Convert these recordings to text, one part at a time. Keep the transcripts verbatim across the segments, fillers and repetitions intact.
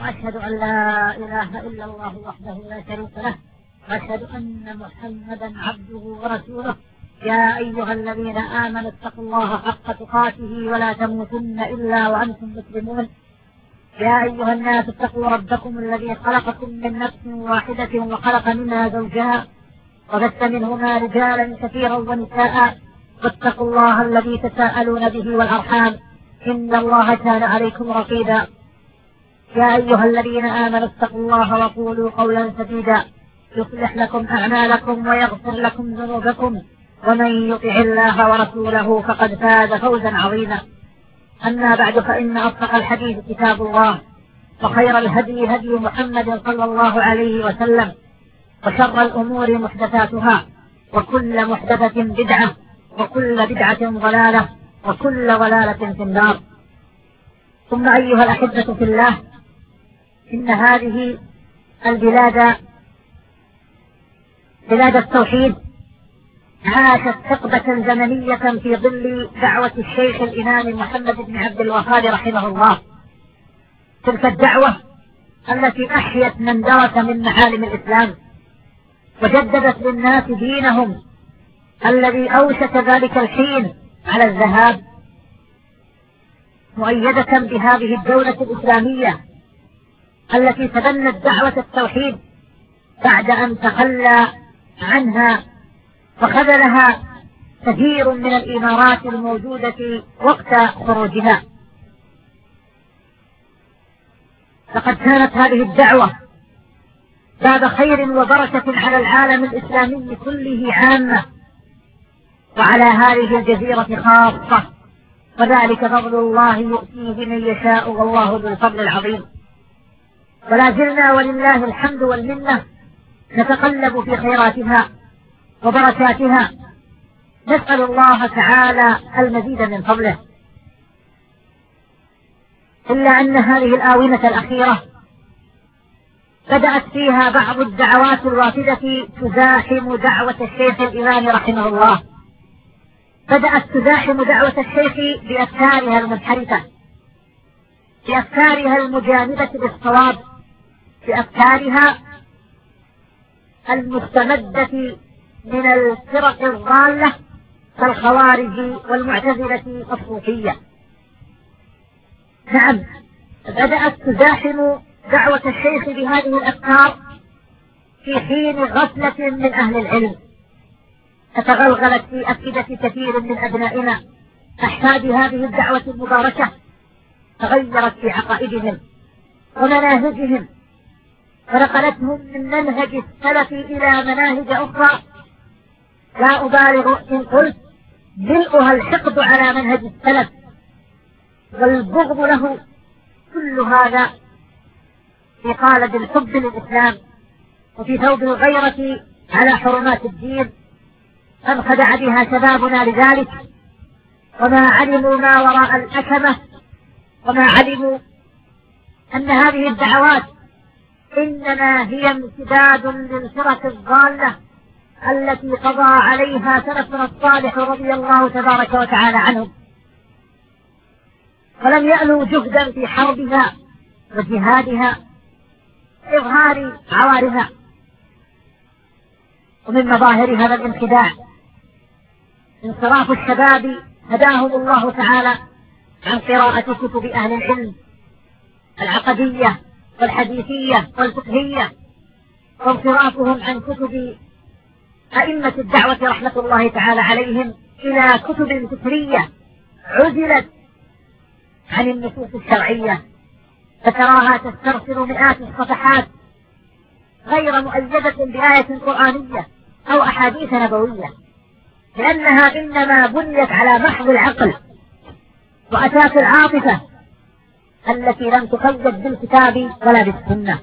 وأشهد أن لا إله إلا الله وحده لا شريك له، وأشهد أن محمدا عبده ورسوله. يا أيها الذين آمنوا اتقوا الله حق تقاته ولا تموتن إلا وأنتم مسلمون. يا أيها الناس اتقوا ربكم الذي خلقكم من نفس واحدة وخلق منها زوجها وبث منهما رجالا كثيرا ونساء، واتقوا الله الذي تساءلون به والأرحام إن الله كان عليكم رقيبا. يا أيها الذين آمنوا اتقوا الله وقولوا قولا سديدا يصلح لكم أعمالكم ويغفر لكم ذنوبكم، ومن يطع الله ورسوله فقد فاز فوزا عظيما. أما بعد، فإن أصدق الحديث كتاب الله، وخير الهدي هدي محمد صلى الله عليه وسلم، وشر الأمور محدثاتها، وكل محدثة بدعة، وكل بدعة ضلالة، وكل ضلالة في النار. ثم أيها الأحبة في الله، إن هذه البلاد بلاد التوحيد عاشت حقبة زمنية في ظل دعوة الشيخ الإمام محمد بن عبد الوهاب رحمه الله. تلك الدعوة التي أحيت من درس من معالم الإسلام، وجددت للناس دينهم الذي أوشك ذلك الحين على الذهاب، مؤيدة بهذه الدولة الإسلامية التي تبنت دعوة التوحيد بعد أن تخلى عنها وخذلها كثير من الإمارات الموجودة وقت خروجها. لقد كانت هذه الدعوة باب خير وبركة على العالم الإسلامي كله عامة، وعلى هذه الجزيرة خاصة، وذلك فضل الله يؤتيه من يشاء والله ذو الفضل العظيم. ولا زلنا ولله الحمد والمنة نتقلب في خيراتها وبركاتها، نسأل الله تعالى المزيد من فضله. إلا أن هذه الآونة الأخيرة بدأت فيها بعض الدعوات الوافدة تزاحم دعوة الشيخ الإمام رحمه الله، بدأت تزاحم دعوة الشيخ بأفكارها المنحرفة، بأفكارها المجانبة للصواب، بأفكارها المستمدة من الفرق الضالة كالخوارج والمعتزلة الصوفية. نعم، بدأت تزاحم دعوة الشيخ بهذه الأفكار في حين غفلة من أهل العلم، فتغلغلت في أفئدة كثير من أبنائنا أحفاد هذه الدعوة المباركة، تغيرت في عقائدهم ومناهجهم، ونقلتهم من منهج السلف إلى مناهج أخرى لا أبالغ إن قلت ملؤها الحقد على منهج السلف والبغض له. كل هذا في قالب الحب للإسلام وفي ثوب الغيرة على حرمات الدين، فانخدع بها شبابنا لذلك، وما علموا ما وراء الأكمة، وما علموا أن هذه الدعوات إنما هي امتداد للفرق الضالة التي قضى عليها سلفنا الصالح رضي الله تبارك وتعالى عنهم، ولم يألوا جهدا في حربها وجهادها إظهار عوارها. ومن مظاهر هذا الانخداع انصراف الشباب هداهم الله تعالى عن قراءة كتب أهل العلم العقدية والحديثية والفقهية، وانصرافهم عن كتب أئمة الدعوة رحمة الله تعالى عليهم إلى كتب فكرية عزلت عن النصوص الشرعية، فتراها تسترسل مئات الصفحات غير مؤيدة بآية قرآنية أو أحاديث نبوية، لأنها إنما بنيت على محض العقل وأساس العاطفة التي لم تقيد بالكتاب ولا بالسنة.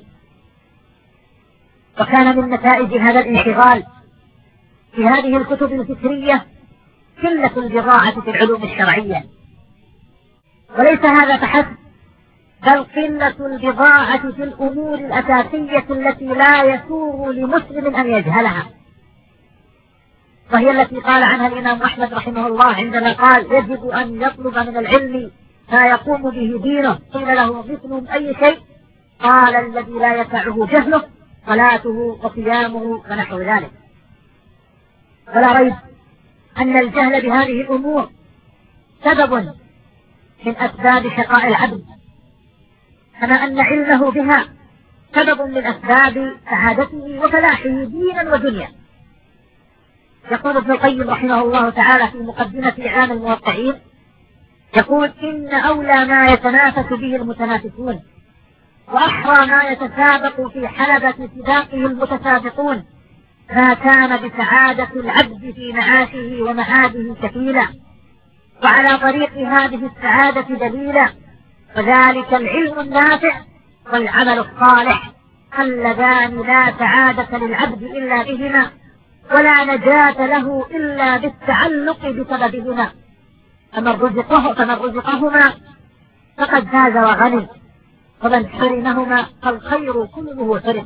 وكان من نتائج هذا الانشغال في هذه الكتب الفكرية قلة البضاعة في العلوم الشرعية، وليس هذا فحسب، بل قلة البضاعة في الأمور الأساسية التي لا يسوغ لمسلم أن يجهلها، وهي التي قال عنها الإمام أحمد رحمه الله عندما قال يجب أن يطلب من العلم ما يقوم به دينه، قيل له مثل أي شيء؟ قال الذي لا يسعه جهله صلاته وصيامه ونحو ذلك. ولا ريب أن الجهل بهذه الأمور سبب من أسباب شقاء العبد، كما أن علمه بها سبب من أسباب سعادته وفلاحه دينا ودنيا. يقول ابن القيم رحمه الله تعالى في مقدمة إعلام الموقعين، يقول إن أولى ما يتنافس به المتنافسون وأحرى ما يتسابق في حلبة سباقه المتسابقون ما كان بسعادة العبد في معاشه ومعاده كفيلا، وعلى طريق هذه السعادة دليلا، وذلك العلم النافع والعمل الصالح اللذان لا سعادة للعبد إلا بهما ولا نجاة له إلا بالتعلق بسببهما، فمن رزقه فمن رزقهما فقد فاز وغني، ومن حرمهما فالخير كله حرم.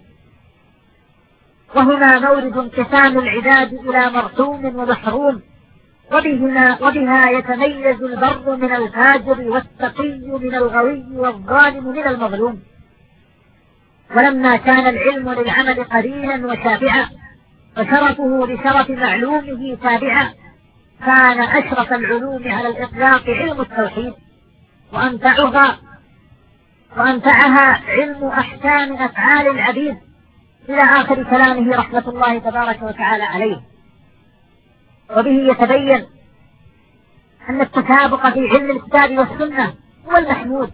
وهما مورد انقسام العباد إلى مرحوم ومحروم، وبهما وبها يتميز البر من الفاجر والتقي من الغوي والظالم من المظلوم. ولما كان العلم للعمل قرينا وشافعا وشرفه لشرف معلومه تابعا، كان أشرف العلوم على الإطلاق علم التوحيد، وأنفعها وأنفعها علم أحكام أفعال العبيد، إلى آخر كلامه رحمة الله تبارك وتعالى عليه. وبه يتبين أن التسابق في علم الكتاب والسنة هو المحمود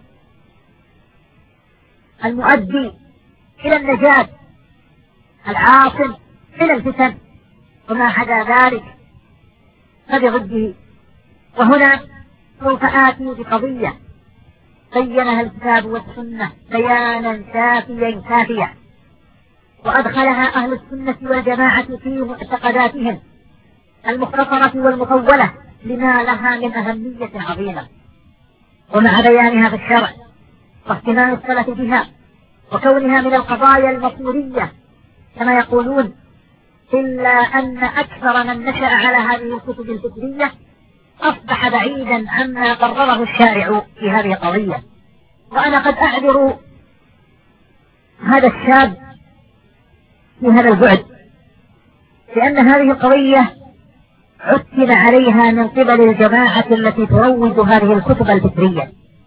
المؤدي إلى النجاة العاصم إلى الفتن، وما عدا ذلك فبضده. وهنا سوف آتي بقضية بينها الكتاب والسنة بيانا شافيا كافيا، وأدخلها أهل السنة والجماعة في معتقداتهم المختصرة والمطولة لما لها من أهمية عظيمة، ومع بيانها في الشرع واهتمام السلف بها وكونها من القضايا المصيرية كما يقولون، إلا أن أكثر من نشأ على هذه الكتب الفكرية أصبح بعيدا عما قرره الشارع في هذه القضية. وأنا قد أعذر هذا الشاب في هذا البعد، لأن هذه القضية عتب عليها من قبل الجماعة التي تروج هذه الكتب الفكرية،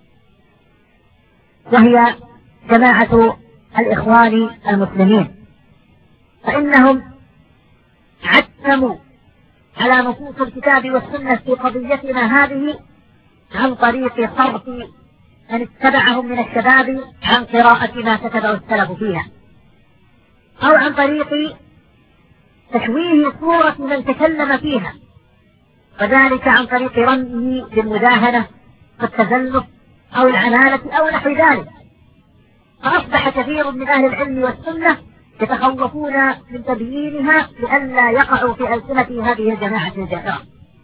وهي جماعة الإخوان المسلمين، فإنهم عتموا على نصوص الكتاب والسنة في قضيتنا هذه عن طريق صرف من اتبعهم من الشباب عن قراءة ما كتبه السلف فيها، أو عن طريق تشويه صورة من تكلم فيها، وذلك عن طريق رميه بالمداهنة والتزلف أو العمالة أو نحو ذلك. فأصبح كثير من أهل العلم والسنة يتخوفون من تبيينها لئلا يقعوا في ألسنة هذه الجماعة الجائرة.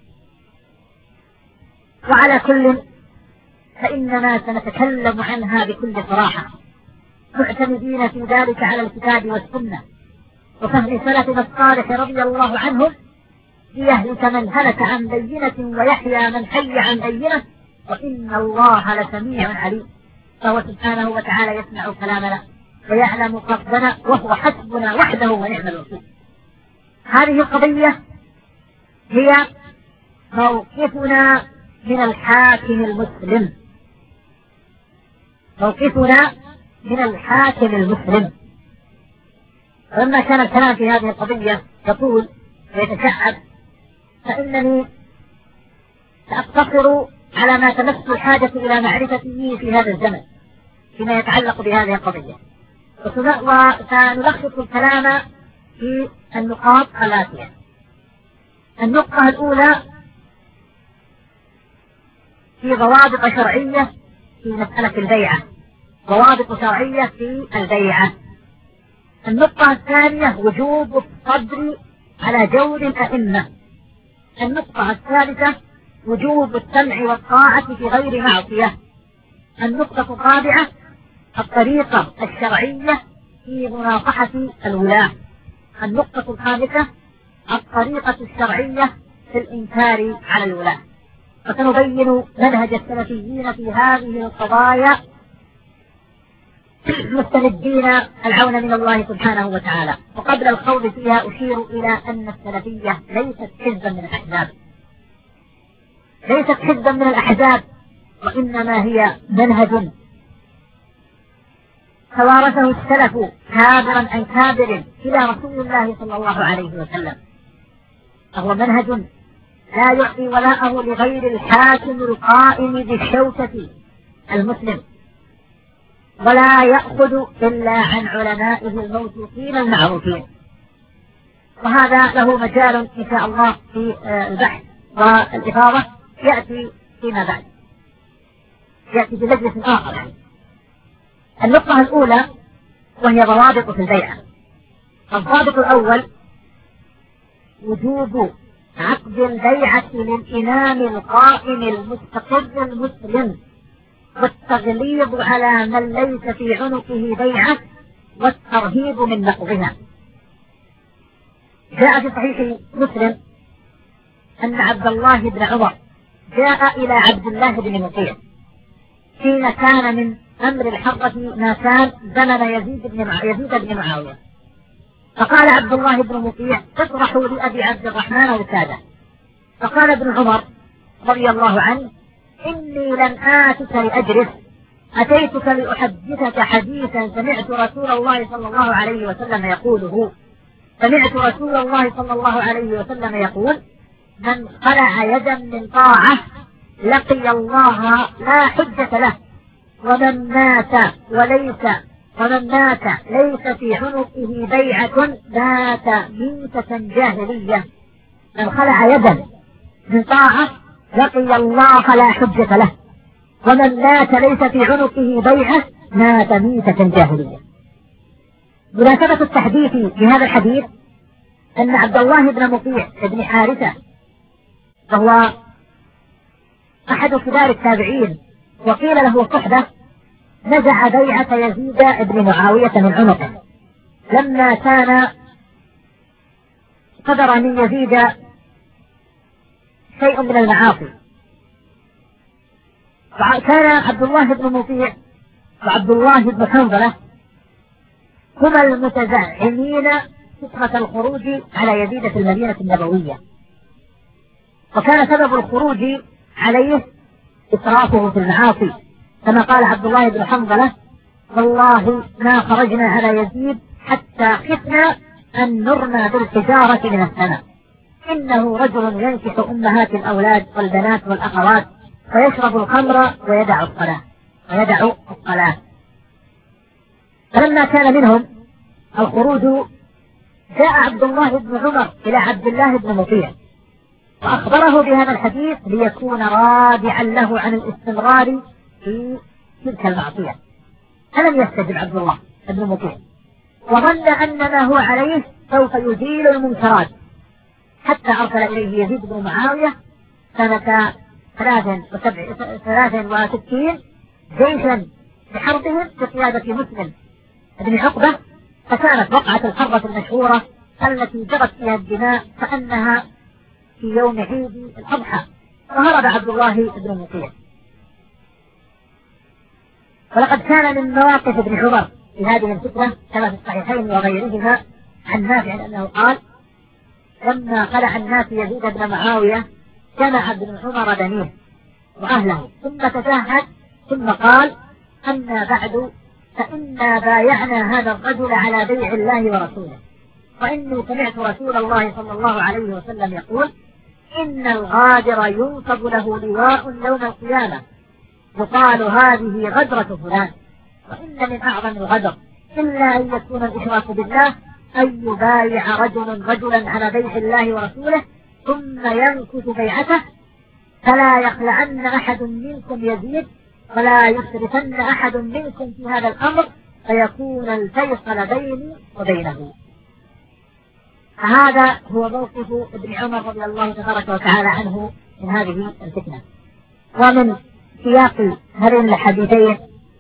وعلى كل فإننا سنتكلم عنها بكل صراحة، معتمدين في ذلك على الكتاب والسنة وفهم سلفنا الصالح رضي الله عنهم، ليهلك من هلك عن بينة ويحيى من حي عن بينة، وإن الله لسميع عليم. فهو سبحانه وتعالى يسمع كلامنا ويعلم قصدنا وهو حسبنا وحده ونعم الوكيل. هذه القضية هي موقفنا من الحاكم المسلم، موقفنا من الحاكم المسلم. ولما كان الكلام في هذه القضية يطول ويتشعب، فإنني سأقتصر على ما تمس الحاجة إلى معرفته في هذا الزمن فيما يتعلق بهذه القضية، وسنلخص الكلام في النقاط الآتية. النقطة الأولى في ضوابط شرعية في مسألة البيعة، ضوابط شرعية في البيعة. النقطة الثانية وجوب الصبر على جور الأئمة. النقطة الثالثة وجوب السمع والطاعة في غير معصية. النقطة الرابعة الطريقة الشرعية في مناصحة الولاة. النقطة الخامسة الطريقة الشرعية في الإنكار على الولاة. وسنبين منهج السلفيين في هذه القضايا مستمدين العون من الله سبحانه وتعالى. وقبل الخوض فيها أشير إلى أن السلفية ليست حزبا من الأحزاب، ليست حزبا من الأحزاب، وإنما هي منهج توارثه السلف كابرا عن كابر إلى رسول الله صلى الله عليه وسلم، فهو منهج لا يعطي ولاءه لغير الحاكم القائم بالشوكة المسلم، ولا يأخذ إلا عن علمائه الموثوقين المعروفين. وهذا له مجال إن شاء الله في البحث والإفاضة يأتي فيما بعد، يأتي بمجلس آخر. النقطة الأولى وهي ضوابط في البيعة. الضابط الأول وجوب عقد البيعة للإمام القائم المستقر المسلم، والتغليظ على من ليس في عنقه بيعة، والترهيب من نقضها. جاء في صحيح مسلم أن عبد الله بن عمر جاء إلى عبد الله بن مطيع حين كان من أمر الحرة ما كان زمن يزيد بن مع... يزيد بن معاوية، فقال عبد الله بن مطيع اطرحوا لأبي عبد الرحمن وساده. فقال ابن عمر رضي الله عنه إني لن آتك لأجلس، أتيتك لأحدثك حديثا سمعت رسول الله صلى الله عليه وسلم يقوله. سمعت رسول الله صلى الله عليه وسلم يقول من خلع يدا من طاعة لقي الله لا حجة له، ومن مات وليس ومن مات ليس في عنقه بيعة مات ميتة جاهلية. من خلع يدا من طاعة لقي الله لا حجة له، ومن مات ليس في عنقه بيعة مات ميتة جاهلية. مناسبة التحديث بهذا الحديث أن عبد الله بن مطيع بن حارثة وهو أحد كبار التابعين وقيل له صحبة نزع بيعة يزيد بن معاوية من عنقه لما كان صدر من يزيد شيء من المعاصي. كان عبد الله بن مطيع وعبد الله بن حنظلة هما المتزعمين فكرة الخروج على يزيد في المدينة النبوية، وكان سبب الخروج عليه إسرافه في المعاصي، كما قال عبد الله بن حنظلة والله ما خرجنا على يزيد حتى خفنا أن نرمى بالحجارة من السماء، إنه رجل ينكح أمهات الأولاد والبنات والأخوات ويشرب الخمر ويدع الصلاة ويدع الصلاة. فلما كان منهم الخروج جاء عبد الله بن عمر إلى عبد الله بن مطيع وأخبره بهذا الحديث ليكون رادعا له عن الاستمرار في تلك المعصية، فلم يستجب عبد الله بن مطيع وظن أن ما هو عليه سوف يزيل المنكرات، حتى أرسل إليه يزيد بن معاوية سنة ثلاث وستين جيشا بحربهم بقيادة مسلم بن عقبة، فكانت وقعة الحرة المشهورة التي جرت فيها الدماء كأنها في يوم عيد الأضحى، فهرب عبد الله بن مطيع. ولقد كان من مواقف ابن عمر في هذه الفترة كما في الصحيحين وغيرهما عن نافع أنه قال لما خلع الناس يزيد بن معاوية جمع ابن عمر بنيه وأهله ثم تشهد ثم قال أما بعد فإنا بايعنا هذا الرجل على بيع الله ورسوله، وإني سمعت رسول الله صلى الله عليه وسلم يقول إن الغادر ينصب له لواء يوم القيامة يقال هذه غدرة فلان، وإن من أعظم الغدر إلا أن يكون الإشراك بالله أن يبايع رجل رجلا على بيع الله ورسوله ثم ينكث بيعته، فلا يخلعن أحد منكم يزيد ولا يسرفن أحد منكم في هذا الأمر فيكون الفيصل بيني وبينه. فهذا هو موقف ابن عمر رضي الله تبارك وتعالى عنه من هذه الفتنة. ومن سياق هذين الحديثين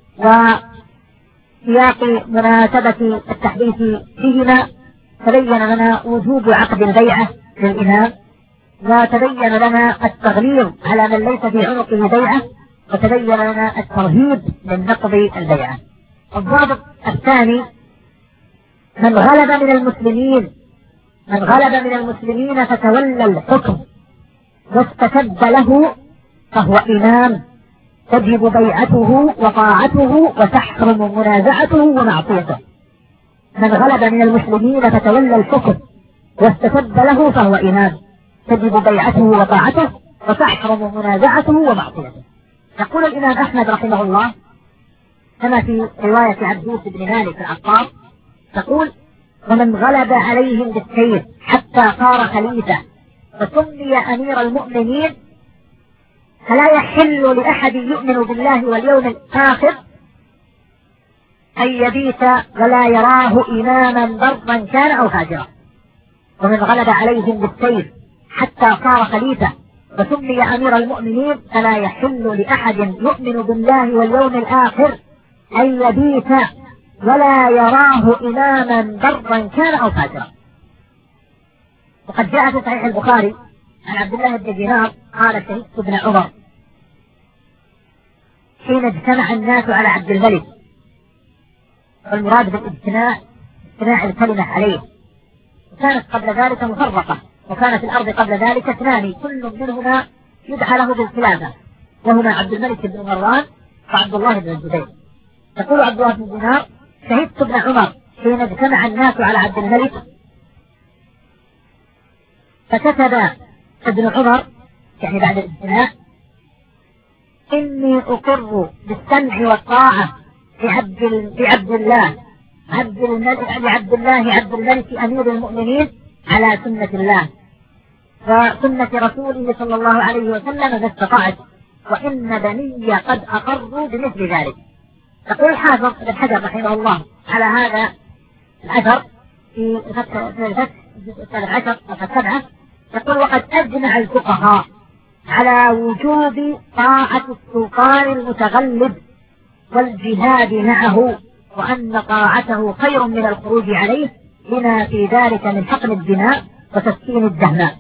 وسياق مناسبة التحديث فيهما تبين لنا وجوب عقد البيعة للإمام، وتبين لنا التغليظ على من ليس في عنقه بيعة، وتبين لنا الترهيب من نقض البيعة. الضابط الثاني: من غلب من المسلمين من غلب من المسلمين فتولى الحكم واستسد له فهو إمام، تجب بيعته وطاعته وتحرم منازعته ومعصيته. من غلب من المسلمين فتولى الحكم واستسد له فهو إمام، تجب بيعته وطاعته وتحرم منازعته ومعصيته. يقول الإمام أحمد رحمه الله كما في رواية عبدوس بن مالك العطار، تقول: ومن غلب عليهم بالسيف حتى صار خليفة وسمي أمير المؤمنين فلا يحل لأحد يؤمن بالله واليوم الآخر أن يبيت ولا يراه إماما برا كان أو فاجرا. ومن غلب عليهم بالسيف حتى صار خليفة وسمي أمير المؤمنين فلا يحل لأحد يؤمن بالله واليوم الآخر أن يبيت ولا يراه إماما برا كان أو فاجرا. وقد جاء في صحيح البخاري عن عبد الله بن دينار قال: شهدت ابن عمر حين اجتمع الناس على عبد الملك، والمراد بالاجتماع اجتماع الكلمة عليه، وكانت قبل ذلك مفرقة، وكانت الأرض قبل ذلك اثنان كل منهما يدعى له بالخلافة، وهما عبد الملك بن مروان وعبد الله بن الزبير. يقول عبد الله بن دينار: شهدت ابن عمر حين اجتمع الناس على عبد الملك فكتب ابن عمر يعني بعد الاجتماع: إني أقر بالسمع والطاعة لعبد لعبد الله عبد الملك لعبد الله عبد الملك أمير المؤمنين على سنة الله وسنة رسوله صلى الله عليه وسلم ما استطعت، وإن بني قد أقروا بمثل ذلك. يقول الحافظ ابن حجر رحمه الله على هذا الأثر في الفتح الجزء الثالث عشر صفحة سبعة، يقول: وقد أجمع الفقهاء على وجوب طاعة السلطان المتغلب والجهاد معه، وأن طاعته خير من الخروج عليه لما في ذلك من حقن الدماء وتسكين الدهماء.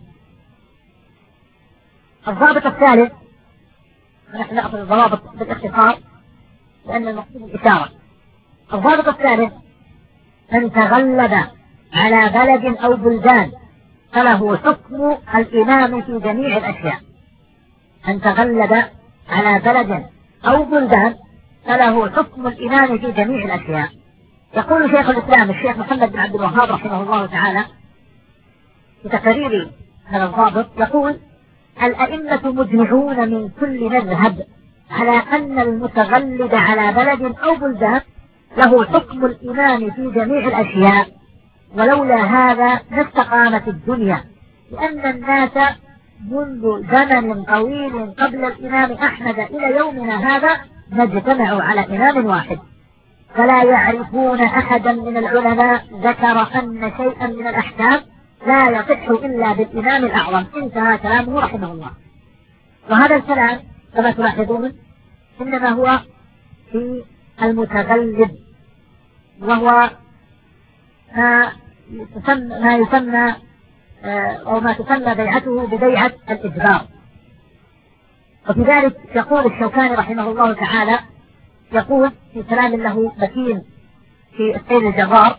الضابط الثالث، ونحن نأخذ الضوابط بالاختصار لأن المقصود الإشارة. الضابط الثالث: من تغلب على بلد أو بلدان فله حكم الإمام في جميع الأشياء. من تغلب على بلد أو بلدان فله حكم الإمام في جميع الأشياء. يقول شيخ الإسلام الشيخ محمد بن عبد الوهاب رحمه الله تعالى في تقرير هذا الضابط، يقول: الأئمة مجمعون من كل مذهب على أن المتغلب على بلد أو بلدان له حكم الإمام في جميع الأشياء، ولولا هذا ما استقامت الدنيا، لأن الناس منذ زمن طويل قبل الإمام أحمد إلى يومنا هذا ما اجتمعوا على إمام واحد، فلا يعرفون أحدا من العلماء ذكر أن شيئا من الأحكام لا يصح إلا بالإمام الأعظم. انتهى كلامه رحمه الله. وهذا الكلام كما تلاحظون إنما هو في المتغلب، وهو ما يسمى, ما يسمى أو ما تسمى بيعته ببيعة الإجبار. وفي ذلك يقول الشوكاني رحمه الله تعالى، يقول في كلام له متين في السيد الجرار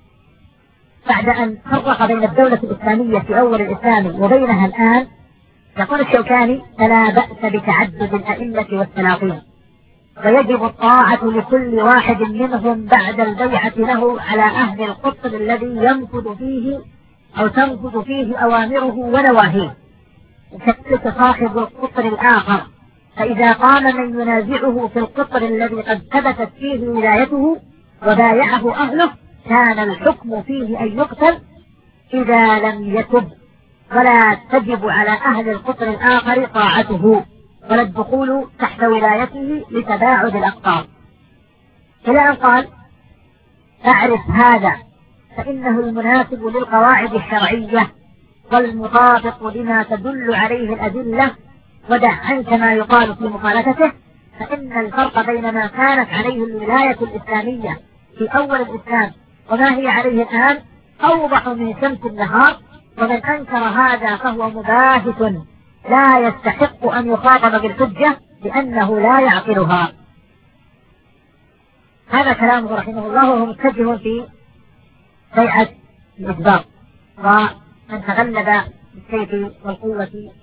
بعد أن فرق بين الدولة الإسلامية في أول الإسلام وبينها الآن، يقول الشوكاني: فلا بأس بتعدد الأئمة والسلاطين، ويجب الطاعة لكل واحد منهم بعد البيعة له على أهل القطر الذي ينفذ فيه أو تنفذ فيه أوامره ونواهيه، وكذلك صاحب القطر الآخر، فإذا قام من ينازعه في القطر الذي قد ثبتت فيه ولايته وبايعه أهله كان الحكم فيه أن يقتل إذا لم يتب، ولا تجب على أهل القطر الآخر طاعته ولا الدخول تحت ولايته لتباعد الأقطار. إلى أن قال: أعرف هذا فإنه المناسب للقواعد الشرعية والمطابق لما تدل عليه الأدلة، ودع عنك ما يقال في مخالفته، فإن الفرق بين ما كانت عليه الولاية الإسلامية في أول الإسلام وما هي عليه الآن أوضح من شمس النهار، ومن أنكر هذا فهو مباهت لا يستحق أن يخاطب بالحجة لأنه لا يعقلها. هذا كلامه رحمه الله، وهو متجه في بيعة الإجبار، ومن تغلب بالسيف والقوة.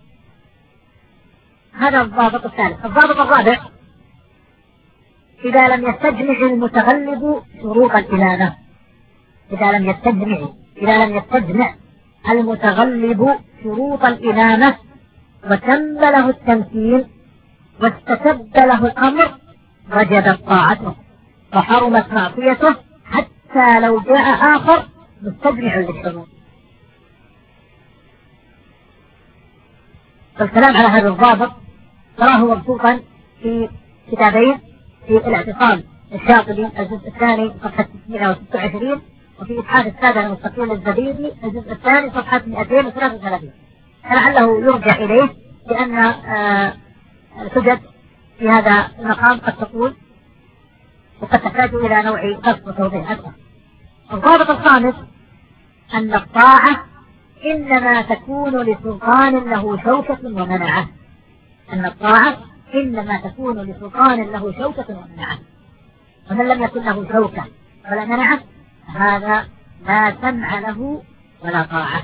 هذا الضابط الثالث. الضابط الرابع: إذا لم يستجمع المتغلب شروط الإلانة، إذا لم يستجمع إذا لم يستجمع المتغلب شروط الإلانة وتم له التمثيل واستتب له الأمر وجبت طاعته وحرمت معصيته حتى لو جاء آخر مستجمع للشروط. الكلام على هذا الضابط تراه مبسوطا في كتابين، في الاعتصام الشاطبي الجزء الثاني صفحة تسعمائة وستة وعشرين، وفي إتحاف السادة المستقيم الزبيدي الجزء الثاني صفحة مئتين وثلاثة وثلاثين. لعله يرجع إليه لأن آه توجد في هذا المقام قد تقول وقد تحتاج إلى نوع قصد وتوضيح أكثر. الضابط الخامس: أن الطاعة إنما تكون لسلطان له شوكة ومنعة. أن الطاعة إنما تكون لسلطان له شوكة ومنعة، ومن لم يكن له شوكة ولا منعة هذا لا سمع له ولا طاعة.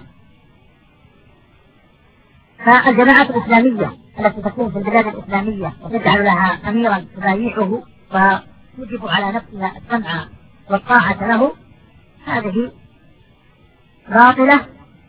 فالجماعات الإسلامية التي تكون في البلاد الإسلامية وتجعل لها أميرا تبايعه وتجب على نفسها السمع والطاعة له، هذه باطلة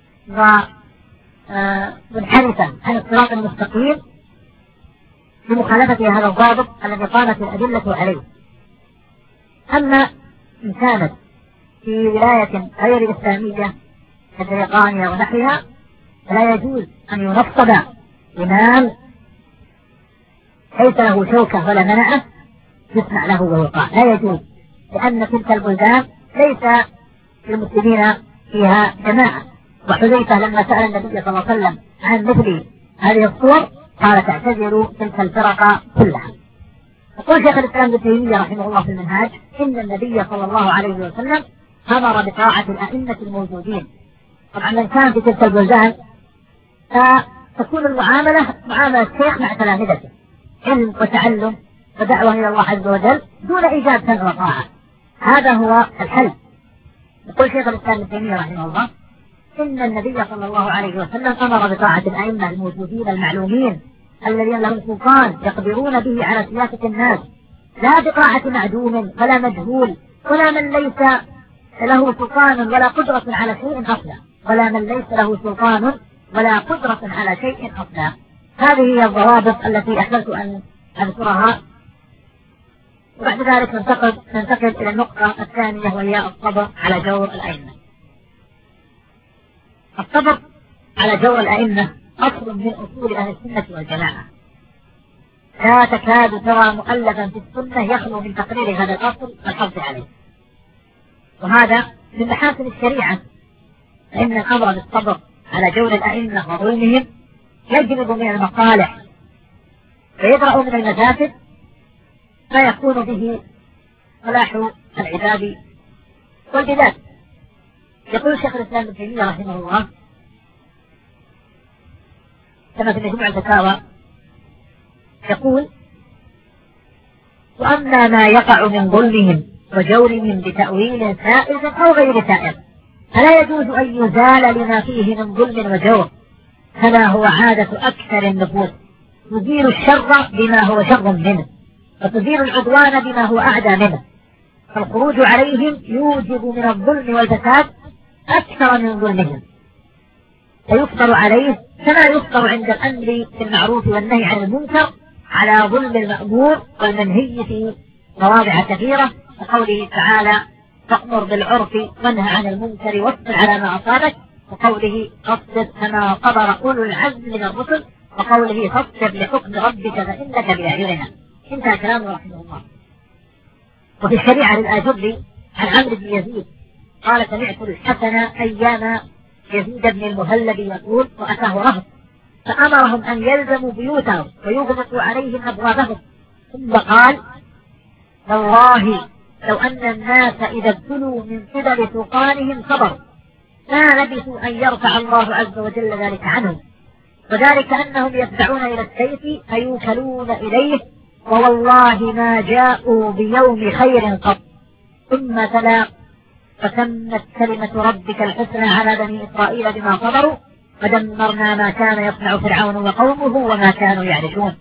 ومنحرفة عن الصراط المستقيم بمخالفة هذا الضابط الذي قامت الأدلة عليه. أما إن كانت في ولاية غير إسلامية كبريطانيا ونحوها فلا يجوز أن ينصب إمام ليس له شوكة ولا منعة يسمع له ويطاع، لا يجوز، لأن تلك البلدان ليس للمسلمين فيها جماعة. وحذيفة لما سأل النبي صلى الله عليه وسلم عن مثل هذه الصور قال: تعتذروا تلك الفرق كلها. يقول شيخ الإسلام ابن تيمية رحمه الله في المنهاج: إن النبي صلى الله عليه وسلم أمر بطاعة الأئمة الموجودين. طبعا من كان في تلك البلدان فتكون المعاملة معاملة شيخ مع تلامذته، علم وتعلم ودعوة إلى الله عز وجل دون إيجاد سمع وطاعة. هذا هو الحل. يقول شيخ الإسلام ابن تيمية رحمه الله: إن النبي صلى الله عليه وسلم أمر بطاعة الأئمة الموجودين المعلومين الذين لهم سلطان يقدرون به على سياسة الناس، لا بطاعة معدوم ولا مجهول ولا من ليس له سلطان ولا قدرة على شيء أصلا ولا من ليس له سلطان ولا قدرة على شيء أصلا. هذه هي الضوابط التي أحببت أن أذكرها. وبعد ذلك ننتقل ننتقل إلى النقطة الثانية، وهي الصبر على جور الأئمة. الصبر على جور الأئمة أصل من أصول أهل السنة والجماعة، لا تكاد ترى مؤلفا في السنة يخلو من تقرير هذا الأصل والحفظ عليه. وهذا من محاسن الشريعة، فإن الأمر بالصبر على جور الأئمة وظلمهم يجلب من المصالح ويدرأ من المفاسد ما يكون به صلاح العباد والبلاد. يقول شيخ الإسلام ابن تيمية رحمه الله كما في مجموع الفتاوى، يقول: وأما ما يقع من ظلمهم وجورهم بتأويل سائغ أو غير سائغ فلا يجوز أن يزال لما فيه من ظلم وجور، كما هو عادة أكثر النفوس، تزيل الشر بما هو شر منه وتزيل العدوان بما هو أعدى منه، فالخروج عليهم يوجب من الظلم والفساد أكثر من ظلمهم، فيفطر عليه كما يفطر عند الأمر بالمعروف والنهي عن المنكر على ظلم المأمور والمنهي في مواضع كثيرة، وقوله تعالى: فأمر بالعرف وانهى عن المنكر واصبر على ما أصابك، وقوله: فاصبر كما صبر أولو العزم من الرسل، وقوله: فاصبر لحكم ربك فإنك بأعيننا. انتهى كلامه رحمه الله. وفي الشريعة للآجري عن عمرو بن يزيد قال: سمعت الحسن أيام يزيد بن المهلب يقول: وأتاه رهب فأمرهم أن يلزموا بيوتهم ويغلقوا عليهم أبوابهم، ثم قال: والله لو أن الناس إذا ابتلوا من قبل سلطانهم صبروا ما لبثوا أن يرفع الله عز وجل ذلك عنهم، وذلك أنهم يدفعون إلى السيف فيوكلون إليه ووالله ما جاءوا بيوم خير قط. ثم تلا فتمت كلمة ربك الحسنى على بني إسرائيل بما صبروا فدمرنا ما كان يصنع فرعون وقومه وما كانوا يعرشون.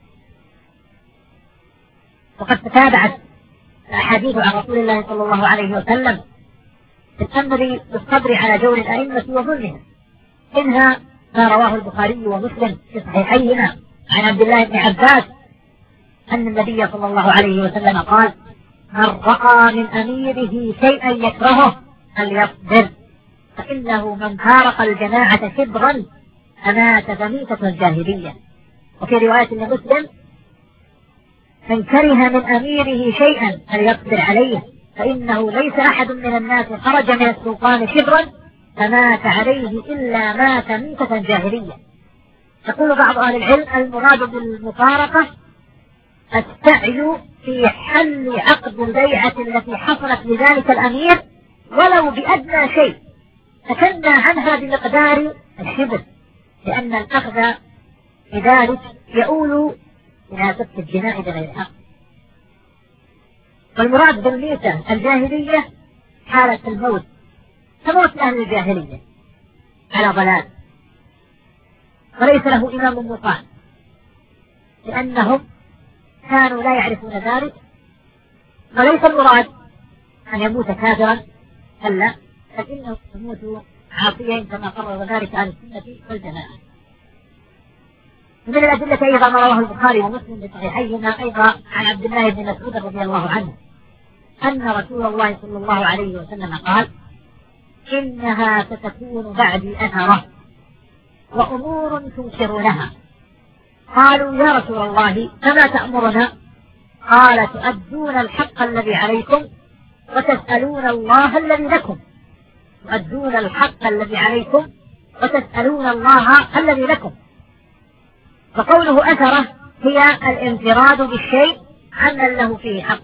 وقد تتابعت الأحاديث عن رسول الله صلى الله عليه وسلم في الأمر بالصبر على جور الأئمة وظلمهم، منها ما رواه البخاري ومسلم في صحيحيهما عن عبد الله بن عباس أن النبي صلى الله عليه وسلم قال: من رأى من أميره شيئا يكرهه فليصبر، فإنه من فارق الجماعة شبرا فمات فميتة الجاهلية. وفي رواية لمسلم: من كره من أميره شيئا فليصبر عليه، فإنه ليس أحد من الناس خرج من السلطان شبرا فمات عليه إلا مات ميتة جاهلية. يقول بعض أهل العلم: المراد بالمفارقة السعي في حل عقد البيعة التي حصلت لذلك الأمير ولو بأدنى شيء، تكنى عنها بمقدار الشبر، لأن الأخذ بذلك يؤول إلى سفك الجناء بغير حق. والمراد بالميتة الجاهلية حالة الموت كموت أهل الجاهلية على ضلال وليس له إمام مطاع، لأنهم كانوا لا يعرفون ذلك. وليس المراد أن يموت كافرا، ألا، بل إنه يموت عاصيا كما قرر ذلك أهل السنة والجماعة. ومن الأدلة أيضا ما رواه البخاري ومسلم بصحيحيهما أيضا عن عبد الله بن مسعود رضي الله عنه أن رسول الله صلى الله عليه وسلم قال: إنها ستكون بعدي أثرة وأمور تنكرونها. قالوا: يا رسول الله فما تأمرنا؟ قال: تؤدون الحق الذي عليكم وتسألون الله الذي لكم. تؤدون الحق الذي عليكم وتسألون الله الذي لكم. فقوله أثرة هي الانفراد بالشيء عمن له فيه حق.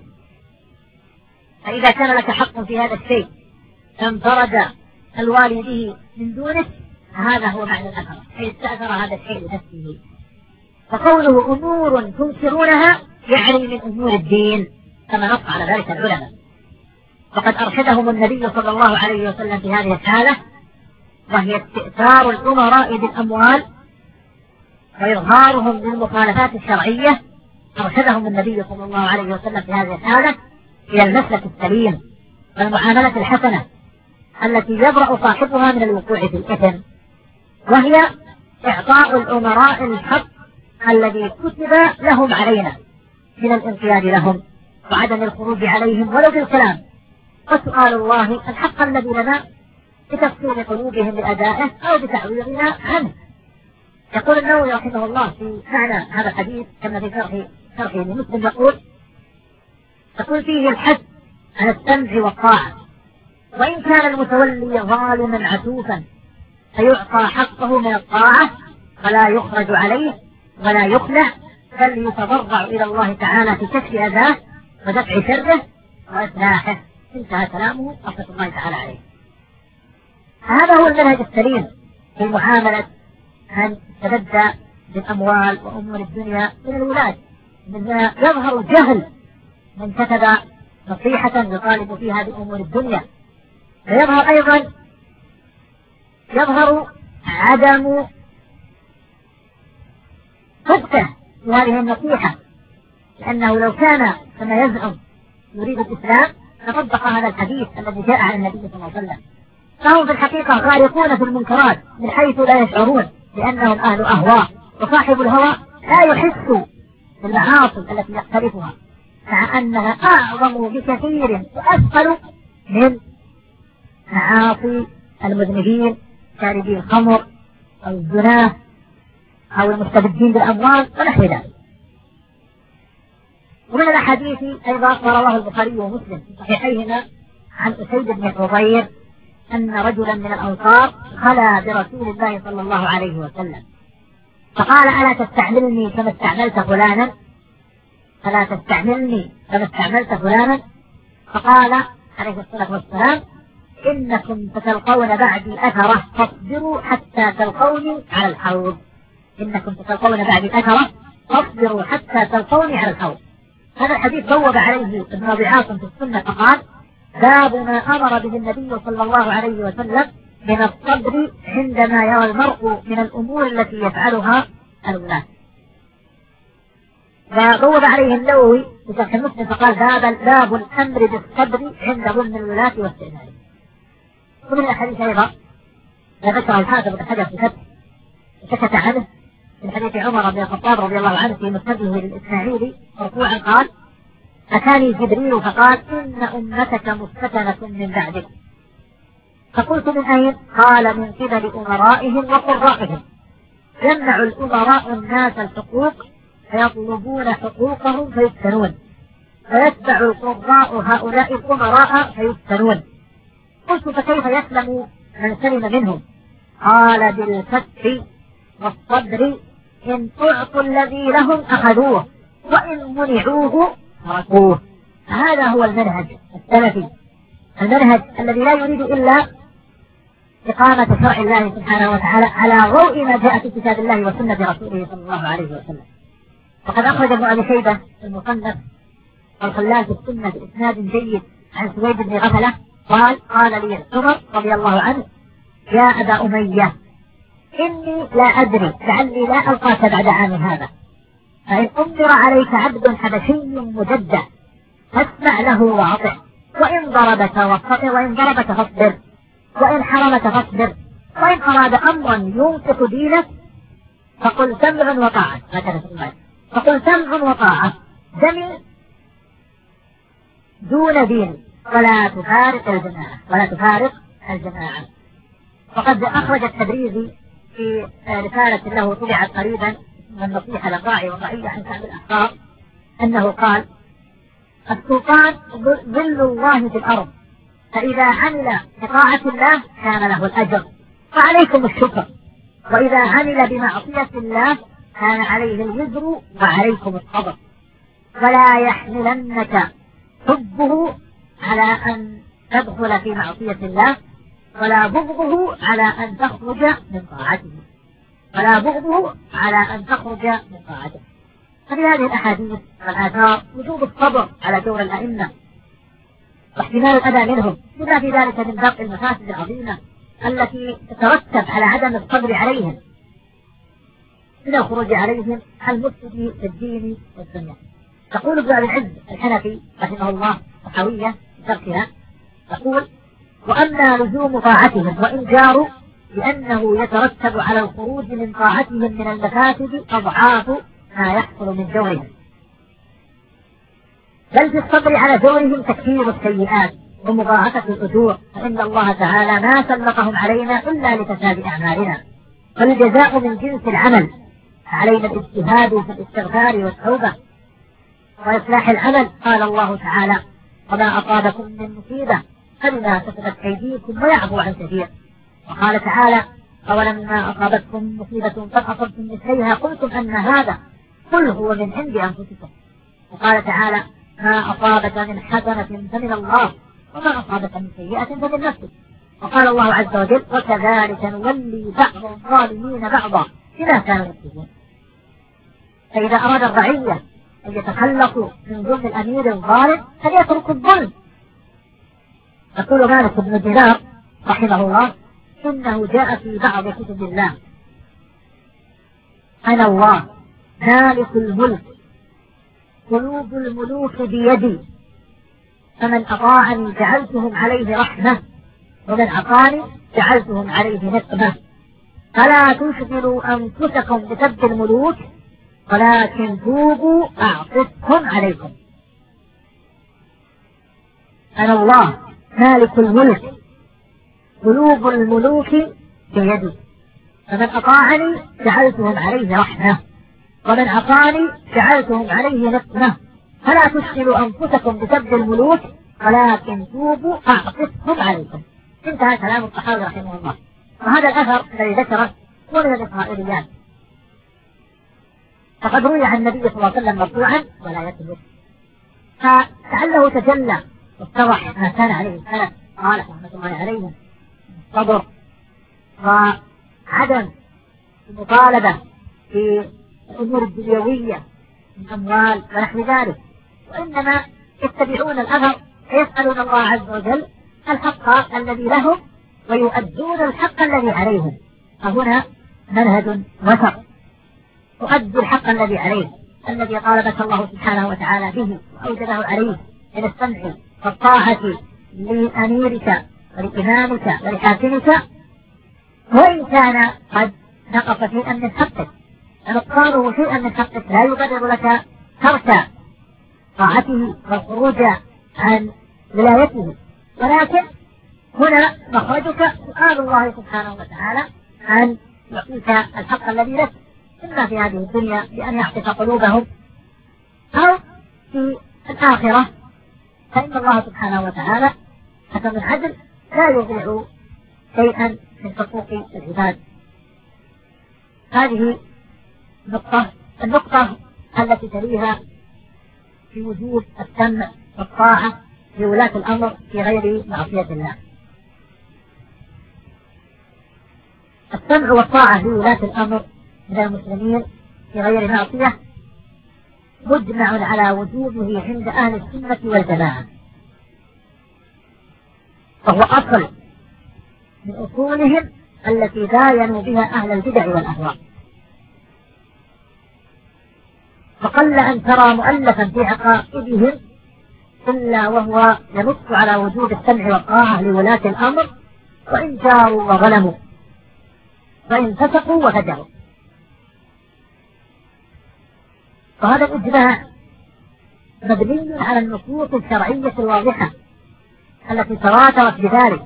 فإذا كان لك حق في هذا الشيء فانفرد الوالي به من دونك، هذا هو معنى الأثرة، أي استأثر هذا الشيء لنفسه. فقوله أمور تنكرونها يعني من أمور الدين كما نص على ذلك العلماء. وقد أرشدهم النبي صلى الله عليه وسلم في هذه الحالة، وهي استئثار الأمراء بالأموال وإظهارهم للمخالفات الشرعية. أرشدهم النبي صلى الله عليه وسلم في هذه الحالة إلى المسلك السليم والمعاملة الحسنة التي يبرأ صاحبها من الوقوع في الإثم، وهي إعطاء الأمراء الحق الذي كتب لهم علينا من الانقياد لهم وعدم الخروج عليهم ولو بالكلام، وسؤال الله الحق الذي لنا بتفصيل قلوبهم لأدائه أو بتعويضنا عنه. يقول النووي رحمه الله في معنى هذا الحديث كما في شرح شرحه لمسلم، يقول تقول فيه الحث على السمع والطاعة، وإن كان المتولي ظالما عسوفا فيعطى حقه من الطاعة ولا يخرج عليه ولا يخلع، بل يتضرع إلى الله تعالى في كشف أذاه ودفع شره وإصلاحه. انتهى كلامه رحمة الله تعالى عليه. هذا هو المنهج السليم في معاملة أن تتبدى بالأموال وأمور الدنيا من الولاة، منها يظهر جهل من كتب نصيحة يطالب فيها بأمور الدنيا، ويظهر أيضا يظهر عدم صدقه في هذه النصيحة، لأنه لو كان كما يزعم يريد الإسلام لطبق هذا الحديث الذي جاء عن النبي صلى الله عليه وسلم. فهم في الحقيقة غارقون في المنكرات من حيث لا يشعرون، لأنهم أهل أهواء، وصاحب الهوى لا يحس بالمعاصي التي يقترفها، مع أنها أعظم بكثير وأثقل من معاصي المذنبين شاربي الخمر أو الزنا أو المستبدين بالأموال ونحو ذلك. ومن الأحاديث أيضا ما رواه البخاري ومسلم في صحيحيهما عن أسيد بن حضير أن رجلا من الأنصار خلا برسول الله صلى الله عليه وسلم فقال: ألا تستعملني كما استعملت فلانا؟ فلا تستعملني كما استعملت فلانا. فقال عليه الصلاة والسلام: إنكم ستلقون بعدي أثرة فاصبروا حتى تلقوني على الحوض. إنكم ستلقون بعدي أثرة فاصبروا حتى تلقوني على الحوض. هذا الحديث بوب عليه ابن أبي عاصم في السنة فقال: باب ما أمر به النبي صلى الله عليه وسلم من الصبر عندما يرى المرء من الأمور التي يفعلها الولاة. فبوب عليه النووي في شرح مسلم فقال: باب باب الأمر بالصبر عند ظلم الولاة واستئذانهم. ومن الأحاديث أيضا ما ذكر الحافظ بن حجر في فتح سكت عنه من حديث عمر بن الخطاب رضي الله عنه في مسنده للإسماعيلي مرفوعا قال: أتاني جبريل فقال: إن أمتك مفتتنة من بعدك. فقلت: من أين؟ قال: من قبل أمرائهم وقرائهم. يمنع الأمراء الناس الحقوق فيطلبون حقوقهم فيفتنون، فيتبع القراء هؤلاء الأمراء فيفتنون. قلت: فكيف يسلم من سلم منهم؟ قال: بالفتح والصبر، إن أعطوا الذي لهم أخذوه، وإن منعوه تركوه. هذا هو المنهج السلفي، المنهج الذي لا يريد إلا إقامة شرع الله سبحانه وتعالى على ضوء ما جاء في كتاب الله وسنة رسوله صلى الله عليه وسلم. وقد أخرج ابن أبي شيبة المصنف والخلال في السنة بإسناد جيد عن سويد بن غفلة قال: قال لي عمر رضي الله عنه: يا أبا أمية، إني لا أدري لعلي لا ألقاك بعد عام هذا، فإن أمر عليك عبد حبشي مجدع فاسمع له واطع، وإن ضربك وإن ضربك فاصبر، وإن حرمك فاصبر، وإن أراد أمرا ينقص دينك فقل سمع وطاعة. هكذا في الآية: فقل سمع وطاعة دمي دون دين، ولا تفارق الجماعة ولا تفارق الجماعة. وقد أخرج التبريزي في رسالة له طبعت قريبا من النصيحة للراعي والرعية عن شعب الأحرار أنه قال: السلطان ظل الله في الأرض، فإذا عمل بطاعة الله كان له الأجر وعليكم الشكر، وإذا عمل بمعصية الله كان عليه الوزر وعليكم الصبر، ولا يحملنك حبه على أن تدخل في معصية الله، ولا بغضه على أن تخرج من طاعته ولا بغضه على أن تخرج من طاعته. ففي هذه الأحاديث والآثار وجوب الصبر على دور الأئمة واحتمال الأذى منهم، بما في ذلك من درء المفاسد العظيمة التي تترتب على عدم الصبر عليهم من الخروج عليهم المفسد في الدين والدنيا. يقول ابن أبي العز الحنفي رحمه الله وحوية في شرحها يقول: وأما لزوم طاعتهم وإن جاروا لأنه يترتب على الخروج من طاعتهم من المفاسد أضعاف ما يحصل من جورهم، بل في الصبر على جورهم تكفير السيئات ومضاعفة الأجور، فإن الله تعالى ما سلطهم علينا إلا لفساد أعمالنا، فالجزاء من جنس العمل، علينا الاجتهاد في الاستغفار والتوبة وإصلاح العمل. قال الله تعالى: وما أصابكم من مصيبة فبما كسبت أيديكم ويعفو عن كثير. وقال تعالى: أولما أصابتكم مصيبة قد أصبتم مثليها قلتم أن هذا، قل هو من عند أنفسكم. وقال تعالى: ما أصابك من حسنة فمن الله، وما أصابك من سيئة فمن نفسك. وقال الله عز وجل: وكذلك نولي بعض الظالمين بعضا بما كانوا يكسبون. فإذا أراد الرعية أن يتخلصوا من ظلم الأمير الظالم فليتركوا الظلم. يقول مالك بن دينار رحمه الله: إنه جاء في بعض كتب الله: أنا الله مالك الملك، قلوب الملوك بيدي، فمن أطاعني جعلتهم عليه رحمة، ومن عصاني جعلتهم عليه نقمة، فلا تشغلوا أنفسكم بسب الملوك ولكن توبوا أعطفهم عليكم. أنا الله مالك الملك، قلوب الملوك بيدي، فمن أطاعني جعلتهم عليه رحمة، ومن عصاني جعلتهم عليه نقمة، فلا تشغلوا أنفسكم بسب الملوك ولكن توبوا أعطفهم عليكم. انتهى كلام الصحابي رحمه الله. وهذا الأثر الذي ذكره هو من الإسرائيليات، فقد روي عن النبي صلى الله عليه وسلم مرفوعا ولا يثبت، فلعله تجلى واتضح ما كان عليه السلف قال رحمة الله عليهم: الصبر وعدم المطالبة في الأمور الدنيوية من أموال ونحو ذلك، وإنما يتبعون الأثر فيسألون الله عز وجل الحق الذي لهم ويؤدون الحق الذي عليهم. فهنا منهج وسط، تؤدي الحق الذي عليه الذي طالبك الله سبحانه وتعالى به وأوجبه عليه من السمع والطاعة لأميرك ولإمامك ولحاكمك، وإن كان قد نقص شيئا من حقك فنقصانه شيئا من حقك لا يبرر لك ترك طاعته والخروج عن ولايته، ولكن هنا مخرجك سؤال الله سبحانه وتعالى أن يعطيك الحق الذي لك، إما في هذه الدنيا بأن يحقق قلوبهم أو في الآخرة، فإن الله سبحانه وتعالى حكم العدل لا يضيع شيئا من حقوق العباد. هذه نقطة. النقطة التي تليها في وجود السمع والطاعة لولاة الأمر في غير معصية الله. السمع والطاعة لولاة الأمر من المسلمين في غير معصية مجمع على وجوده عند أهل السنة والجماعة، فهو أصل من أصولهم التي باينوا بها أهل البدع والأهواء. فقل أن ترى مؤلفا في عقائدهم إلا وهو ينص على وجوب السمع والطاعة لولاة الأمر وإن جاروا وظلموا وإن فسقوا وفجروا. فهذا الإجماع مبني على النصوص الشرعية الواضحة التي تواترت بذلك،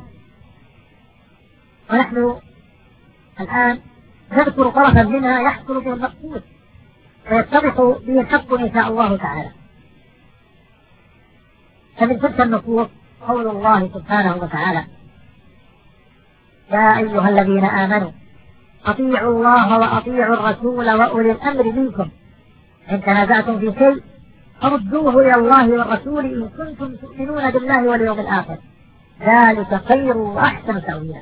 ونحن الآن نذكر طرفا منها يحصل به المقصود ويتضح به الحق إن شاء الله تعالى. فمن تلك النصوص قول الله سبحانه وتعالى: يا أيها الذين آمنوا أطيعوا الله وأطيعوا الرسول وأولي الأمر منكم إن تنازعتم في شيء فردوه إلى الله والرسول إن كنتم تؤمنون بالله واليوم الآخر ذلك خير وأحسن تأويلا.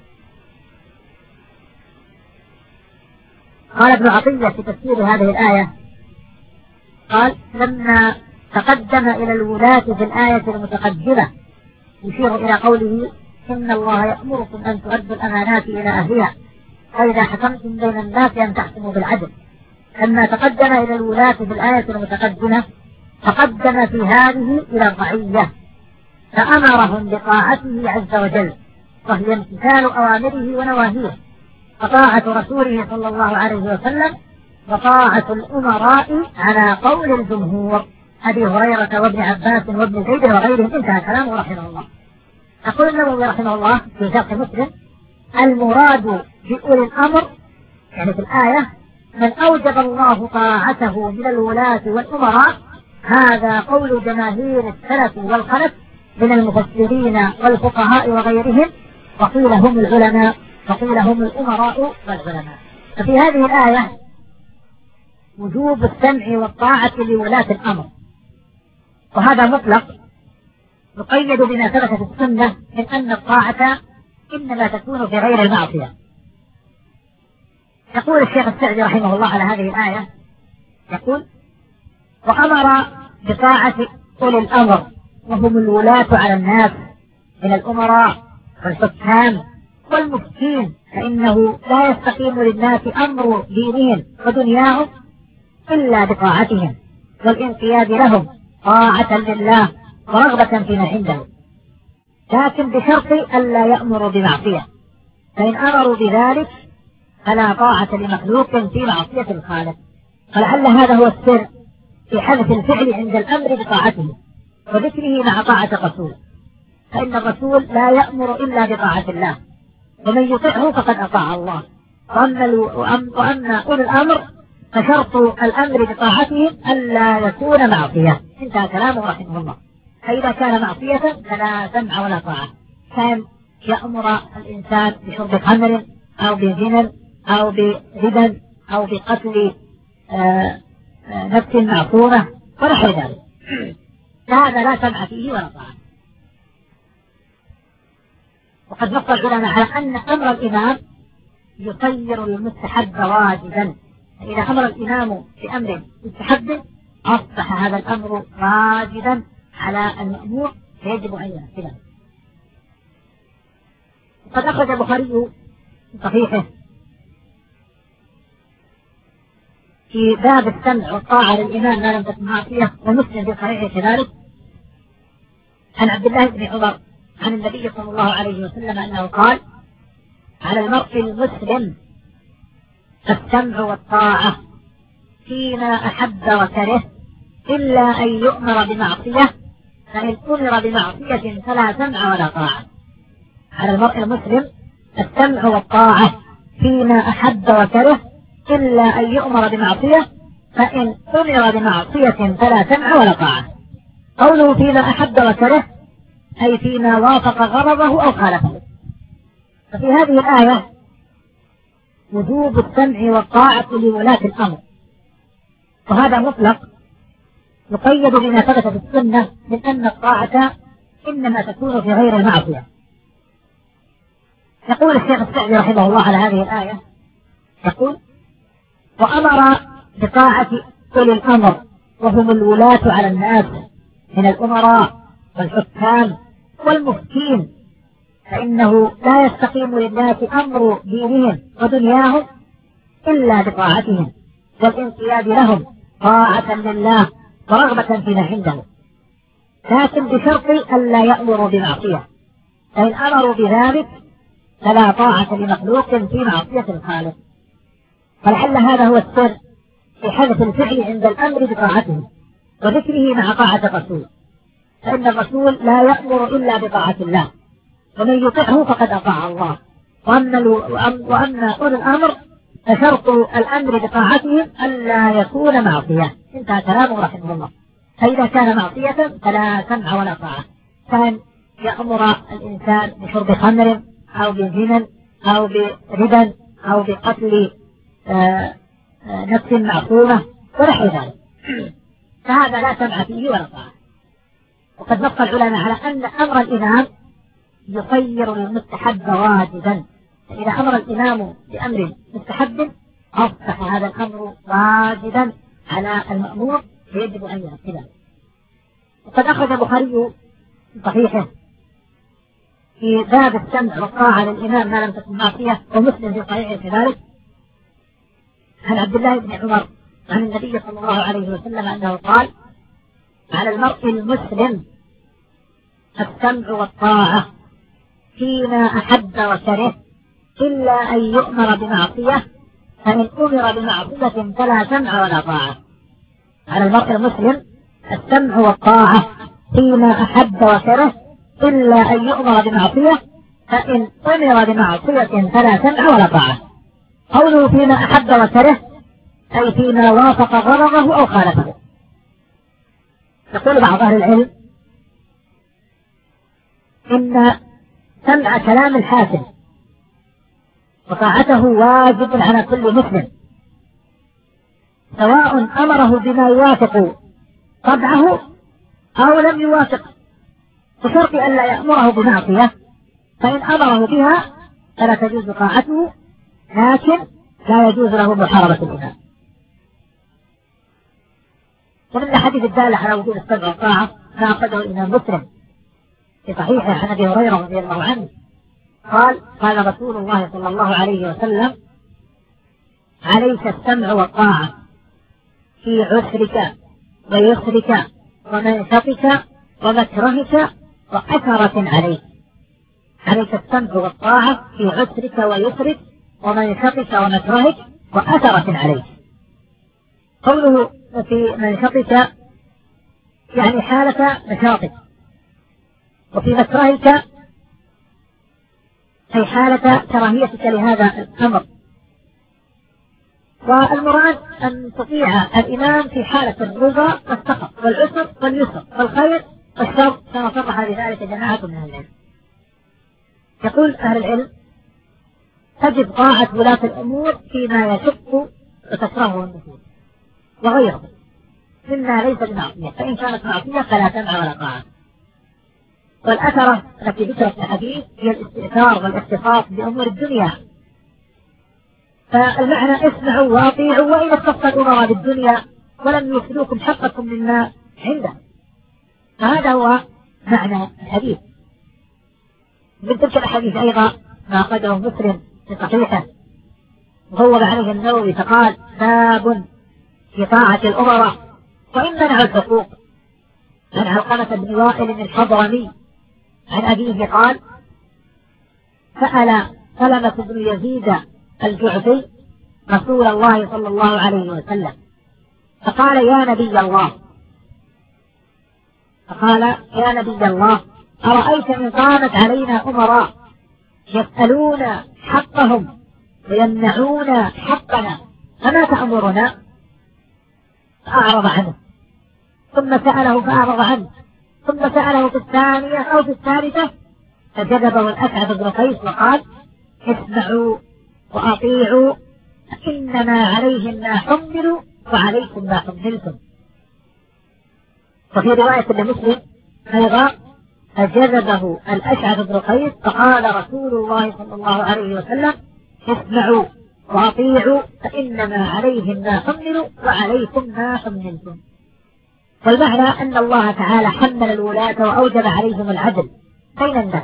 قال ابن عطية في تفسير هذه الآية قال: لما تقدم إلى الولاة في الآية المتقدمة يشير إلى قوله: إن الله يأمركم أن تؤدوا الأمانات إلى أهلها فإذا حكمتم بين الناس أن تحكموا بالعدل. لما تقدم إلى الولاة في الآية المتقدمة تقدم في هذه إلى الرعية فأمرهم بطاعته عز وجل، وهي امتثال أوامره ونواهيه، وطاعة رسوله صلى الله عليه وسلم، وطاعة الأمراء على قول الجمهور أبي هريرة وابن عباس وابن زيد وغيرهم. انتهى كلامه رحمه الله. يقول النووي رحمه الله في شرح مسلم: المراد بأولي الأمر يعني في الآية من أوجب الله طاعته من الولاة والأمراء، هذا قول جماهير السلف والخلف من المفسرين والفقهاء وغيرهم، وقيل هم العلماء وقيل هم الأمراء والعلماء. ففي هذه الآية وجوب السمع والطاعة لولاة الأمر، وهذا مطلق يقيد بما ثبت في السنة من أن الطاعة إنما تكون في غير المعصية. يقول الشيخ السعدي رحمه الله على هذه الآية، يقول: وأمر بطاعة أولي الأمر وهم الولاة على الناس من الأمراء والحكام والمفتين، فإنه لا يستقيم للناس أمر دينهم ودنياهم إلا بطاعتهم والانقياد لهم طاعة لله ورغبة فيما عنده، لكن بشرط ألا يأمروا بمعصية، فإن أمروا بذلك فلا طاعة لمخلوق في معصية الخالق. فلعل هذا هو السر في حذف الفعل عند الأمر بطاعته وذكره مع طاعة الرسول، فإن الرسول لا يأمر إلا بطاعة الله، ومن يطعه فقد أطاع الله. وأما أولي الأمر فشرط الأمر بطاعتهم ألا يكون معصية. انتهى كلامه رحمه الله. فإذا كان معصية فلا سمع ولا طاعة. كان يأمر الإنسان بشرب خمر أو بزنا أو بربا أو بقتل آآ آآ نفس معصومة ونحو ذلك، فهذا لا سمع فيه ولا طاعة. وقد نص العلماء على أن أمر الإمام يصير المستحب واجبا، فإذا أمر الإمام بأمر مستحب أصبح هذا الأمر واجبا على المأمور فيجب أن ينفذه. وقد أخرج البخاري في صحيحه في باب السمع والطاعة للإمام ما لم تكن معصية، ومسلم في صحيحه كذلك عن عبد الله بن عمر عن النبي صلى الله عليه وسلم أنه قال: على المرء المسلم السمع والطاعة فيما أحب وكره إلا أن يؤمر بمعصية، فإن أمر بمعصية فلا سمع ولا طاعة. على المرء المسلم السمع والطاعة فيما أحب وكره إلا أن يؤمر بمعصية، فإن أمر بمعصية فلا سمع ولا طاعة. قوله فيما أحب وكره أي فيما وافق غضبه أو خالفه. ففي هذه الآية وجوب السمع والطاعة لولاة الأمر، وهذا مطلق يقيد بما ثبت في السنة من أن الطاعة إنما تكون في غير المعصية. يقول الشيخ السعدي رحمه الله على هذه الآية، يقول: وأمر بطاعة أولي الأمر وهم الولاة على الناس من الأمراء والحكام والمفتين، فإنه لا يستقيم للناس أمر دينهم ودنياهم إلا بطاعتهم والانقياد لهم طاعة لله ورغبة فيما عنده، لكن بشرط ألا يأمروا بمعصية، فإن أمروا بذلك فلا طاعة لمخلوق في معصية الخالق. فلعل هذا هو السر في حدث الفعل عند الأمر بطاعته وذكره مع طاعة الرسول، فإن الرسول لا يأمر إلا بطاعة الله، ومن يطعه فقد أطاع الله. وأما أولي الأمر فشرط الأمر بطاعتهم ألا يكون معصية. انتهى كلامه رحمه الله. فإذا كان معصية فلا سمع ولا طاعة، كان يأمر الإنسان بشرب خمر أو بزنا أو بربا أو بقتل آآ آآ نفس معصومة ونحو ذلك، فهذا لا سمع فيه ولا طاعة. وقد نص العلماء على أن أمر الإمام يخير المستحب واجبا، فإذا أمر الإمام بأمر مستحب أصبح هذا الأمر واجبا على المأمور فيجب أن ينفذه. وقد أخرج البخاري في صحيحه في باب السمع والطاعة للإمام ما لم تكن معصية، ومسلم في صحيحه كذلك عن عبد الله بن عمر عن النبي صلى الله عليه وسلم أنه قال: على المرء المسلم السمع والطاعة فيما أحب وكره إلا أن يؤمر بمعصية، فإن أمر بمعصية فلا سمع ولا طاعة. على المرء المسلم السمع والطاعة فيما أحب وكره إلا أن يؤمر بمعصية، فإن أمر بمعصية فلا سمع ولا طاعة. قوله فيما أحب وكره أي فيما وافق غضبه أو خالفه. يقول بعض أهل العلم إن سمع كلام الحاكم وطاعته واجب على كل مسلم، سواء أمره بما يوافق طبعه أو لم يوافق، بشرط أن لا يأمره بمعصية، فإن أمره بها فلا تجوز طاعته، لكن لا يجوز له محاربة الإمام. ومن الحديث الدالة على وجود السمع والطاعة ما أخرجه الإمام مسلم في صحيحه عن أبي هريرة رضي الله عنه قال: قال رسول الله صلى الله عليه وسلم: عليك السمع والطاعة في عسرك ويسرك ومنشطك ومكرهك وأثرة عليك. عليك السمع والطاعة في عسرك ويسرك ومنشطك ومكرهك وأثرة عليك. قوله في منشطك يعني حالة نشاطك، وفي مكرهك أي حالة كراهيتك لهذا الأمر. والمراد أن تطيع الإمام في حالة الرضا والسخط والعسر واليسر والخير والشر، كما صرح بذلك جماعة من العلم. يقول أهل العلم: تجب طاعة ولاة الأمور فيما يشق وتكرهه النفوس وغيره مما ليس بمعصية، فإن كانت معصية فلا سمع ولا طاعة. والأثرة التي ذكرت في الحديث هي الاستئثار والاختصاص بأمور الدنيا، فالمعنى اسمعوا واطيعوا وإن اختص الأمراء بالدنيا ولم يوفدوكم حقكم مما عنده. فهذا هو معنى الحديث. من تلك الأحاديث أيضا ما أخرجه مسلم في صحيحه وبوب عليه النووي فقال: باب في طاعة الأمراء وإن منعوا الحقوق. عن علقمة بن وائل الحضرمي عن أبيه قال: سأل سلمة بن يزيد الجعفي رسول الله صلى الله عليه وسلم فقال: يا نبي الله فقال يا نبي الله أرأيت إن قامت علينا أمراء يسألون حقهم ويمنعون حقنا فما تأمرنا؟ فأعرض عنه، ثم سأله فأعرض عنه، ثم سأله في الثانية أو في الثالثة فجذبه الأسعد بن قيس وقال: اسمعوا وأطيعوا إنما عليهم ما حملوا وعليكم ما حملتم. وفي رواية لمسلم أيضا: فجذبه الأشعث بن قيس فقال رسول الله صلى الله عليه وسلم: اسمعوا وأطيعوا فإنما عليهم ما حملوا وعليكم ما حملتم. والمعنى أن الله تعالى حمل الولاة وأوجب عليهم العدل بين الناس،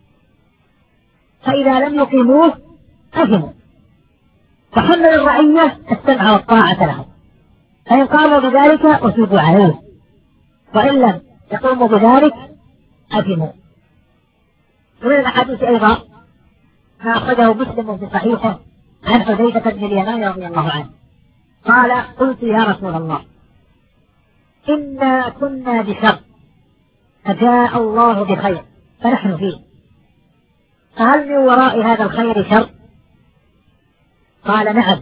فإذا لم يقيموه أثموا، وحمل الرعية السمع والطاعة لهم، فإن قاموا بذلك أثيبوا عليه، وإن لم يقوموا بذلك أثموا. ومن الأحاديث أيضا ما أخرجه مسلم في صحيحه عن حذيفة بن اليمان رضي الله عنه قال: قلت يا رسول الله إنا كنا بشر فجاء الله بخير فنحن فيه، فهل من وراء هذا الخير شر؟ قال: نعم.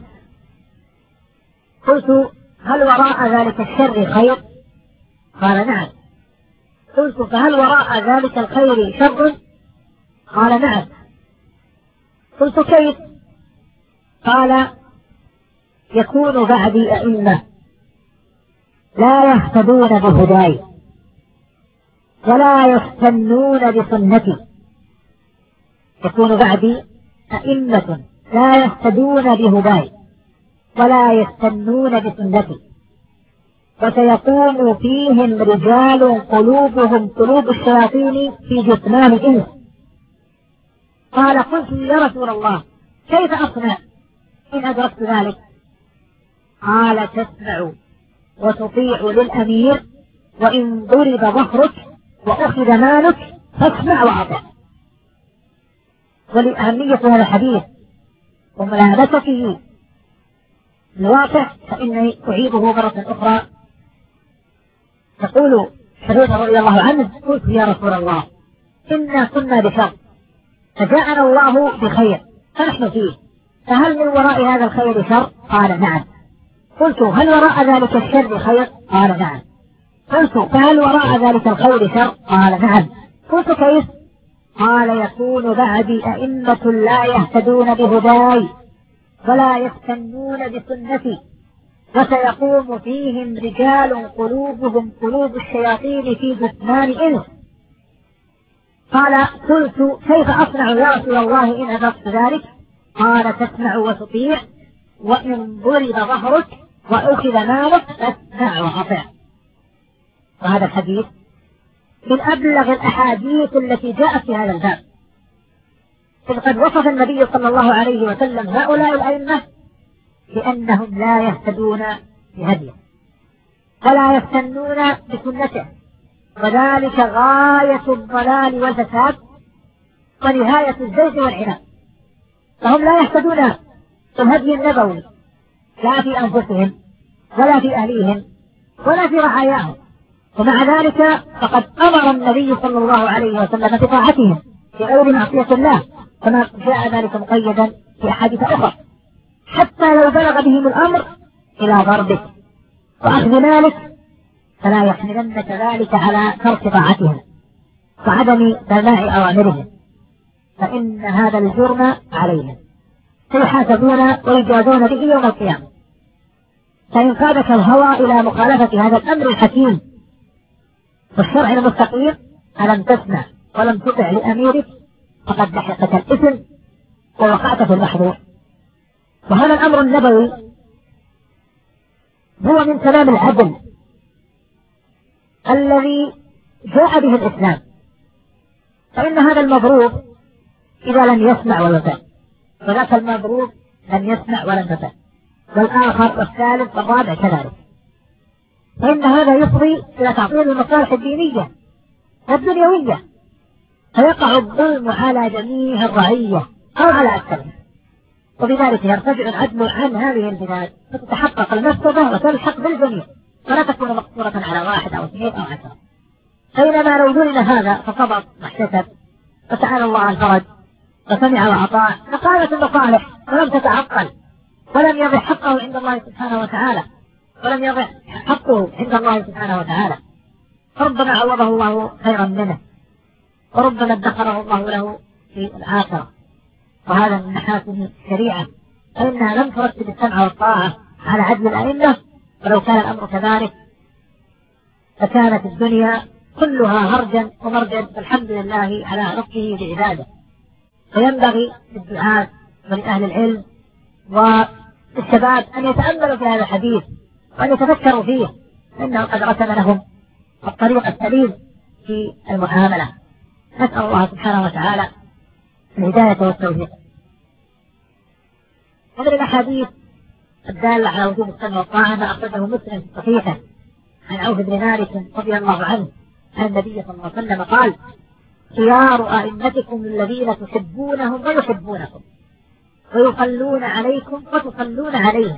قلت: هل وراء ذلك الشر خير؟ قال: نعم. قلت: فهل وراء ذلك الخير شر؟ قال: نعم. قلت: كيف؟ قال: يكون بعدي أئمة لا يهتدون بهداي ولا يستنون بسنتي. يكون بعدي أئمة لا يهتدون بهداي ولا يستنون بسنتي، وسيقوم فيهم رجال قلوبهم قلوب الشياطين في جثمان الإنس. قال: قلت يا رسول الله كيف أصنع إن أدركت ذلك؟ قال: تسمع وتطيع للأمير وإن ضرب ظهرك وأخذ مالك فاسمع وأطع. ولأهمية هذا الحديث وملامسته الواقع فإني أعيده مرة أخرى. تقول حذيفة رضي الله عنه: قلت يا رسول الله إنا كنا بشر فجاءنا الله بخير فنحن فيه، فهل من وراء هذا الخير شر؟ قال: نعم. قلت: هل وراء ذلك الشر خير؟ قال: نعم. قلت: فهل وراء ذلك الخير شر؟ قال: نعم. قلت: كيف؟ قال: يكون بعدي أئمة لا يهتدون بهداي ولا يستنون بسنتي، وسيقوم فيهم رجال قلوبهم قلوب الشياطين في جثمان إنس. قال: قلت: كيف أصنع يا رسول الله إن أدركت ذلك؟ قال: تسمع وتطيع وإن ضرب ظهرك وأخذ مالك فاسمع وأطع. وهذا الحديث من أبلغ الأحاديث التي جاءت في هذا الباب، إذ قد وصف النبي صلى الله عليه وسلم هؤلاء الأئمة بأنهم لا يهتدون بهديه ولا يستنون بسنته، وذلك غاية الضلال والفساد ونهاية الزيغ والعناد. فهم لا يهتدون بالهدي النبوي لا في أنفسهم ولا في أهليهم ولا في رعاياهم، ومع ذلك فقد أمر النبي صلى الله عليه وسلم بطاعتهم في غير معصية الله، كما جاء ذلك مقيدا في أحاديث أخرى، حتى لو بلغ بهم الأمر إلى ضربه وأخذ مالك فلا يحملنك ذلك على ترك طاعتهم وعدم سماع أوامرهم، فإن هذا الجرم عليهم سيحاسبون ويجازون به يوم القيامة. فإن قادك الهوى إلى مخالفة هذا الأمر الحكيم والشرع المستقيم ألم تسمع ولم تطع لأميرك فقد لحقك الإثم ووقعت في المحظور. وهذا الأمر النبوي هو من تمام العدل الذي جاء به الإسلام. فإن هذا المضروب إذا لم يسمع ويطع، وذاك المضروب لم يسمع ولم يطع، والآخر والثالث والرابع كذلك، فإن هذا يفضي إلى تعطيل المصالح الدينية والدنيوية، فيقع الظلم على جميع الرعية أو على أكثرها، وبذلك يرتفع العدل عن هذه البلاد فتتحقق المفسدة وتلحق بالجميع، ولا تكون مقصورة على واحد أو اثنين أو عشرة. بينما لو ظلم هذا فصبر واحتسب وسأل الله الفرج وسمع وأطاع لقامت المصالح ولم تتعطل، ولم يضع حقه عند الله سبحانه وتعالى، ولم يضع حقه عند الله سبحانه وتعالى، فربما عوضه الله خيرا منه، وربما ادخره الله له في الآخرة. وهذا من محاسن الشريعة، فإنها لم ترتب السمع والطاعة على عدل الأئمة، ولو كان الأمر كذلك فكانت الدنيا كلها هرجا ومرجا، والحمد لله على لطفه بعباده. فينبغي للدعاة ولأهل العلم والشباب أن يتأملوا في هذا الحديث وأن يتفكروا فيه، فإنه قد رسم لهم الطريق السليم في المعاملة. نسأل الله سبحانه وتعالى الهداية والتوفيق. ومن الأحاديث الدالة على وجوب السمع والطاعة ما أخرجه مسلم في صحيحه عن عوف بن مالك رضي الله عنه أن النبي صلى الله عليه وسلم قال: خيار أئمتكم الذين تحبونهم ويحبونكم ويصلون عليكم وتصلون عليهم،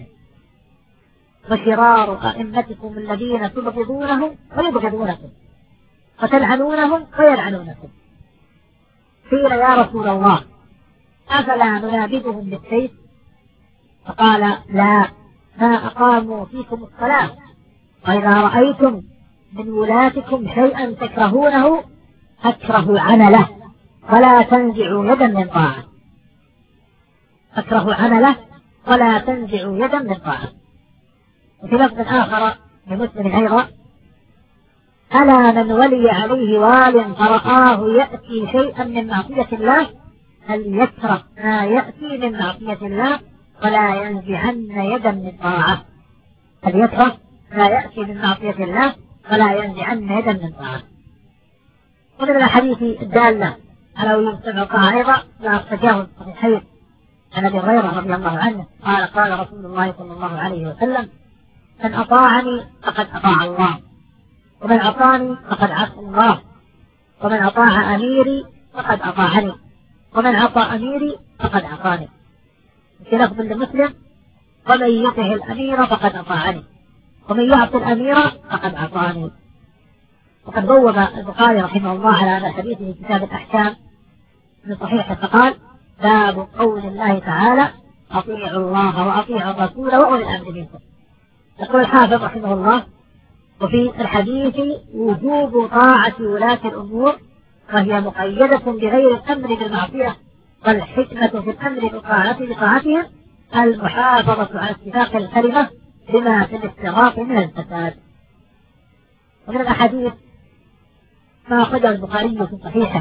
وشرار أئمتكم الذين تبغضونهم ويبغضونكم وتلعنونهم ويلعنونكم. قيل: يا رسول الله أفلا ننابذهم بالسيف؟ فقال: لا، ما أقاموا فيكم الصلاة، وإذا رأيتم من ولاتكم شيئا تكرهونه فاكرهوا عمله ولا تنزعوا يدا من طاعة. فاكرهوا عمله ولا تنزعوا يدا من طاعة. وفي لفظ آخر لمسلم أيضا: ألا من ولي عليه وال فرآه يأتي شيئا من معصية الله فليكره ما يأتي من معصية الله ولا ينزعن يدا من طاعة. فليكره ما يأتي من معصية الله ولا ينزعن يدا من طاعة. ومن الحديث الدالة على وجوب السمع والطاعة أيضا ما أخرجاه الصحيحين عن أبي هريرة رضي الله عنه قال: قال رسول الله صلى الله عليه وسلم: من أطاعني فقد أطاع الله، ومن عصاني فقد عصى الله، ومن أطاع أميري فقد أطاعني، ومن عصى أميري فقد عصاني. في لفظ لمسلم: ومن يطع الأمير فقد أطاعني، ومن يعصي الأمير فقد عصاني. وقد بوب البخاري رحمه الله على هذا الحديث في كتاب الأحكام من صحيحه فقال: باب قول الله تعالى: أطيعوا الله وأطيعوا الرسول وأولي الأمر منكم. يقول الحافظ رحمه الله: وفي الحديث وجوب طاعة ولاة الأمور، وهي مقيدة بغير الأمر بالمعصية، والحكمة في الأمر بطاعتهم المحافظة على اتفاق الكلمة بما في الاستغراق من الفساد. ومن الأحاديث ما أخرجه البخاري في صحيحه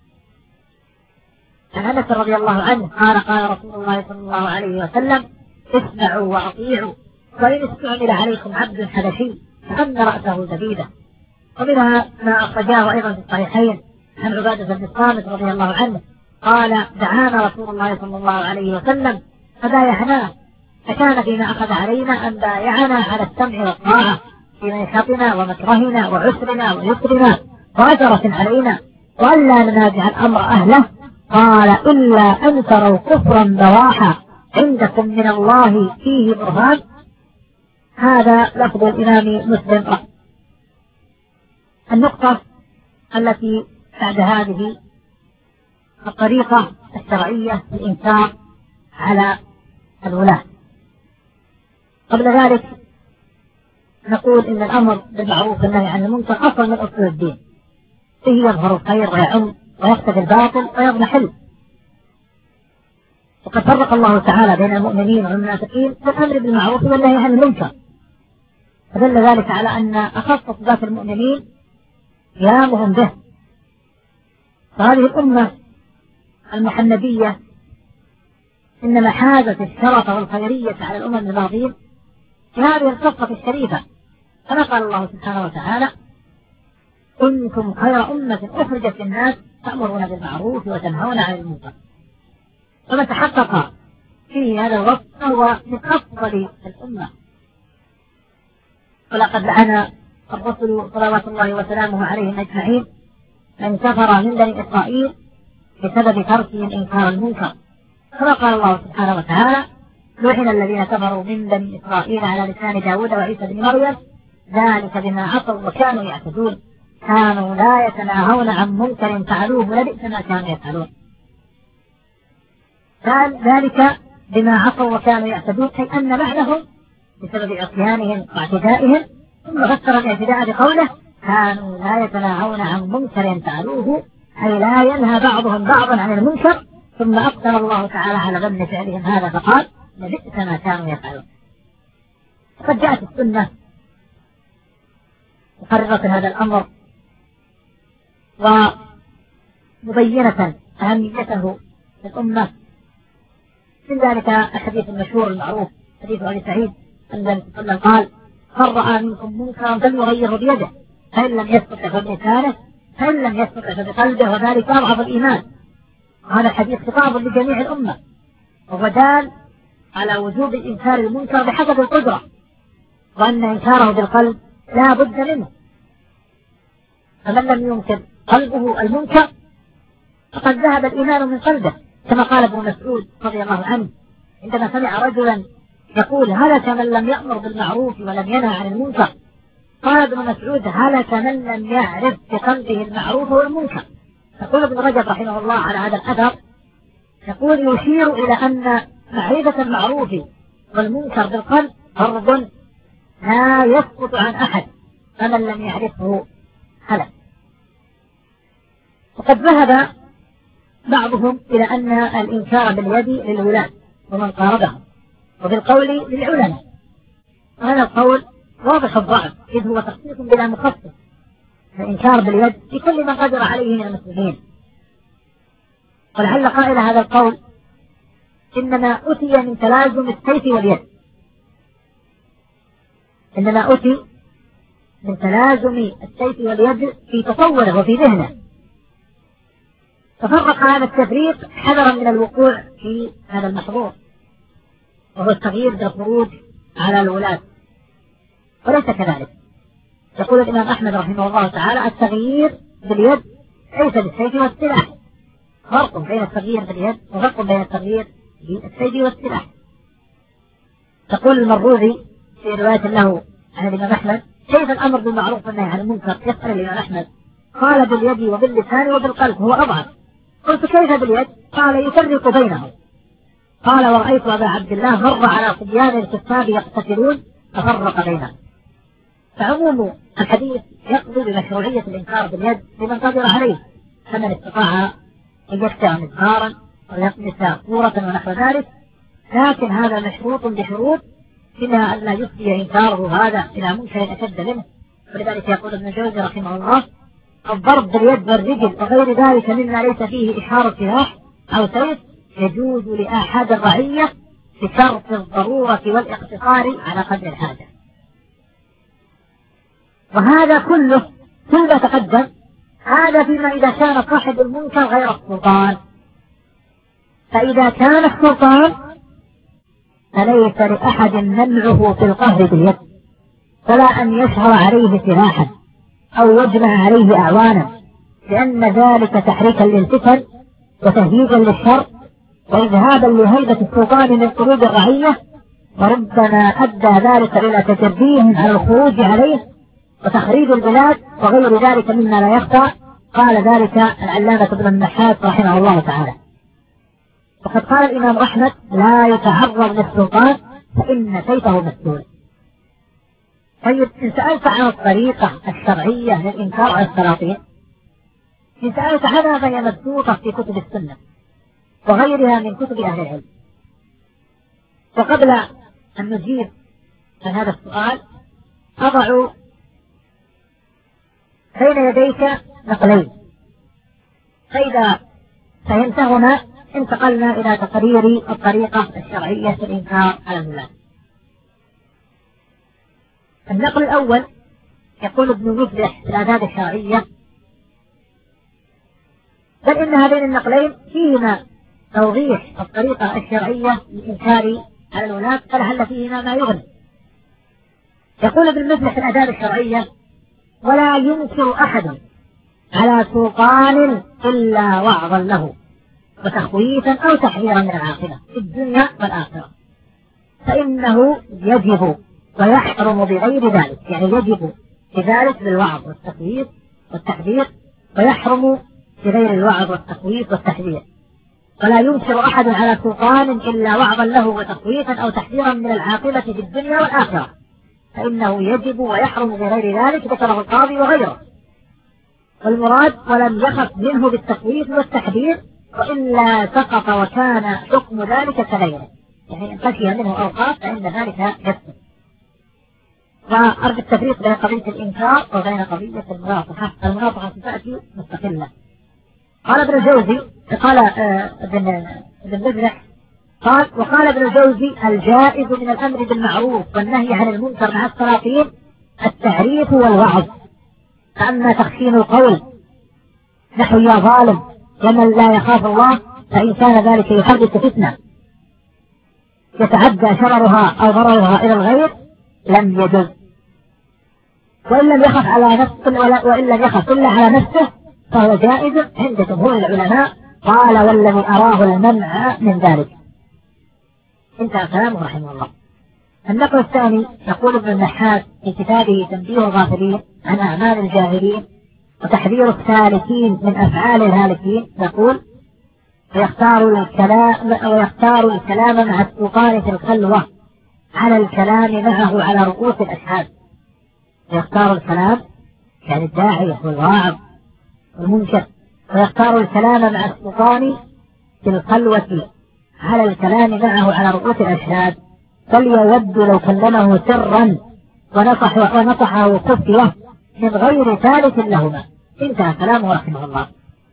عن أنس رضي الله عنه قال: قال رسول الله صلى الله عليه وسلم: اسمعوا وأطيعوا، وإن استعمل عليكم عبد حبشي فأن رأسه زبيدة. ومنها ما أخرجاه أيضا في الصحيحين عن عبادة بن الصامت رضي الله عنه قال: دعانا رسول الله صلى الله عليه وسلم فبايعناه، فكان فيما أخذ علينا أن بايعنا على السمع والطاعة في منشطنا ومكرهنا وعسرنا ويسرنا وأجرة علينا، وألا ننازع الأمر أهله. قال: إلا أن تروا كفرا بواحا عندكم من الله فيه برهان. هذا لفظ الإمام مسلم. النقطة التي بعد هذه الطريقة الشرعية للإنكار على الولاة. قبل ذلك نقول إن الأمر بالمعروف والنهي عن المنكر أصل من أصول الدين، فيه يظهر الخير ويعم ويقتضي الباطل ويضمحل. وقد فرق الله تعالى بين المؤمنين والمنافقين في الأمر بالمعروف والنهي عن المنكر، فدل ذلك على أن أخص صفات المؤمنين قيامهم به. فهذه الأمة المحمدية إنما حازت الشرف والخيرية على الأمم الماضين في هذه القصة الشريفة كما قال الله سبحانه وتعالى: كنتم خير أمة أخرجت للناس تأمرون بالمعروف وتنهون عن المنكر. فمن تحقق فيه هذا الوصف فهو من أفضل الأمة. ولقد لعن الرسل صلوات الله وسلامه عليهم أجمعين من كفر من بني إسرائيل بسبب تركهم إنكار المنكر، كما قال الله سبحانه وتعالى: لعن الذين كفروا من بني إسرائيل على لسان داود وعيسى بن مريم ذلك بما عصوا وكانوا يعتدون كانوا لا يتناهون عن منكر فعلوه لبئس ما كانوا يفعلون. ذلك بما عصوا وكانوا يعتدون أي أن بعدهم بسبب عصيانهم واعتدائهم، ثم فسر الاعتداء بقوله: كانوا لا يتناهون عن منكر فعلوه أي لا ينهى بعضهم بعضا عن المنكر، ثم أقدر الله تعالى على ذم فعلهم هذا فقال: لبئس ما كانوا يفعلون. وقد جاءت السنة مقررة هذا الأمر ومبينة أهميته للأمة. من ذلك الحديث المشهور المعروف حديث أبي سعيد أن النبي صلى الله عليه وسلم قال: من رأى منكم منكرا فليغيره بيده فإن لم يستطع فبلسانه فإن لم يستطع فبقلبه وذلك أضعف الإيمان. هذا الحديث خطاب لجميع الأمة، وهو دال على وجوب إنكار المنكر بحسب القدرة، وأن إنكاره بالقلب لا بد منه. فمن لم ينكر قلبه المنكر فقد ذهب الإيمان من قلبه، كما قال ابن مسعود رضي الله عنه عندما سمع رجلا يقول: هلك من لم يأمر بالمعروف ولم ينهى عن المنكر. قال ابن مسعود: هلك من لم يعرف بقلبه المعروف والمنكر. يقول ابن رجب رحمه الله على هذا الأثر، يقول: يشير إلى أن معرفة المعروف والمنكر بالقلب فرض لا يسقط عن أحد، فمن لم يعرفه هلك. وقد ذهب بعضهم إلى أن الإنكار باليد للولاة ومن قاربهم، وبالقول للعلماء. هذا القول واضح الضعف، إذ هو تخصيص بلا مخصص، الإنكار باليد لكل من قدر عليه من المسلمين. ولعل قائل هذا القول إنما أتي من تلازم السيف واليد، إنما أتي من تلازم السيف واليد في تصوره وفي ذهنه، ففرق هذا التفريق حذرا من الوقوع في هذا المحظور، وهو التغيير بالخروج على الولاة، وليس كذلك. يقول الإمام أحمد رحمه الله تعالى: التغيير باليد ليس بالسيف والسلاح، فرق بين التغيير باليد وفرق بين التغيير بالسيف والسلاح. تقول المروذي في رواية له عن الإمام أحمد: كيف الأمر بالمعروف والنهي عن المنكر؟ يسأل الإمام أحمد، قال: باليد وباللسان وبالقلب، هو أضعف. قلت: كيف باليد؟ قال: يفرق بينهم. قال: ورأيت أبا عبد الله مر على صبيان الكتاب يقتتلون ففرق بينهم. فعموم الحديث يقضي بمشروعية الإنكار باليد لمن قدر عليه، فمن استطاع أن يقطع مزمارا ويقمس صورة ونحو ذلك، لكن هذا مشروط بشروط منها أن لا يفضي إنكاره هذا إلى منكر أشد منه. ولذلك يقول ابن الجوزي رحمه الله: الضرب باليد والرجل وغير ذلك مما ليس فيه إشارة سلاح أو سيف يجوز لأحد الرعية بشرط الضرورة والاقتصار على قدر الحاجة. وهذا كله كل ما تقدم هذا فيما إذا كان صاحب المنكر غير السلطان. فإذا كان السلطان فليس لأحد منعه في القهر باليد، فلا أن يشهر عليه سلاحا أو يجمع عليه أعوانا، لأن ذلك تحريكا للفتن وتهييجا للشر وإذهابا لهيبة السلطان من قلوب الرعية، وربما أدى ذلك إلى تجريهم على الخروج عليه وتخريب البلاد وغير ذلك مما لا يخفى. قال ذلك العلامة ابن النحاس رحمه الله تعالى. وقد قال الإمام أحمد: لا يتعرض للسلطان فإن سيفه مسلول. طيب، إن سألت عن الطريقة الشرعية للإنكار على السلاطين، إن سألت عنها فهي مبسوطة في كتب السنة وغيرها من كتب أهل العلم. وقبل أن نجيب عن هذا السؤال أضع بين يديك نقلين، فإذا فهمتهما انتقلنا إلى تقرير الطريقة الشرعية في الإنكار على الولاة. النقل الأول يقول ابن مفلح في الآداب الشرعية: بل إن هذين النقلين فيهما توضيح الطريقة الشرعية للإنكار على الولاة، فلعل فيهما ما يغني. يقول ابن مفلح في الآداب الشرعية: ولا ينكر أحد على سلطان إلا وعظا له وتخويفا أو تحذيرا من العاقبة في الدنيا والآخرة، فإنه يجب ويحرم بغير ذلك، يعني يجب بذلك بالوعظ والتخويف والتحذير، ويحرم بغير الوعظ والتخويف والتحذير. ولا ينكر أحد على سلطان إلا وعظا له وتخويفا أو تحذيرا من العاقبة في الدنيا والآخرة، فإنه يجب ويحرم بغير ذلك، ذكره القاضي وغيره. والمراد ولم يخف منه بالتخويف والتحذير، وإلا سقط وكان حكم ذلك كغيره، يعني إن خشي منه أو خاف فإن ذلك يسقط. وأرجو التفريق بين قضية الإنكار وبين قضية المناصحة. المناصحة تأتي مستقلة. قال ابن الجوزي، قال ابن ابن مفلح قال: وقال ابن الجوزي: الجائز من الأمر بالمعروف والنهي عن المنكر مع السلاطين التعريف والوعظ، فأما تخشين القول نحو يا ظالم ومن لا يخاف الله، فإن كان ذلك يحدث فتنة يتعدى شررها أو ضررها إلى الغير لم يجوز، وإن لم يخف على نفسه وإن لم يخف إلا على نفسه فهو جائز عند جمهور العلماء. قال: والذي أراه المنع من ذلك. انتهى كلامه رحمه الله. النقل الثاني يقول ابن النحاس في كتابه تنبيه الغافلين عن أعمال الجاهلين وتحذير السالكين من أفعال الهالكين، يقول: ويختار الكلام ويختار الكلام مع السلطان في الخلوة على الكلام معه على رؤوس الأشهاد. ويختار الكلام يعني الداعية والواعظ والمنكر، ويختار الكلام مع السلطان في الخلوة على الكلام معه على رؤوس الأشهاد، فليود لو كلمه سرا ونصح ونصحه خفية من غير ثالث لهما. انتهى كلامه رحمه الله.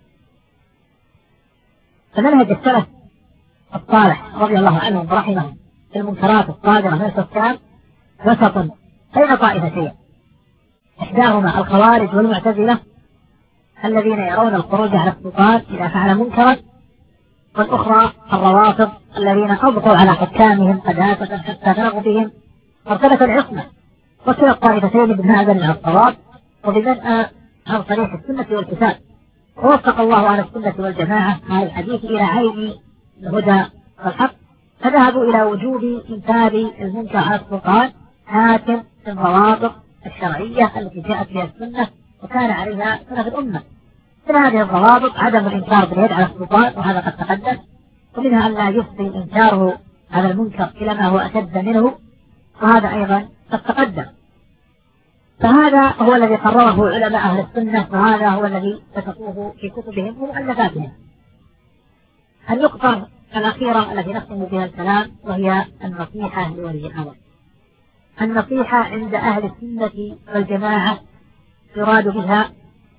فمنهج السلف الصالح رضي الله عنهم ورحمهم في المنكرات الصادرة من الحكام وسط بين طائفتين، إحداهما الخوارج والمعتزلة الذين يرون الخروج على السلطان إذا فعل منكرا، والأخرى الروافض الذين أبقوا على حكامهم قداسة حتى بلغوا بهم مرتبة العصمة. وكلا الطائفتين بهذا من الصواب وببدء عن طريق السنة والكتاب. ووفق الله على السنة والجماعة هذا الحديث إلى عين الهدى والحق، فذهبوا إلى وجوب إنكار المنكر على السلطان حاكم في الضوابط الشرعية التي جاءت بها السنة وكان عليها سلف الأمة. من هذه الضوابط عدم الإنكار باليد على السلطان، وهذا قد تقدم، ومنها أن لا يفضي إنكاره على المنكر إلى ما هو أشد منه، وهذا أيضا قد تقدم. فهذا هو الذي قرره علماء أهل السنة، وهذا هو الذي كتبوه في كتبهم ومؤلفاتهم. النقطة الأخيرة التي نختم بها الكلام وهي النصيحة لولي الأمر. النصيحة عند أهل السنة والجماعة يراد بها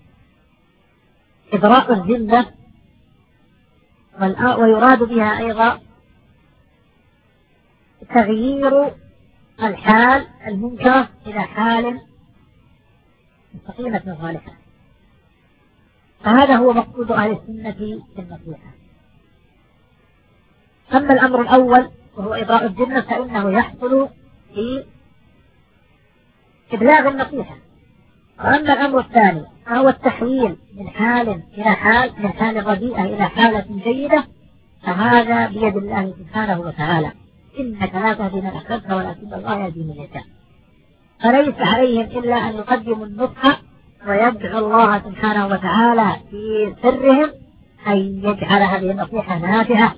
إبراء الذمة، ويراد بها أيضا تغيير الحال المنكرة إلى حال مستقيمة صالحة. فهذا هو مقصود أهل السنة في النصيحة. أما الأمر الأول وهو إبراء الذمة فإنه يحصل في إبلاغ النصيحة. وأما الأمر الثاني فهو التحويل من حال إلى حال، من حال رديئة إلى حالة جيدة، فهذا بيد الله سبحانه وتعالى. إنك لا تهدي من أحببت ولكن الله يهدي من يشاء. فليس عليهم إلا أن يقدموا النصح ويدعو الله سبحانه وتعالى في سرهم أن يجعل هذه النصيحة نافعة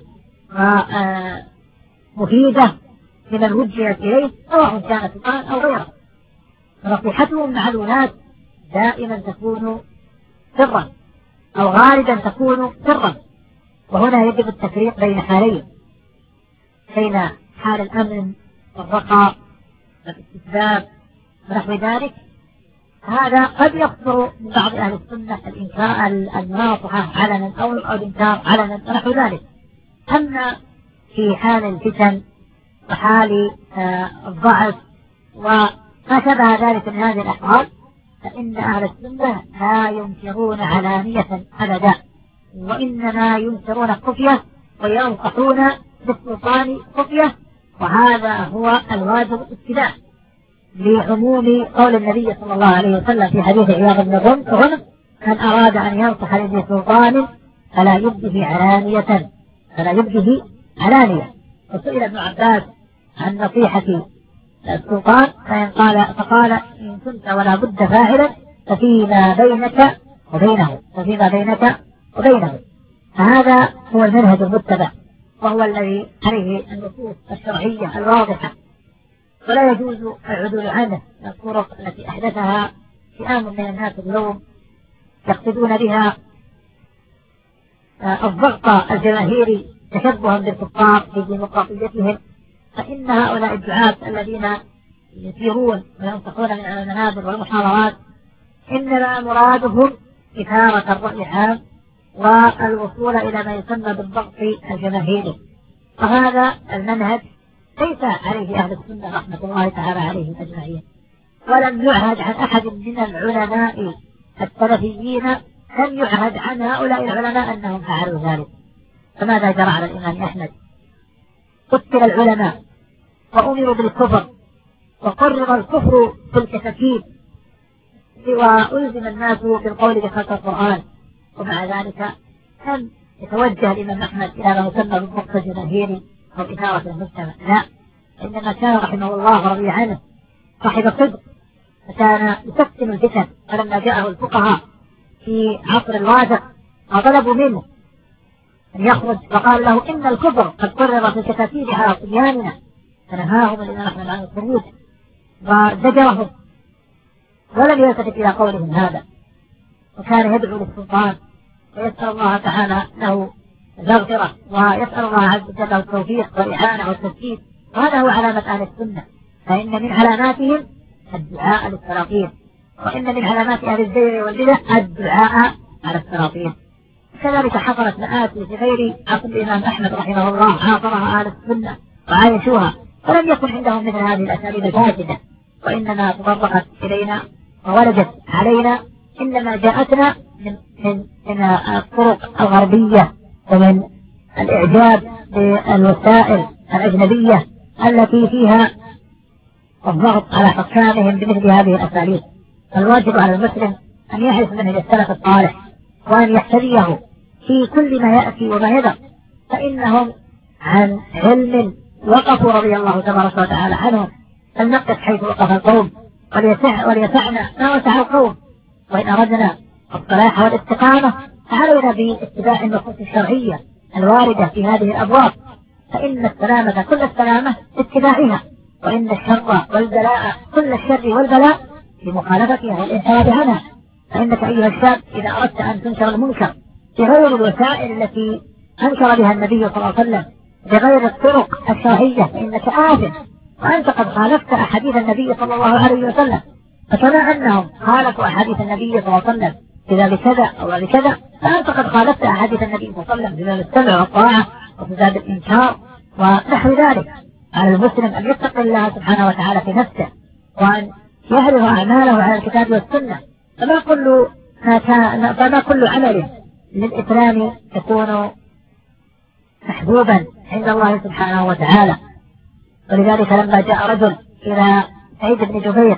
ومفيدة لمن وجهت إليه سواء كان سلطان أو غيره. نصيحتهم مع الولاة دائما تكون سرا أو غالبا تكون سرا. وهنا يجب التفريق بين حالين، بين حال الأمن والرخاء والاستسباب ونحو ذلك. هذا قد يصدر من بعض أهل السنة الإنكار الناصحة علنا أو الإنكار علنا ونحو ذلك. أما في حال الفتن وحال الضعف ما شبه ذلك من هذه الأحوال فإن أهل السنة لا ينكرون علانية أبدا، وإنما ينكرون خفية وينصحون بالسلطان خفية، وهذا هو الواجب الاتباع لعموم قول النبي صلى الله عليه وسلم في حديث عياض بن غنم: من أراد أن ينصح لذي سلطان فلا يبده علانية فلا يبده علانية. وسئل ابن عباس عن نصيحة السلطان فإن قال فقال: إن كنت ولا بد فاعلا ففيما بينك وبينه ففيما بينك وبينه. فهذا هو المنهج المتبع، وهو الذي عليه النصوص الشرعية الواضحة، ولا يجوز العدول عنه من الطرق التي أحدثها فئام من الناس اليوم يقصدون بها الضغط الجماهيري تشبها بالكفار في ديمقراطيتهم. فإن هؤلاء الدعاة الذين يسيرون وينصحون من المنابر والمحاضرات إنما مرادهم إثارة الرأي العام والوصول إلى ما يسمى بالضغط الجماهيري، وهذا المنهج ليس عليه أهل السنة رحمة الله تعالى عليهم أجمعين، ولم يعهد عن أحد من العلماء السلفيين لم يعهد عن هؤلاء العلماء أنهم فعلوا ذلك. فماذا جرى على الإمام أحمد؟ قتل العلماء وأمروا بالكفر وقرر الكفر في الكتاتيب وألزم الناس بالقول بخلق القرآن، ومع ذلك لم يتوجه الإمام أحمد إلى ما يسمى بالضغط الجماهيري أو إثارة المجتمع، لا، إنما كان رحمه الله رضي عنه صاحب صدق، فكان يسكن الفتن. فلما جاءه الفقهاء في عصر الواثق وطلبوا منه أن يخرج فقال له: إن الكفر قد قرر في الكتاتيب على صبياننا، فنهاهم الإمام أحمد عن الخروج وزجرهم ولم يلتفت إلى قولهم هذا، وكان يدعو للسلطان ويسأل الله تعالى له المغفرة ويسأل الله عز وجل له التوفيق والإعانة والتسديد. وهذا هو علامة أهل السنة، فإن من علاماتهم الدعاء للسلاطين، وإن من علامات أهل الزيغ والبدع الدعاء على السلاطين. كذلك حصلت مآسي في غير عصر الإمام أحمد رحمه الله عاصرها أهل السنة وعايشوها، ولم يكن عندهم مثل هذه الأساليب الفاسدة، وإنما تطرقت إلينا وولدت علينا، إنما جاءتنا من من من الطرق الغربية ومن الإعجاب بالوسائل الأجنبية التي فيها الضغط على حكامهم بمثل هذه الأساليب. فالواجب على المسلم أن يحرص منه السلف الصالح وأن يحتذيه في كل ما يأتي وما يذر، فإنهم عن علم وقفوا رضي الله تبارك وتعالى عنهم، فلنقف حيث وقف القوم وليسع وليسعنا ما وسع القوم. وإن أردنا الصلاح والاستقامة فعلينا باتباع النصوص الشرعية الواردة في هذه الأبواب، فإن السلامة كل السلامة اتباعها، وإن الشر والبلاء كل الشر والبلاء بمخالفتها والإنحراف عنها. فإنك أيها الشاب إذا أردت أن تنكر المنكر بغير الوسائل التي أنكر بها النبي صلى الله عليه وسلم، بغير الطرق الشرعية، فإنك آثم، وأنت قد خالفت أحاديث النبي صلى الله عليه وسلم. فكما أنهم خالفوا أحاديث النبي صلى الله عليه وسلم إذا بكذا أو بكذا، فأنت قد خالفت أحاديث النبي صلى الله عليه وسلم بما السمع والطاعة وتزاد الإنكار ونحو ذلك. على المسلم أن يتق الله سبحانه وتعالى في نفسه، وأن يعرض أعماله على الكتاب والسنة. فما كل ما كان فما كل عمل للإسلام يكون محبوبا عند الله سبحانه وتعالى. ولذلك لما جاء رجل إلى سعيد بن جبير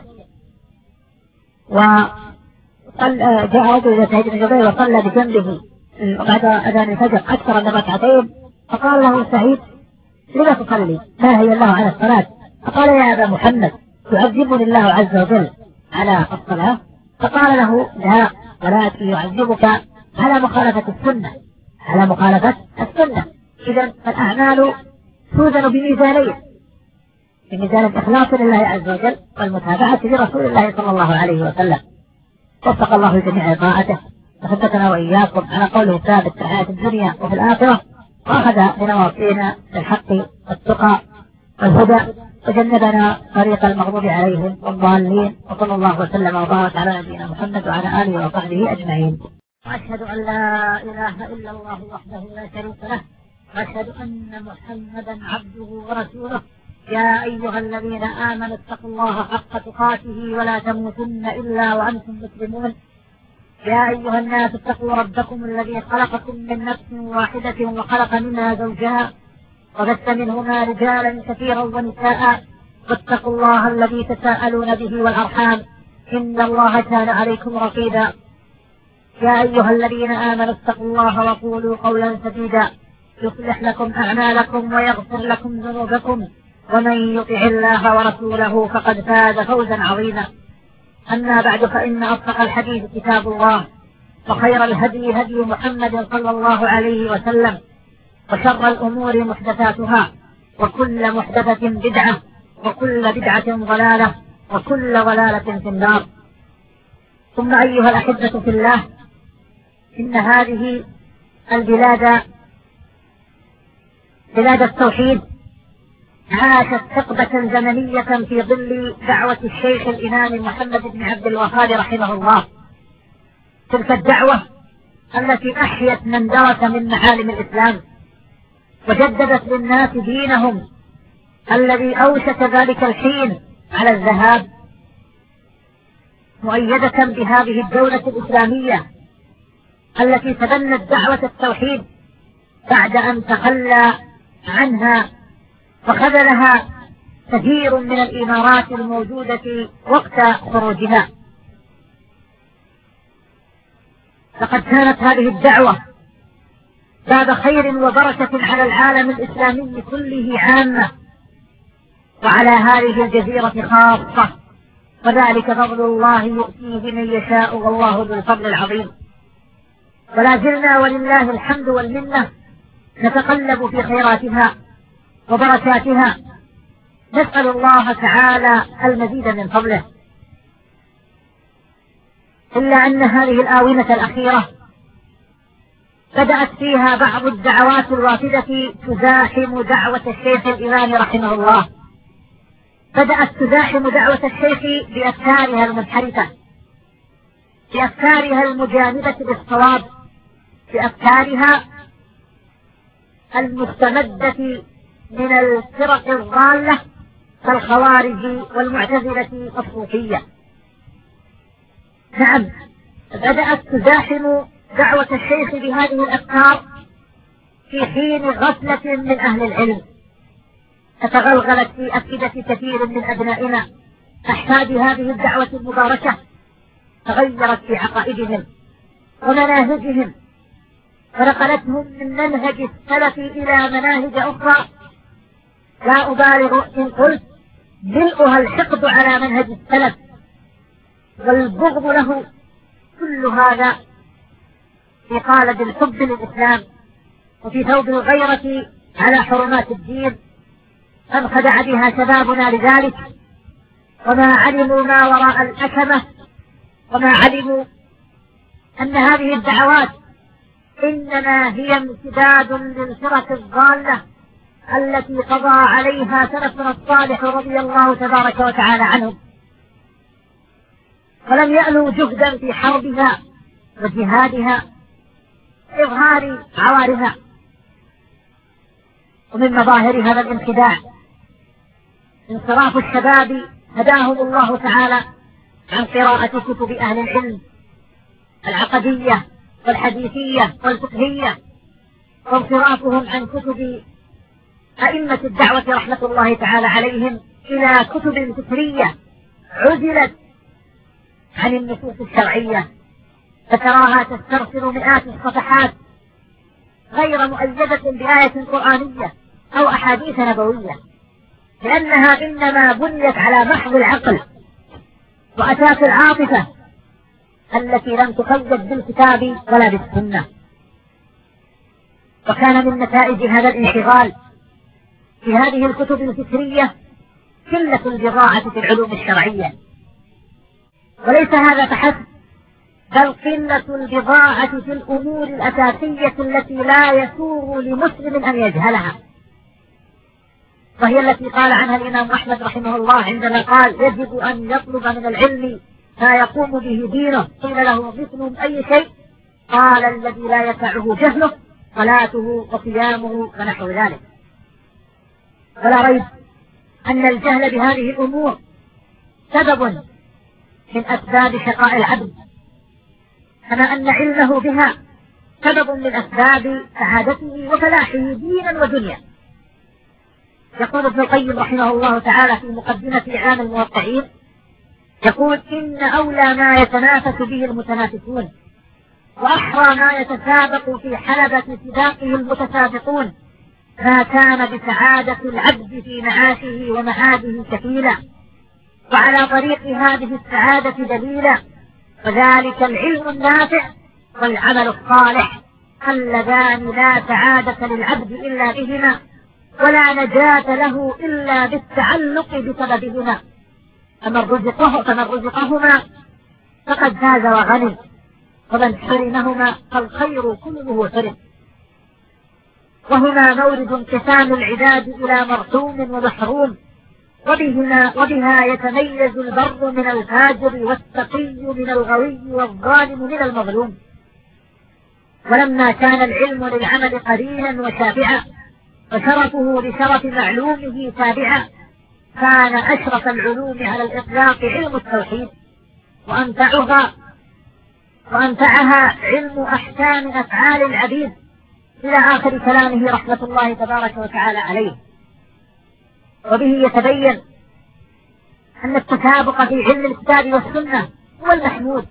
وجاء رجل إلى سعيد بن جبير وصلى بجنبه بعد أذان الفجر أكثر من ركعتين، فقال له سعيد: لما تصلي؟ ما هي الله على الصلاة؟ فقال: يا أبا محمد، يعذبني الله عز وجل على الصلاة؟ فقال له: لا، ولكن يعذبك على مخالفة السنة، على مخالفة السنة. إذا فالأعمال توزن بميزانين، بميزان الإخلاص لله عز وجل والمتابعة لرسول الله صلى الله عليه وسلم. وفق الله جميع طاعته وثبتنا وإياكم على قوله الثابت في الحياة الدنيا وفي الآخرة، وأخذ بنواصينا بالحق والتقى والهدى، وجنبنا طريق المغضوب عليهم والضالين. وصلى الله وسلم وبارك على نبينا محمد وعلى آله وصحبه أجمعين. وأشهد أن لا إله إلا الله وحده لا شريك له، وأشهد أن محمدا عبده ورسوله. يا أيها الذين آمنوا اتقوا الله حق تقاته ولا تموتن إلا وأنتم مسلمون. يا أيها الناس اتقوا ربكم الذي خلقكم من نفس واحدة وخلق منها زوجها وبث منهما رجالا كثيرا ونساء، واتقوا الله الذي تساءلون به والأرحام إن الله كان عليكم رقيبا. يا أيها الذين آمنوا اتقوا الله وقولوا قولا سديدا يصلح لكم أعمالكم ويغفر لكم ذنوبكم، ومن يطع الله ورسوله فقد فاز فوزا عظيما. أما بعد، فإن أصدق الحديث كتاب الله، وخير الهدي هدي محمد صلى الله عليه وسلم، وشر الأمور محدثاتها، وكل محدثة بدعة، وكل بدعة ضلالة، وكل ضلالة في النار. ثم أيها الأحبة في الله، إن هذه البلاد بلاد التوحيد عاشت حقبة زمنية في ظل دعوة الشيخ الإمام محمد بن عبد الوهاب رحمه الله. تلك الدعوة التي أحيت من درس من معالم الإسلام، وجددت للناس دينهم الذي أوشك ذلك الحين على الذهاب، مؤيدة بهذه الدولة الإسلامية التي تبنت دعوة التوحيد بعد أن تخلى عنها وخذلها كثير من الإمارات الموجودة وقت خروجها. لقد كانت هذه الدعوة باب خير وبركة على العالم الإسلامي كله عامة، وعلى هذه الجزيرة خاصة، وذلك فضل الله يؤتيه من يشاء والله ذو الفضل العظيم. ولا زلنا ولله الحمد والمنة نتقلب في خيراتها وبركاتها، نسأل الله تعالى المزيد من فضله. إلا أن هذه الآونة الأخيرة بدأت فيها بعض الدعوات الوافدة تزاحم دعوة الشيخ الإمام رحمه الله، بدأت تزاحم دعوة الشيخ بأفكارها المنحرفة، بأفكارها المجانبة للصواب، بأفكارها المستمدة من الفرق الضالة كالخوارج والمعتزلة الصوفية. نعم، بدأت تزاحم دعوة الشيخ بهذه الأفكار في حين غفلة من أهل العلم، تتغلغلت في أفئدة كثير من أبنائنا أحفاد هذه الدعوة المباركة، تغيرت في عقائدهم ومناهجهم، ونقلتهم من منهج السلف إلى مناهج أخرى لا أبالغ إن قلت ملؤها الحقد على منهج السلف والبغض له. كل هذا في قالب الحب للإسلام وفي ثوب الغيرة على حرمات الدين، انخدع بها شبابنا لذلك، وما علموا ما وراء الأكمة، وما علموا أن هذه الدعوات إنما هي امتداد للفرق الضالة التي قضى عليها سلفنا الصالح رضي الله تبارك وتعالى عنهم، ولم يألوا جهدا في حربها وجهادها إظهار عوارها. ومن مظاهر هذا الانخداع انصراف الشباب هداهم الله تعالى عن قراءة كتب أهل العلم العقدية والحديثية والفقهية، وانصرافهم عن كتب أئمة الدعوة رحمة الله تعالى عليهم إلى كتب فكرية عزلت عن النصوص الشرعية، فتراها تسترسل مئات الصفحات غير مؤيدة بآية قرآنية أو أحاديث نبوية، لأنها إنما بنيت على محض العقل وأساس العاطفة التي لم تقيد بالكتاب ولا بالسنة. وكان من نتائج هذا الانشغال في هذه الكتب الفكرية قلة البضاعة في العلوم الشرعية، وليس هذا فحسب، بل قلة البضاعة في الأمور الأساسية التي لا يسوغ لمسلم أن يجهلها، وهي التي قال عنها الإمام أحمد رحمه الله عندما قال يجب أن يطلب من العلم ما يقوم به دينه. قيل له مثل أي شيء؟ قال الذي لا يسعه جهله صلاته وصيامه ونحو ذلك. ولا ريب أن الجهل بهذه الأمور سبب من أسباب شقاء العبد، كما أن علمه بها سبب من أسباب سعادته وفلاحه دينا ودنيا. يقول ابن القيم رحمه الله تعالى في مقدمة إعلام الموقعين، يقول: إن أولى ما يتنافس به المتنافسون وأحرى ما يتسابق في حلبة سباقه المتسابقون ما كان بسعادة العبد في معاشه ومعاده كفيلا، وعلى طريق هذه السعادة دليلا، وذلك العلم النافع والعمل الصالح اللذان لا سعادة للعبد إلا بهما، ولا نجاة له إلا بالتعلق بسببهما، فمن رزقه فمن رزقهما فقد فاز وغنم، ومن حرمهما فالخير كله حرم، وهما مورد انقسام العباد إلى مرحوم ومحروم، وبهما وبها يتميز البر من الفاجر والتقي من الغوي والظالم من المظلوم. ولما كان العلم للعمل قرينا وشافعا وشرفه لشرف معلومه تابعا، كان أشرف العلوم على الإطلاق علم التوحيد، وأنفعها وأنفعها علم أحكام أفعال العبيد، إلى آخر كلامه رحمة الله تبارك وتعالى عليه. وبه يتبين أن التسابق في علم الكتاب والسنة هو المحمود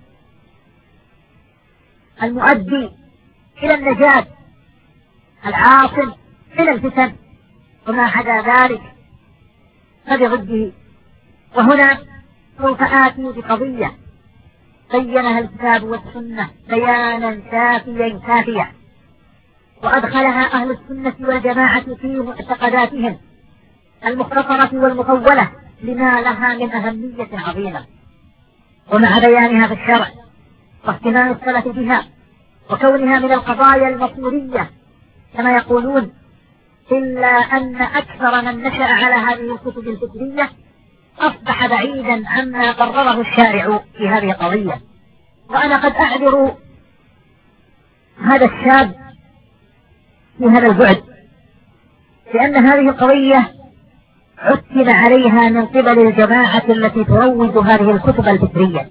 المؤدي إلى النجاة العاصم من الفتن، وما عدا ذلك فبضده. وهنا سوف آتي بقضية بينها الكتاب والسنة بيانا شافيا كافيا، وأدخلها أهل السنة والجماعة في معتقداتهم المختصرة والمطولة لما لها من أهمية عظيمة، ومع بيانها في الشرع واهتمام السلف بها وكونها من القضايا المصيرية كما يقولون، إلا أن أكثر من نشأ على هذه الكتب الفكرية أصبح بعيدا عما قرره الشارع في هذه القضية. وأنا قد أعذر هذا الشاب في هذا البعد، لأن هذه القضية عتب عليها من قبل الجماعة التي تروج هذه الكتب الفكرية،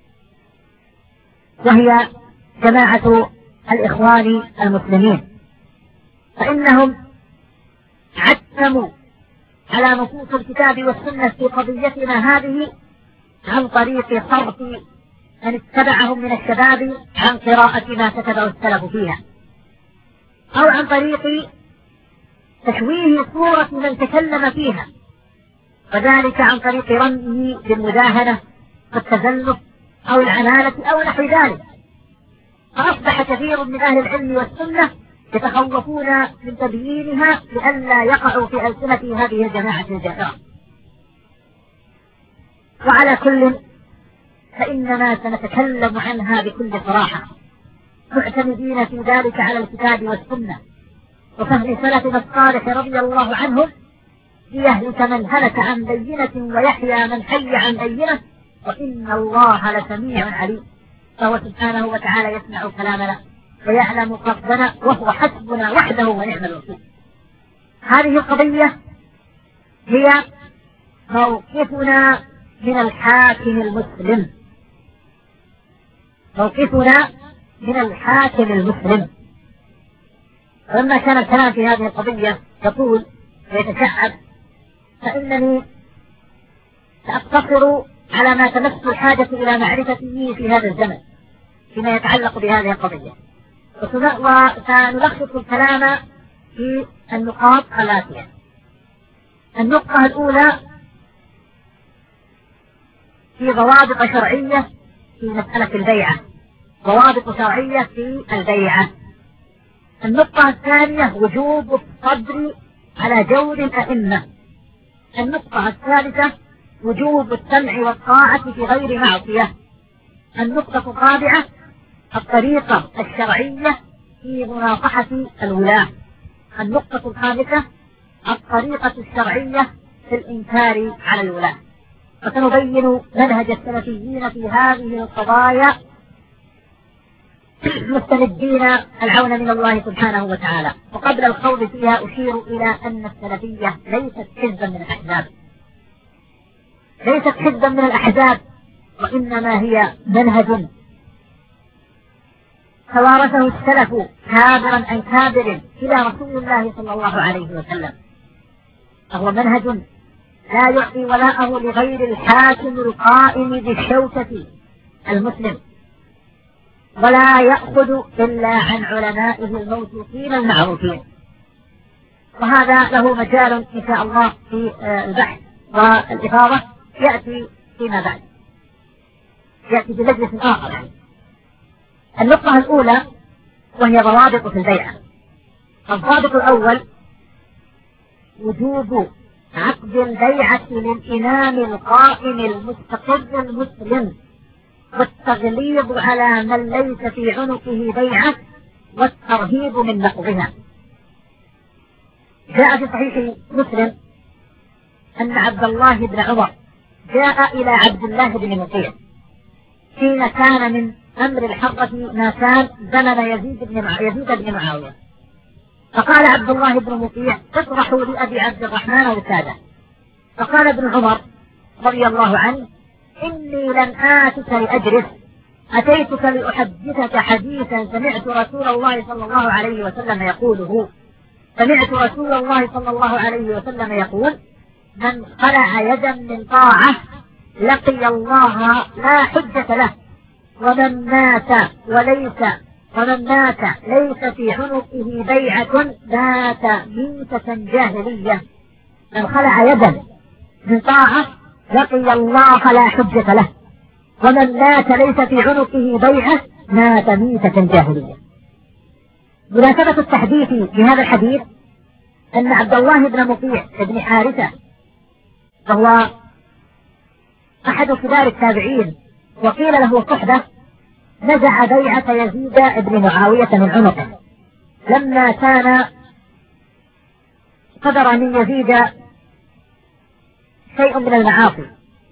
وهي جماعة الإخوان المسلمين، فإنهم عتموا على نصوص الكتاب والسنة في قضيتنا هذه عن طريق صرف من اتبعهم من الشباب عن قراءة ما كتبه السلف فيها، أو عن طريق تشويه صورة من تكلم فيها، وذلك عن طريق رميه بالمداهنة والتزلف أو العمالة أو نحو ذلك. فأصبح كثير من أهل العلم والسنة يتخوفون من تبيينها لئلا يقعوا في ألسنة هذه الجماعة الجائرة. وعلى كل فإننا سنتكلم عنها بكل صراحة، معتمدين في ذلك على الكتاب والسنة وفهم سلفنا الصالح رضي الله عنهم، ليهلك من هلك عن بينة ويحيى من حي عن بينة، وإن الله لسميع عليم. فهو سبحانه وتعالى يسمع كلامنا ويعلم قصدنا، وهو حسبنا وحده ونعم الوكيل. هذه القضية هي موقفنا من الحاكم المسلم، موقفنا من الحاكم المسلم. ولما كان الكلام في هذه القضية يطول ويتشعب، فإنني سأقتصر على ما تمس الحاجة إلى معرفته في هذا الزمن فيما يتعلق بهذه القضية، وسنلخص الكلام في النقاط الآتية. النقطة الأولى في ضوابط شرعية في مسألة البيعة، ضوابط شرعية في البيعة. النقطة الثانية وجوب الصبر على جور الأئمة. النقطة الثالثة وجوب السمع والطاعة في غير معصية. النقطة الرابعة الطريقة الشرعية في مناصحة الولاة. النقطة الخامسة الطريقة الشرعية في الإنكار على الولاة. وسنبين منهج السلفيين في هذه القضايا مستمدين العون من الله سبحانه وتعالى. وقبل الخوض فيها أشير إلى أن السلفية ليست حزبا من الأحزاب، ليست حزبا من الأحزاب، وإنما هي منهج توارثه السلف كابرا عن كابر إلى رسول الله صلى الله عليه وسلم. فهو منهج لا يعطي ولاءه لغير الحاكم القائم بالشوكة المسلم، ولا يأخذ إلا عن علمائه الموثوقين المعروفين. وهذا له مجال إن شاء الله في البحث والإفاضة يأتي فيما بعد، يأتي بمجلس آخر. النقطة الأولى وهي ضوابط في البيعة. الضابط الأول وجوب عقد البيعة للإمام القائم المستقر المسلم، والتغليظ على من ليس في عنقه بيعة، والترهيب من نقضها. جاء في صحيح مسلم أن عبد الله بن عمر جاء إلى عبد الله بن مطيع حين كان من أمر الحرة ما كان زمن يزيد بن مع... يزيد بن معاوية، فقال عبد الله بن مطيع اطرحوا لأبي عبد الرحمن وسادة. فقال ابن عمر رضي الله عنه إني لن آتك لأجرس، أتيتك لأحدثك حديثا سمعت رسول الله صلى الله عليه وسلم يقوله. سمعت رسول الله صلى الله عليه وسلم يقول من خلع يدا من طاعة لقي الله لا حجة له، ومن مات وليس ومن مات ليس في عنقه بيعة مات ميتة جاهلية. من خلع يدا من طاعة لقي الله لا حجة له، ومن مات ليس في عنقه بيعة مات ميتة جاهلية. مناسبة التحديث بهذا الحديث أن عبد الله بن مطيع بن حارثة وهو أحد كبار التابعين وقيل له صحبة نزع بيعة يزيد بن معاوية من عنقه لما كان صدر من يزيد شيء من المعاصي.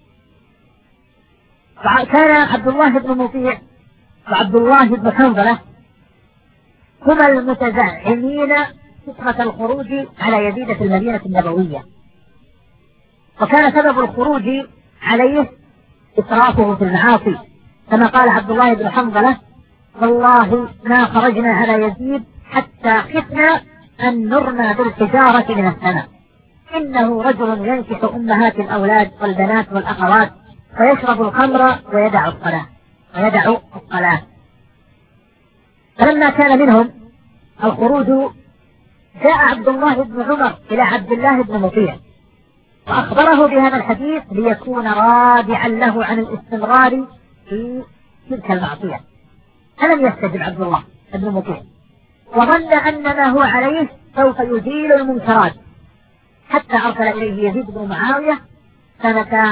كان عبد الله بن مطيع وعبد الله بن حنظلة هما المتزعمين فكرة الخروج على يزيد في المدينة النبوية، وكان سبب الخروج عليه إسرافه في المعاصي، كما قال عبد الله بن حنظلة والله ما خرجنا على يزيد حتى خفنا أن نرمى بالحجارة من السماء، إنه رجل ينكح أمهات الأولاد والبنات والأخوات ويشرب الخمر ويدع الصلاة ويدع الصلاة. فلما كان منهم الخروج جاء عبد الله بن عمر إلى عبد الله بن مطيع وأخبره بهذا الحديث ليكون رادعا له عن الاستمرار في تلك المعصية. فلم يستجب عبد الله بن مطيع وظن أن ما هو عليه سوف يزيل المنكرات، حتى أرسل إليه يزيد بن معاوية سنة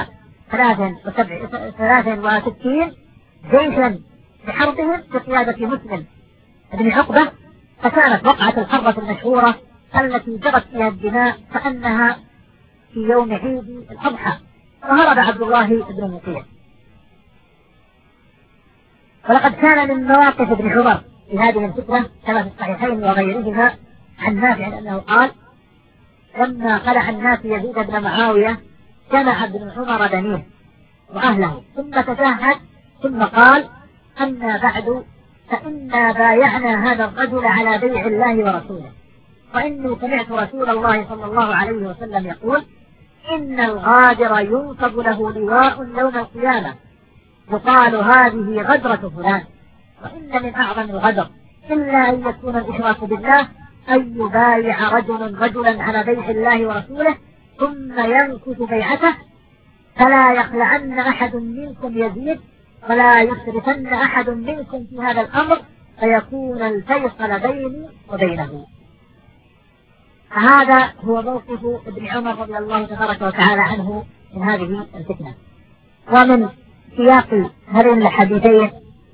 ثلاث وستين جيشا بحربهم بقيادة مسلم بن عقبة، فكانت وقعة الحرة المشهورة التي جرت فيها الدماء كأنها في يوم عيد الأضحى، وهرب عبد الله بن مطيع. ولقد كان من مواقف ابن عمر في هذه الفترة كما في الصحيحين وغيرهما عن نافع أنه قال لما خلع الناس يزيد بن معاوية جمع ابن عمر بنيه وأهله ثم تشهد ثم قال أما بعد فإنا بايعنا هذا الرجل على بيع الله ورسوله، وإني سمعت رسول الله صلى الله عليه وسلم يقول إن الغادر ينصب له لواء يوم القيامة يقال هذه غدرة فلان، وإن من أعظم الغدر إلا أن يكون الإشراك بالله أن يبايع رجل رجلا على بيع الله ورسوله ثم ينكث بيعته، فلا يخلعن أحد منكم يزيد ولا يسرفن أحد منكم في هذا الأمر فيكون الفيصل بيني وبينه. هذا هو موقف ابن عمر رضي الله تبارك وتعالى عنه من هذه الفتنة. ومن سياق هذين الحديثين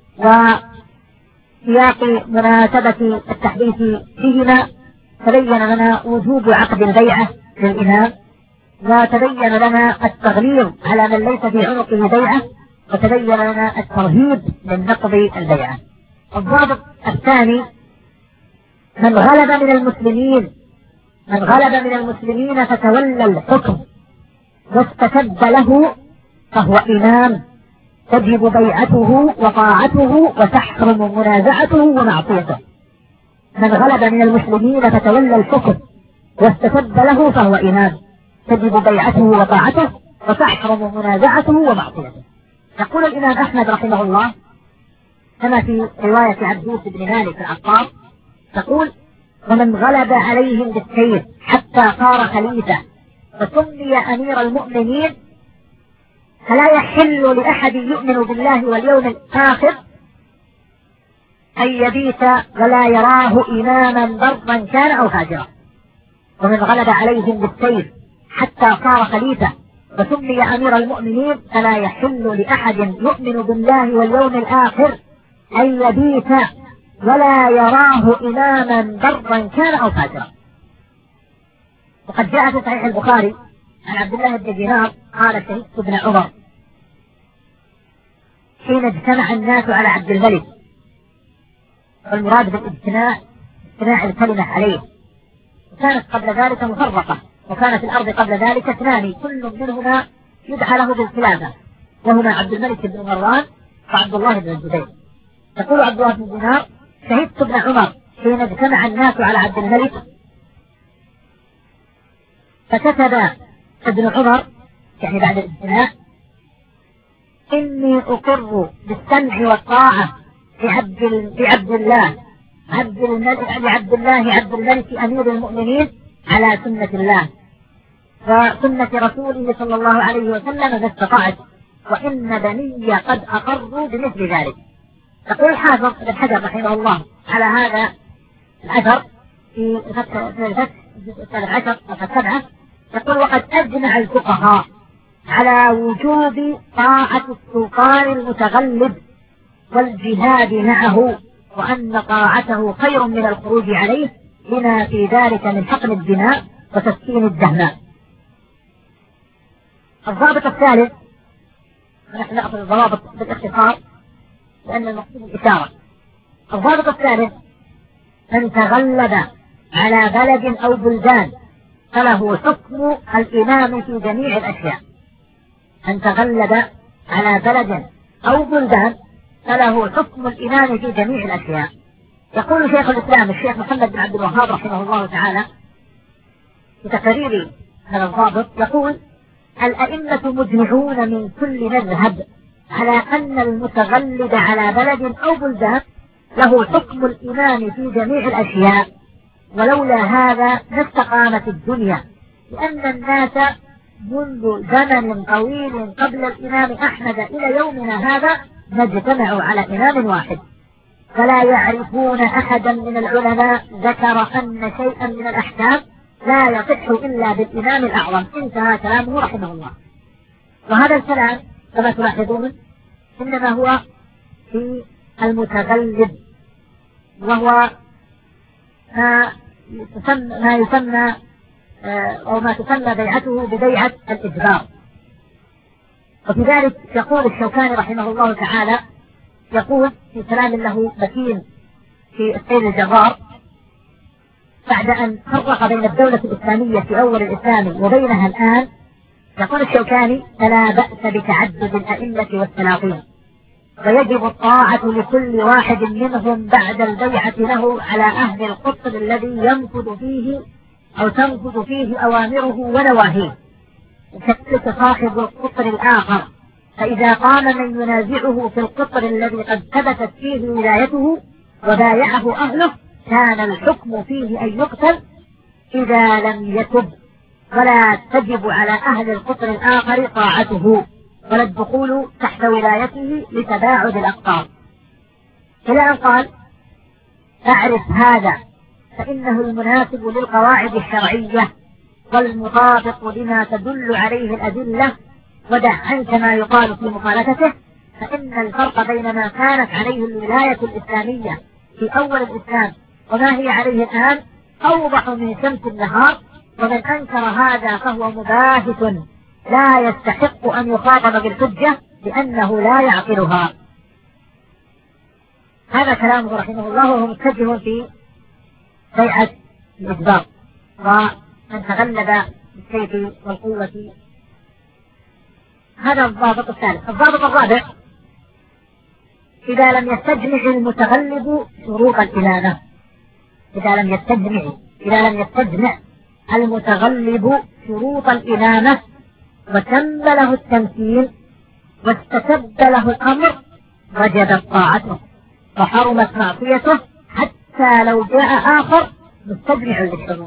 وسياق مناسبة التحديث فيهما تبين لنا وجوب عقد البيعة للإمام، وتبين لنا التغليظ على من ليس في عنقه بيعة، وتبين لنا الترهيب من نقض البيعة. الضابط الثاني من غلب من المسلمين من غلب من المسلمين فتولى الحكم واستتب له فهو إمام تجب بيعته وطاعته وتحرم منازعته ومعصيته. من غلب من المسلمين فتولى الحكم واستتب له فهو إمام تجب بيعته وطاعته وتحرم منازعته ومعصيته. يقول الإمام أحمد رحمه الله كما في رواية عبدوس بن مالك العطار تقول: ومن غلب عليهم بالسيف حتى صار خليفة فسمي أمير المؤمنين فلا يحل لأحد يؤمن بالله واليوم الآخر أن يبيت ولا يراه إماما برا كان أو فاجرا. ومن غلب عليهم بالسيف حتى صار خليفة فسمي أمير المؤمنين فلا يحل لأحد يؤمن بالله واليوم الآخر أن يبيت ولا يراه إماما برا كان أو فاجرا. وقد جاء في صحيح البخاري عن عبد الله بن دينار قال: شهدت ابن عمر حين اجتمع الناس على عبد الملك، والمراد بالاجتماع اجتماع الكلمة عليه، وكانت قبل ذلك مفرقة، وكانت الأرض قبل ذلك اثنان كل منهما يدعى له بالخلافة، وهما عبد الملك بن مروان وعبد الله بن الزبير. يقول عبد الله بن دينار: شهدت ابن عمر حين اجتمع الناس على عبد الملك فكتب ابن عمر يعني بعد الاجتماع: إني أقر بالسمع والطاعة لعبد لعبد الله عبد الملك لعبد الله عبد الملك أمير المؤمنين على سنة الله وسنة رسوله صلى الله عليه وسلم ما استطعت، وإن بني قد أقروا بمثل ذلك. يقول الحافظ ابن حجر رحمه الله على هذا الأثر في الفتح الجزء الثالث عشر صفحة سبعة، يقول: وقد أجمع الفقهاء على وجوب طاعة السلطان المتغلب والجهاد معه، وأن طاعته خير من الخروج عليه لما في ذلك من حقن الدماء وتسكين الدهماء. الضابط الثالث، ونحن نأخذ الضوابط بالاختصار لأن المقصود الإشارة. الضابط الثالث: من تغلب على بلد أو بلدان فله حكم الإمام في جميع الأشياء. من تغلب على بلد أو بلدان فله حكم الإمام في جميع الأشياء. يقول شيخ الإسلام الشيخ محمد بن عبد الوهاب رحمه الله تعالى في تقرير هذا الضابط، يقول: الأئمة مجمعون من كل مذهب على أن المتغلب على بلد أو بلدان له حكم الإمام في جميع الأشياء، ولولا هذا لاستقامت الدنيا، لأن الناس منذ زمن طويل قبل الإمام أحمد إلى يومنا هذا ما اجتمعوا على إمام واحد، فلا يعرفون أحدا من العلماء ذكر أن شيئا من الأحكام لا يصح إلا بالإمام الأعظم. انتهى كلامه رحمه الله. وهذا الكلام كما تلاحظون إنما هو في المتغلب، وهو ما يسمى, ما يسمى أو ما تسمى بيعته ببيعة الإجبار. وفي ذلك يقول الشوكاني رحمه الله تعالى، يقول في كلام له متين في السيد الجرار بعد أن فرق بين الدولة الإسلامية في أول الإسلام وبينها الآن، يقول الشوكاني: فلا بأس بتعدد الأئمة والسلاطين، ويجب الطاعة لكل واحد منهم بعد البيعة له على أهل القطر الذي ينفذ فيه أو تنفذ فيه أوامره ونواهيه، وكذلك صاحب القطر الآخر، فإذا قام من ينازعه في القطر الذي قد ثبتت فيه ولايته وبايعه أهله كان الحكم فيه أن يقتل إذا لم يتب، ولا تجب على أهل القطر الآخر طاعته ولا الدخول تحت ولايته لتباعد الأقطار. إلى أن قال: أعرف هذا فإنه المناسب للقواعد الشرعية والمطابق لما تدل عليه الأدلة، ودع عنك ما يقال في مخالفته، فإن الفرق بين ما كانت عليه الولاية الإسلامية في أول الإسلام وما هي عليه الآن أوضح من شمس النهار، ومن أنكر هذا فهو مباهت لا يستحق أن يخاطب بالحجة لأنه لا يعقلها. هذا كلامه رحمه الله، وهو متجه في بيعة الإجبار، ومن تغلب بالسيف والقوة. هذا الضابط الثالث. الضابط الرابع: إذا لم يستجمع المتغلب شروط الإمامة، إذا لم يستجمع إذا لم يستجمع المتغلب شروط الإمامة وتم له التمثيل واستتب له الأمر وجبت طاعته وحرمت معصيته حتى لو جاء آخر مستجمع للشروط.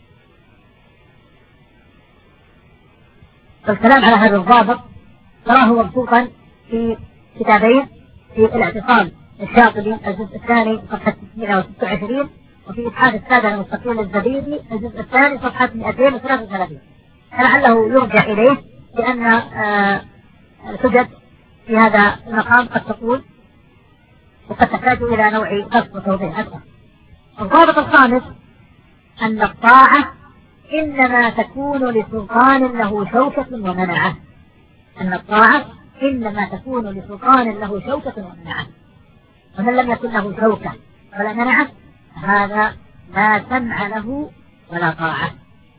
الكلام على هذا الضابط تراه مبسوطا في كتابين، في الاعتصام الشاطبي الجزء الثاني صفحة تسعمائة وستة وعشرين، وفي إبحاث السادة المستقيم الزبيدي الجزء الثاني صفحة مئتين وثلاثة وثلاثين. لعله يرجع إليه لأن آه توجد في هذا المقام قد تقول وقد تحتاج إلى نوع بسط وتوضيح أكثر. الضابط الخامس: أن الطاعة إنما تكون لسلطان له شوكة ومنعة. أن الطاعة إنما تكون لسلطان له شوكة ومنعة، ومن لم يكن له شوكة ولا منعة هذا لا سمع له ولا طاعة.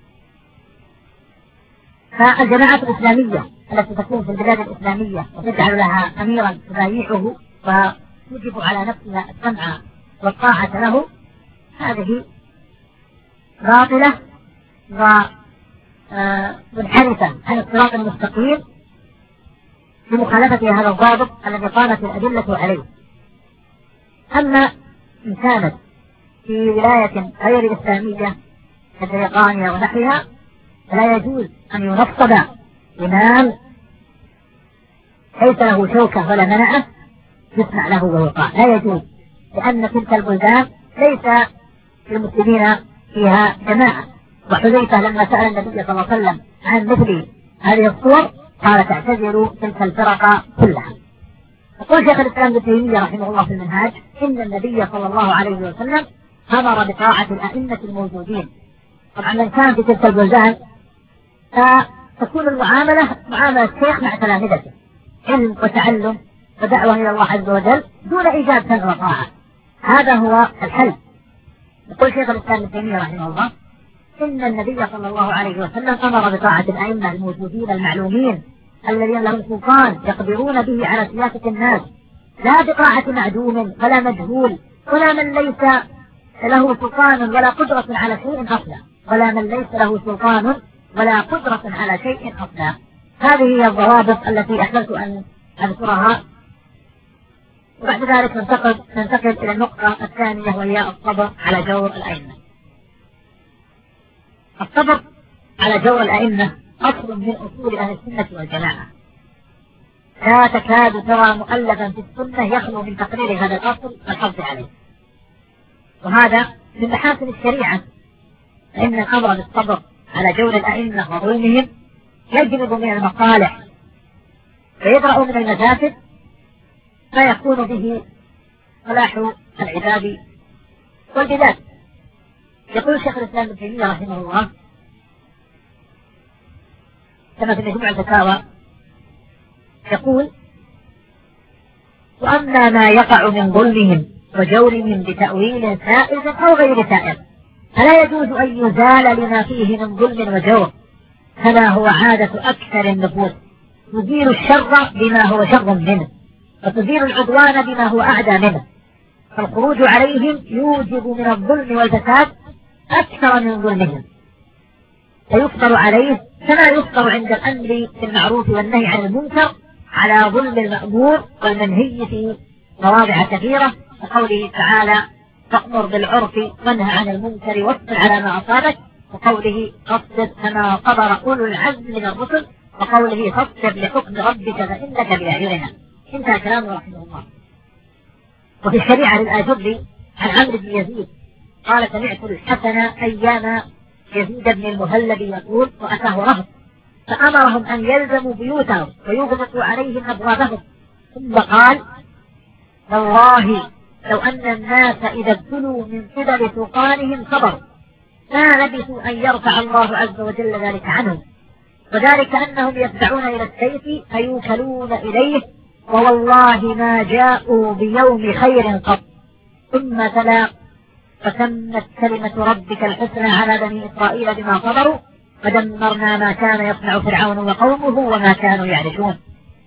فالجماعة الإسلامية التي تكون في البلاد الإسلامية وتجعل لها أميرا تبايعه وتجب على نفسها السمع والطاعة له، هذه باطلة ومنحرفة عن الصراط المستقيم بمخالفة هذا الضابط الذي قامت الأدلة عليه. أما إن كانت في ولاية غير إسلامية كبريطانيا ونحوها فلا يجوز أن ينصب إمام ليس له شوكة ولا منعة يسمع له ويطاع، لا يجوز، لأن تلك البلدان ليس للمسلمين فيها جماعة. وحذيفة لما سأل النبي صلى الله عليه وسلم عن مثل هذه الصور قال: تعتذروا تلك الفرق كلها. يقول شيخ الإسلام ابن تيمية رحمه الله في المنهاج: إن النبي صلى الله عليه وسلم أمر بطاعة الأئمة الموجودين. طبعا من كان في تلك البلدان فتكون المعاملة معاملة شيخ مع تلامذته، علم وتعلم ودعوة إلى الله عز وجل دون إيجاب سمع وطاعة. هذا هو الحل. يقول شيخ الإسلام ابن تيمية رحمه الله: إن النبي صلى الله عليه وسلم أمر بطاعة الأئمة الموجودين المعلومين الذين لهم سلطان يقدرون به على سياسة الناس، لا بطاعة معدوم ولا مجهول ولا من ليس له سلطان ولا قدرة على شيء أصلا ولا من ليس له سلطان ولا قدرة على شيء أصلا. هذه هي الضوابط التي أحببت أن أذكرها. وبعد ذلك ننتقل ننتقل إلى النقطة الثانية وهي الصبر على جور الأئمة. الصبر على جور الأئمة أصل من أصول أهل السنة والجماعة، لا تكاد ترى مؤلفا في السنة يخلو من تقرير هذا الأصل والحفظ عليه، وهذا من محاسن الشريعة. فإن الأمر بالصبر على جور الأئمة وظلمهم يجلب من المصالح ويدرأ من المفاسد ما يكون به صلاح العباد والبلاد. يقول شيخ الإسلام ابن تيمية رحمه الله كما في مجموع الفتاوى، يقول: وأما ما يقع من ظلمهم وجورهم بتأويل سائغ أو غير سائغ فلا يجوز أن يزال لما فيه من ظلم وجور، كما هو عادة أكثر النفوس، تزيل الشر بما هو شر منه وتزيل العدوان بما هو أعدى منه، فالخروج عليهم يوجب من الظلم والفساد أكثر من ظلمهم، فيفطر عليه كما يفطر عند الأمر بالمعروف والنهي عن المنكر على ظلم المأمور والمنهي في مواضع كثيرة، وقوله تعالى: فأمر بالعرف وانهى عن المنكر واصبر على ما أصابك، وقوله: فاصبر كما صبر أولو العزم من الرسل، وقوله: فاصبر لحكم ربك فإنك بأعيننا. انتهى كلامه رحمه الله. وفي الشريعة للآجري عن عمرو بن يزيد قال: سمعت الحسن أيام يزيد بن المهلب يقول: وأتاه رهط فأمرهم أن يلزموا بيوتهم ويغلقوا عليهم أبوابهم، ثم قال: والله لو أن الناس إذا ابتلوا من قبل سلطانهم صبروا ما لبثوا أن يرفع الله عز وجل ذلك عنهم، وذلك أنهم يدفعون إلى السيف فيوكلون إليه، ووالله ما جاءوا بيوم خير قط. ثم تلا: فتمت كلمة ربك الحسنى على بني إسرائيل بما صبروا ودمرنا ما كان يصنع فرعون وقومه وما كانوا يعرشون.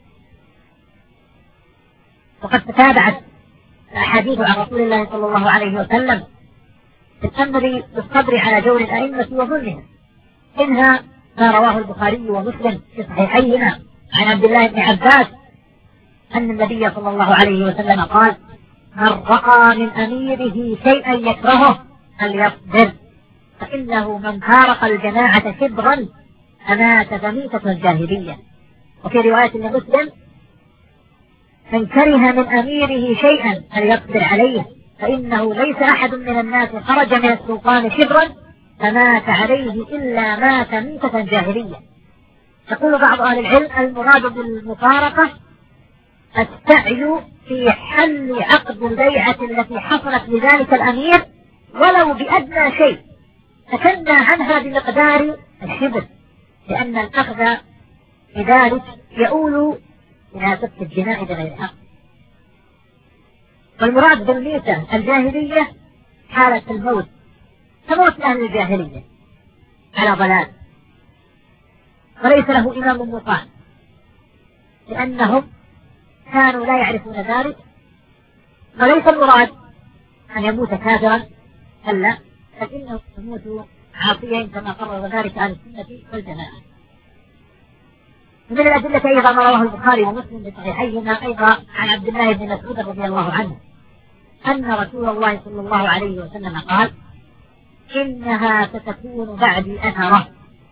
وقد تتابعت الأحاديث عن رسول الله صلى الله عليه وسلم في الأمر بالصبر على جور الأئمة وظلمهم، منها ما رواه البخاري ومسلم في صحيحيهما عن عبد الله بن عباس أن النبي صلى الله عليه وسلم قال: من رأى من أميره شيئا يكرهه فليصبر، فإنه من فارق الجماعة شبرا فمات فميتة الجاهلية. وفي رواية لمسلم: من كره من أميره شيئا فليصبر عليه، فإنه ليس أحد من الناس خرج من السلطان شبرا فمات عليه إلا مات ميتة جاهلية. يقول بعض أهل العلم: المراد بالمفارقة السعي في حل عقد البيعة التي حصلت لذلك الأمير ولو بأدنى شيء تكنى عنها بمقدار الشبر، لأن الأخذ بذلك يؤول إلى سفك الجناء بغير حق. والمراد بالميتة الجاهلية حالة الموت كموت أهل الجاهلية على ضلال وليس له إمام مطاع، لأنهم كانوا لا يعرفون ذلك. وليس المراد أن يموت كافرا، كلا، بل إنه يموت عاصيا كما قرر ذلك عن السنة والجماعة. ومن الأدلة أيضا ما رواه البخاري ومسلم بصحيحيهما أيضا عن عبد الله بن مسعود رضي الله عنه أن رسول الله صلى الله عليه وسلم قال: إنها ستكون بعدي أثرة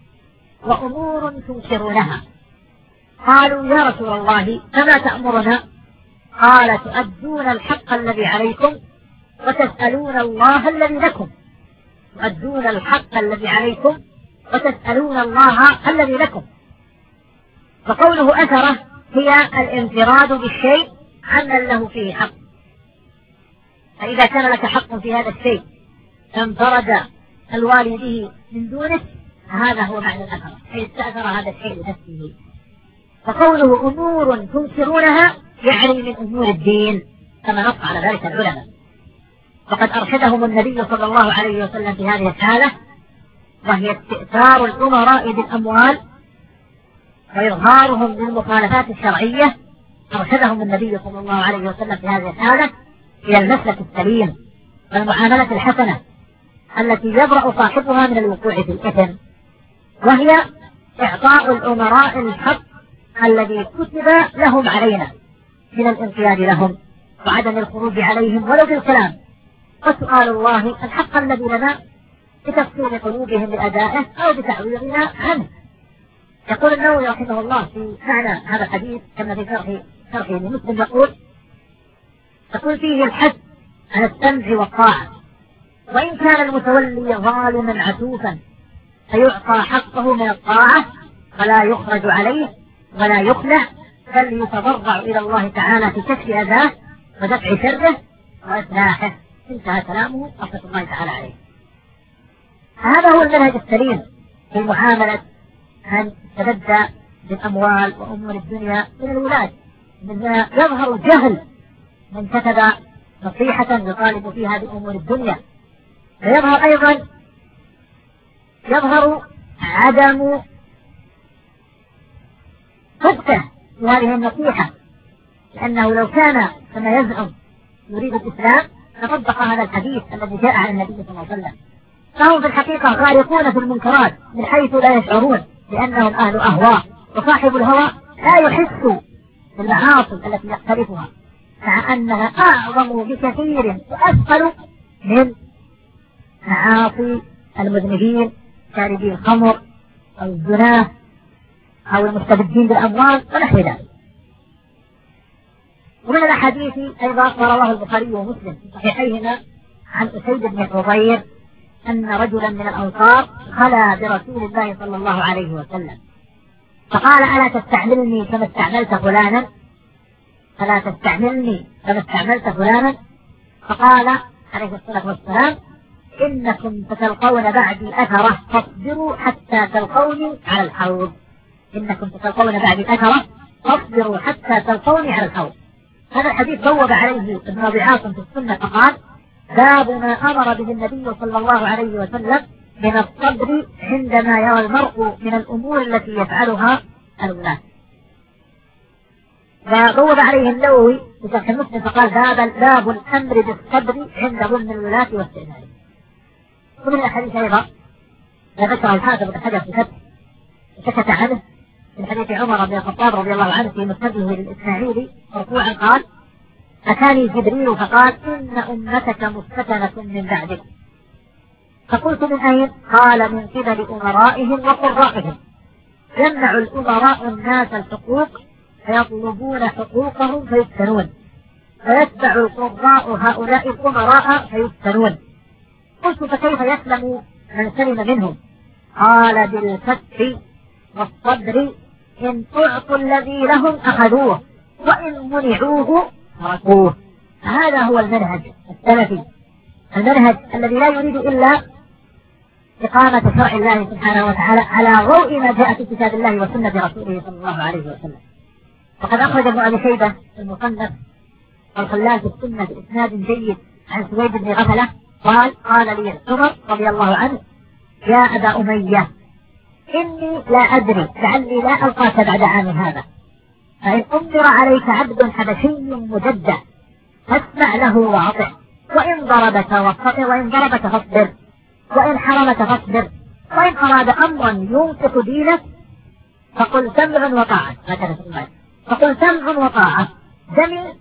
وأمور تنكرونها. قالوا: يا رسول الله فما تأمرنا؟ قال: تؤدون الحق الذي عليكم وتسألون الله الذي لكم. تؤدون الحق الذي عليكم وتسألون الله الذي لكم. فقوله أثرة هي الانفراد بالشيء عمن له فيه حق. فإذا كان لك حق في هذا الشيء فانفرد الوالي به من دونك، هذا هو معنى الأثرة، أي استأثر هذا الشيء لنفسه. فقوله أمور تنكرونها يعني من أمور الدين كما نص على ذلك العلماء. وقد أرشدهم النبي صلى الله عليه وسلم في هذه الحالة، وهي استئثار الأمراء بالأموال وإظهارهم للمخالفات الشرعية. أرشدهم النبي صلى الله عليه وسلم في هذه الحالة إلى المسلك السليم والمعاملة الحسنة التي يبرأ صاحبها من الوقوع في الإثم، وهي إعطاء الأمراء الحق الذي كتب لهم علينا من الانقياد لهم وعدم الخروج عليهم ولو بالكلام، وسؤال الله الحق الذي لنا بتفسير قلوبهم لأدائه أو بتعويضنا عنه. يقول النووي رحمه الله في معنى هذا الحديث كما في شرح شرحه لمسلم، يقول تقول فيه الحث على السمع والطاعة، وإن كان المتولي ظالما عسوفا فيعطى حقه من الطاعة ولا يخرج عليه ولا يخلع، بل يتضرع إلى الله تعالى في كشف أذاه ودفع شره وإصلاحه. انتهى كلامه رحمة الله تعالى عليه. هذا هو المنهج السليم في معاملة أن تبدأ بالأموال وأمور الدنيا من الولاة، منها يظهر جهل من كتب نصيحة يطالب فيها بأمور الدنيا، ويظهر أيضا يظهر عدم صدقه في هذه النصيحة، لأنه لو كان كما يزعم يريد الإسلام لطبق هذا الحديث الذي جاء عن النبي صلى الله عليه وسلم. فهم في الحقيقة غارقون في المنكرات من حيث لا يشعرون، لأنهم أهل أهواء، وصاحب الهوى لا يحس بالمعاصي التي يختلفها، مع أنها أعظم بكثير وأثقل من معاصي المذنبين شاربي الخمر أو الزنا أو المستبدين بالأموال ونحو ذلك. ومن الأحاديث أيضا ما رواه البخاري ومسلم في صحيحيهما عن أسيد بن حضير أن رجلا من الأنصار خلا برسول الله صلى الله عليه وسلم فقال: ألا تستعملني كما استعملت فلانا؟ فلا تستعملني كما استعملت فلانا. فقال عليه الصلاة والسلام: إنكم ستلقون بعدي أثرة فاصبروا حتى تلقوني على الحوض. إنكم ستلقون بعدي أثرة فاصبروا حتى تلقوني على الحوض. هذا الحديث بوب عليه ابن أبي عاصم في السنة فقال: باب ما أمر به النبي صلى الله عليه وسلم من الصبر عندما يرى المرء من الأمور التي يفعلها الولاة. فبوب عليه النووي في شرح مسلم فقال باب باب الأمر بالصبر عند ظلم الولاة واستئذانهم. ومن الأحاديث أيضا ما ذكر الحافظ بن حجر في فتح سكت عنه من حديث عمر بن الخطاب رضي الله عنه في مسنده للإسماعيلي مرفوعا قال أتاني جبريل فقال إن أمتك مفتتنة من بعدك. فقلت من أين؟ قال من قبل أمرائهم وقرائهم، يمنع الأمراء الناس الحقوق فيطلبون حقوقهم فيفتنون، فيتبع القراء هؤلاء الأمراء فيفتنون. قلت فكيف يسلم من سلم منهم؟ قال بالفتح والصبر، إن أعطوا الذي لهم أخذوه وإن منعوه تركوه. هذا هو المنهج السلفي، المنهج الذي لا يريد إلا إقامة شرع الله سبحانه وتعالى على ضوء ما جاء في كتاب الله وسنة رسوله صلى الله عليه وسلم. وقد أخرج ابن أبي شيبة المصنف الخلال في السنة بإسناد جيد عن سويد بن غفلة قال قال لي عمر رضي الله عنه يا أبا أمية إني لا أدري لعلي لا ألقاك بعد عام هذا، فإن أمر عليك عبد حبشي مجدع فاسمع له وأطع، وإن ضربك وإن ضربك فاصبر، وإن حرمك فاصبر، وإن أراد أمرا ينقص دينك فقل سمع وطاعة. هكذا فقل سمع وطاعة دمي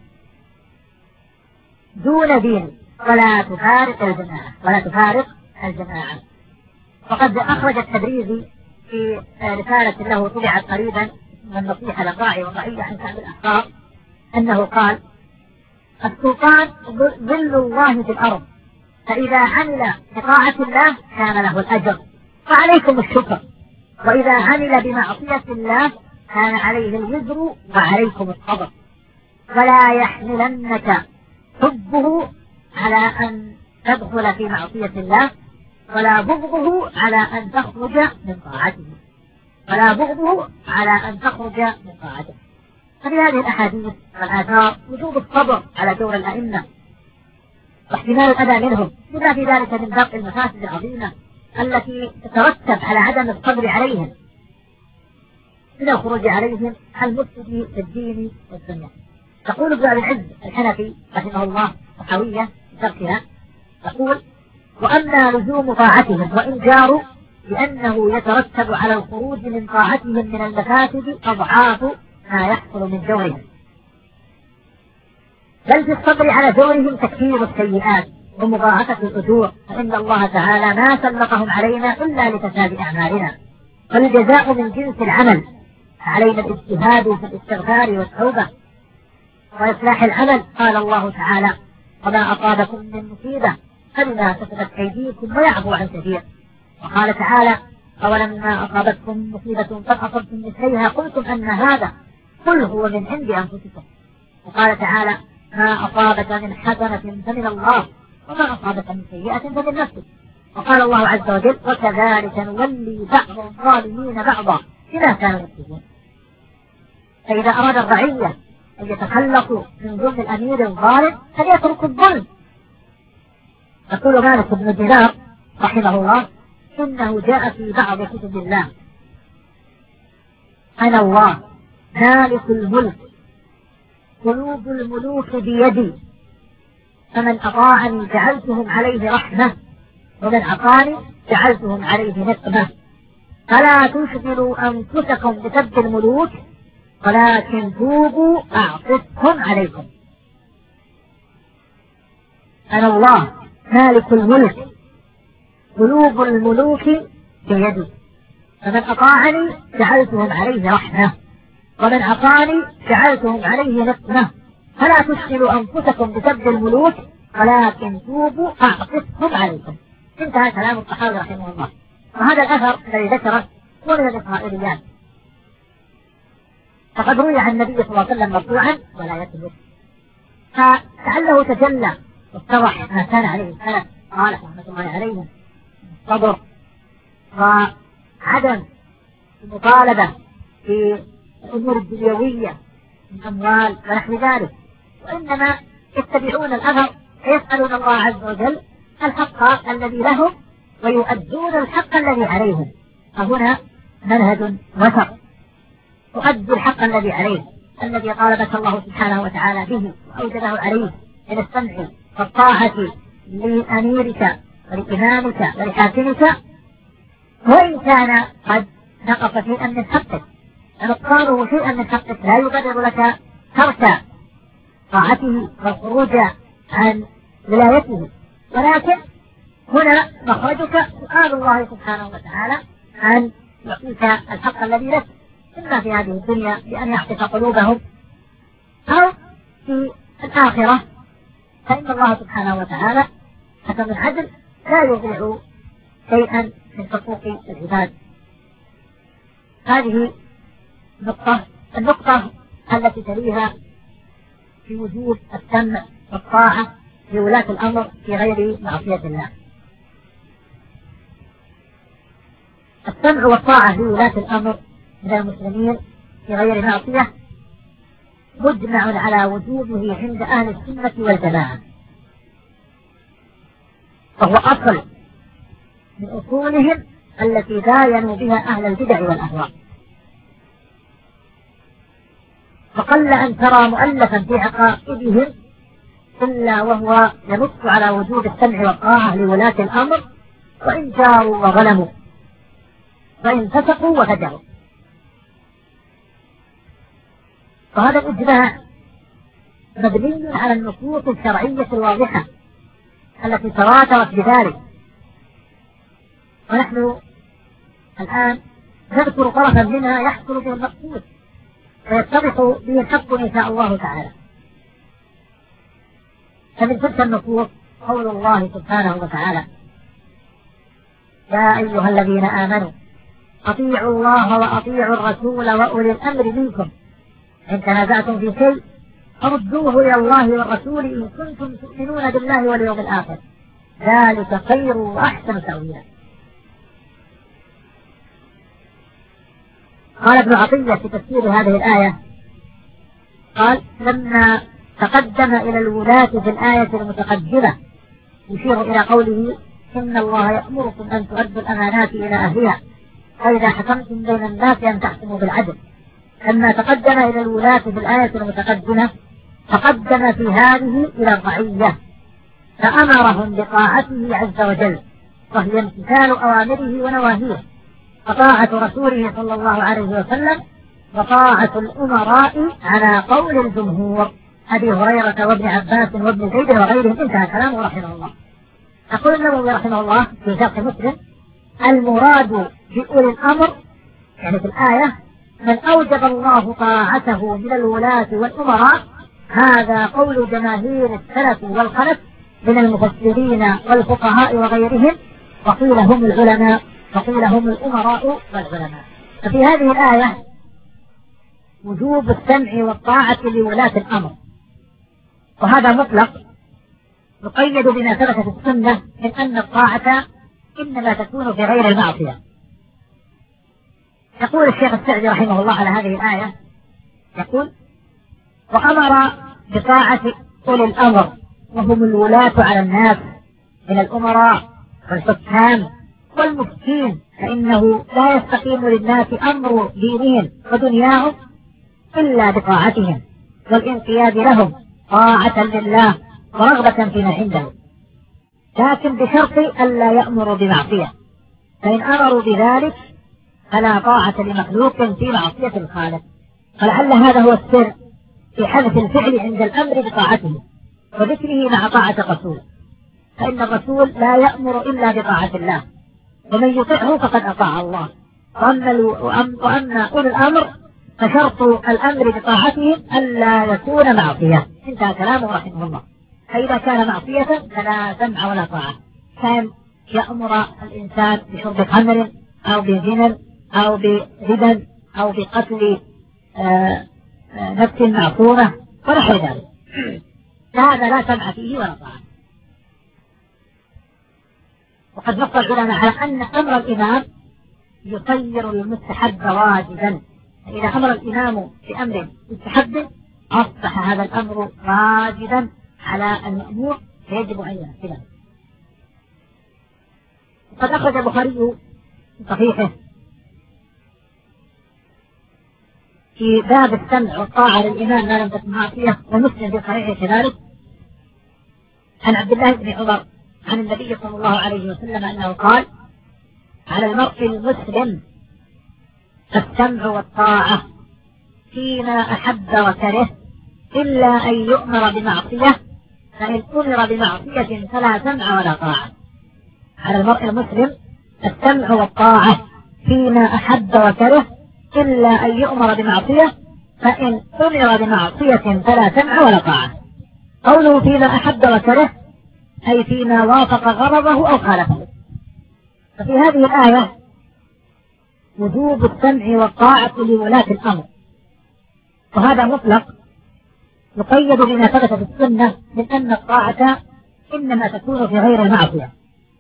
دون دين ولا تفارق الجماعة ولا تفارق الجماعة. وقد أخرج التبريزي في رسالة له طبعت قريبا من النصيحة للراعي والرعية عن شعب الأحرار أنه قال السلطان ظل الله في الأرض، فإذا عمل بطاعة الله كان له الأجر وعليكم الشكر، وإذا عمل بمعصية الله كان عليه الوزر وعليكم الصبر، ولا يحملنك حبه على أن تدخل في معصية الله، ولا بغضه على أن تخرج من طاعته ولا بغضه على أن تخرج من طاعته. ففي هذه الأحاديث والآثار وجوب الصبر على دور الأئمة واحتمال الأذى منهم، بما في ذلك من درء المفاسد العظيمة التي تترتب على عدم الصبر عليهم من الخروج عليهم المفسد في الدين والدنيا. تقول ابن أبي العز الحنفي رحمه الله صحوية في شرحها تقول وأما لزوم طاعتهم وإن جاروا لأنه يترتب على الخروج من طاعتهم من المفاسد أضعاف ما يحصل من جورهم، بل في الصبر على جورهم تكفير السيئات ومضاعفة الأجور، فإن الله تعالى ما سلطهم علينا إلا لفساد أعمالنا، فالجزاء من جنس العمل، علينا الاجتهاد في الاستغفار والتوبة وإصلاح العمل. قال الله تعالى وما أصابكم من مصيبة فبما كسبت أيديكم ويعفو عن كثير. وقال تعالى أولما أصابتكم مصيبة قد أصبتم مثليها قلتم أن هذا قل هو من عند أنفسكم. وقال تعالى ما أصابك من حسنة فمن الله وما أصابك من سيئة فمن نفسك. وقال الله عز وجل وكذلك نولي بعض الظالمين بعضا بما كانوا يكسبون. فإذا أراد الرعية أن يتخلصوا من ظلم الأمير الظالم فليتركوا الظلم. يقول مالك بن دينار رحمه الله إنه جاء في بعض كتب الله أنا الله مالك الملك قلوب الملوك بيدي، فمن أطاعني جعلتهم عليه رحمة ومن عصاني جعلتهم عليه نقمة، فلا تشغلوا أنفسكم بسب الملوك ولكن توبوا أعطفهم عليكم. أنا الله مالك الملك قلوب الملوك بيدي، فمن أطاعني جعلتهم عليه رحمة ومن عصاني جعلتهم عليه نقمة، فلا تشغلوا أنفسكم بسب الملوك ولكن توبوا أعطفهم عليكم. انتهى كلام الصحابي رحمه الله. وهذا الأثر الذي ذكره هو من الإسرائيليات، فقد روي عن النبي صلى الله عليه وسلم مرفوعا ولا يثبت، فلعله تجلى واتضح ما كان عليه السلف قال رحمة الله عليهم الصبر وعدم المطالبة في الأمور الدنيوية من أموال ونحو ذلك، وإنما يتبعون الأثر فيسألون الله عز وجل الحق الذي لهم ويؤدون الحق الذي عليهم. فهنا منهج وسط، تؤدي الحق الذي عليه، الذي طالبك الله سبحانه وتعالى به وأوجبه عليه من السمع والطاعة لأميرك ولإمامك ولحاكمك، وإن كان قد نقص شيئا من حقك، فنقصانه شيئا من حقك لا يبرر لك ترك طاعته والخروج عن ولايته، ولكن هنا مخرجك سؤال الله سبحانه وتعالى أن يعطيك الحق الذي لك، إما في هذه الدنيا بأن يعطيك قلوبهم أو في الآخرة، فإن الله سبحانه وتعالى حكم العدل لا يضيع شيئا من حقوق العباد. هذه نقطة. النقطة التي تليها في وجوب السمع والطاعة لولاة الأمر في غير معصية الله. السمع والطاعة لولاة الأمر من المسلمين في غير معصية مجمع على وجوبه عند أهل السنة والجماعة، فهو أصل من أصولهم التي باينوا بها أهل البدع والأهواء. فقل أن ترى مؤلفا في عقائدهم إلا وهو ينص على وجوب السمع والطاعة لولاة الأمر، وإن جاروا وظلموا وإن فسقوا وفجروا. فهذا الإجماع مبني على النصوص الشرعية الواضحة التي تواترت بذلك، ونحن الآن نذكر طرفا منها يحصل به المقصود ويتضح به الحق إن شاء الله تعالى. فمن تلك النصوص قول الله سبحانه وتعالى: يا أيها الذين آمنوا أطيعوا الله وأطيعوا الرسول وأولي الأمر منكم، إن تنازعتم في شيء فردوه إلى الله والرسول إن كنتم تؤمنون بالله واليوم الآخر، ذلك خير وأحسن تأويلا. قال ابن عطية في تفسير هذه الآية، قال: لما تقدم إلى الولاة في الآية المتقدمة يشير إلى قوله: إن الله يأمركم أن تؤدوا الأمانات إلى أهلها فإذا حكمتم بين الناس أن تحكموا بالعدل. لما تقدم إلى الولاة في الآية المتقدمة تقدم في هذه إلى الرعية، فأمرهم بطاعته عز وجل، وهي امتثال أوامره ونواهيه، وطاعة رسوله صلى الله عليه وسلم، وطاعة الأمراء على قول الجمهور أبي هريرة وابن عباس وابن زيد وغيرهم. انتهى كلامه رحمه الله. يقول النووي رحمه الله في شرح مسلم: المراد بأولي الأمر يعني في الآية من أوجب الله طاعته من الولاة والأمراء، هذا قول جماهير السلف والخلف من المفسرين والفقهاء وغيرهم، وقيل هم العلماء وقيل هم الأمراء والعلماء. ففي هذه الآية وجوب السمع والطاعة لولاة الأمر، وهذا مطلق يقيد بما ثبت في السنة من أن الطاعة إنما تكون في غير المعصية. يقول الشيخ السعدي رحمه الله على هذه الآية، يقول: وأمر بطاعة أولي الأمر وهم الولاة على الناس من الأمراء والحكام والمفتين، فإنه لا يستقيم للناس أمر دينهم ودنياهم إلا بطاعتهم والانقياد لهم طاعة لله ورغبة فيما عنده، لكن بشرط ألا يأمروا بمعصية، فإن أمروا بذلك فلا طاعة لمخلوق في معصية الخالق. فلعل هذا هو السر في حدث الفعل عند الأمر بطاعته وذكره مع طاعة الرسول، فإن الرسول لا يأمر إلا بطاعة الله، ومن يطعه فقد أطاع الله. وأما أولي الأمر فشرط الأمر بطاعتهم ألا يكون معصية. انتهى كلامه رحمه الله. فإذا كان معصية فلا سمع ولا طاعة. كان يأمر الإنسان بشرب خمر أو بزنا أو بربا أو بقتل آآ آآ نفس معصومة ونحو ذلك، فهذا لا سمع فيه ولا طاعة. وقد نص العلماء على أن أمر الإمام يصير المستحب واجبا، فإذا أمر الإمام بأمر مستحب أصبح هذا الأمر واجبا على المأمور فيجب أن ينفذه. قد أخرج البخاري في صحيحه في باب السمع والطاعة للإمام ما لم تكن معصية، ومسلم في صحيحه كذلك عن عبد الله بن عمر عن النبي صلى الله عليه وسلم أنه قال: على المرء المسلم السمع والطاعة فيما أحب وكره إلا أن يؤمر بمعصية، فإن أمر بمعصية فلا سمع ولا طاعة. على المرء المسلم السمع والطاعة فيما أحب وكره إلا أن يؤمر بمعصية، فإن أمر بمعصية فلا سمع ولا طاعة. قوله فيما أحب وكره أي فيما وافق غرضه أو خالفه. ففي هذه الآية وجوب السمع والطاعة لولاة الأمر، وهذا مطلق يقيد بما ثبت في السنة من أن الطاعة إنما تكون في غير المعصية.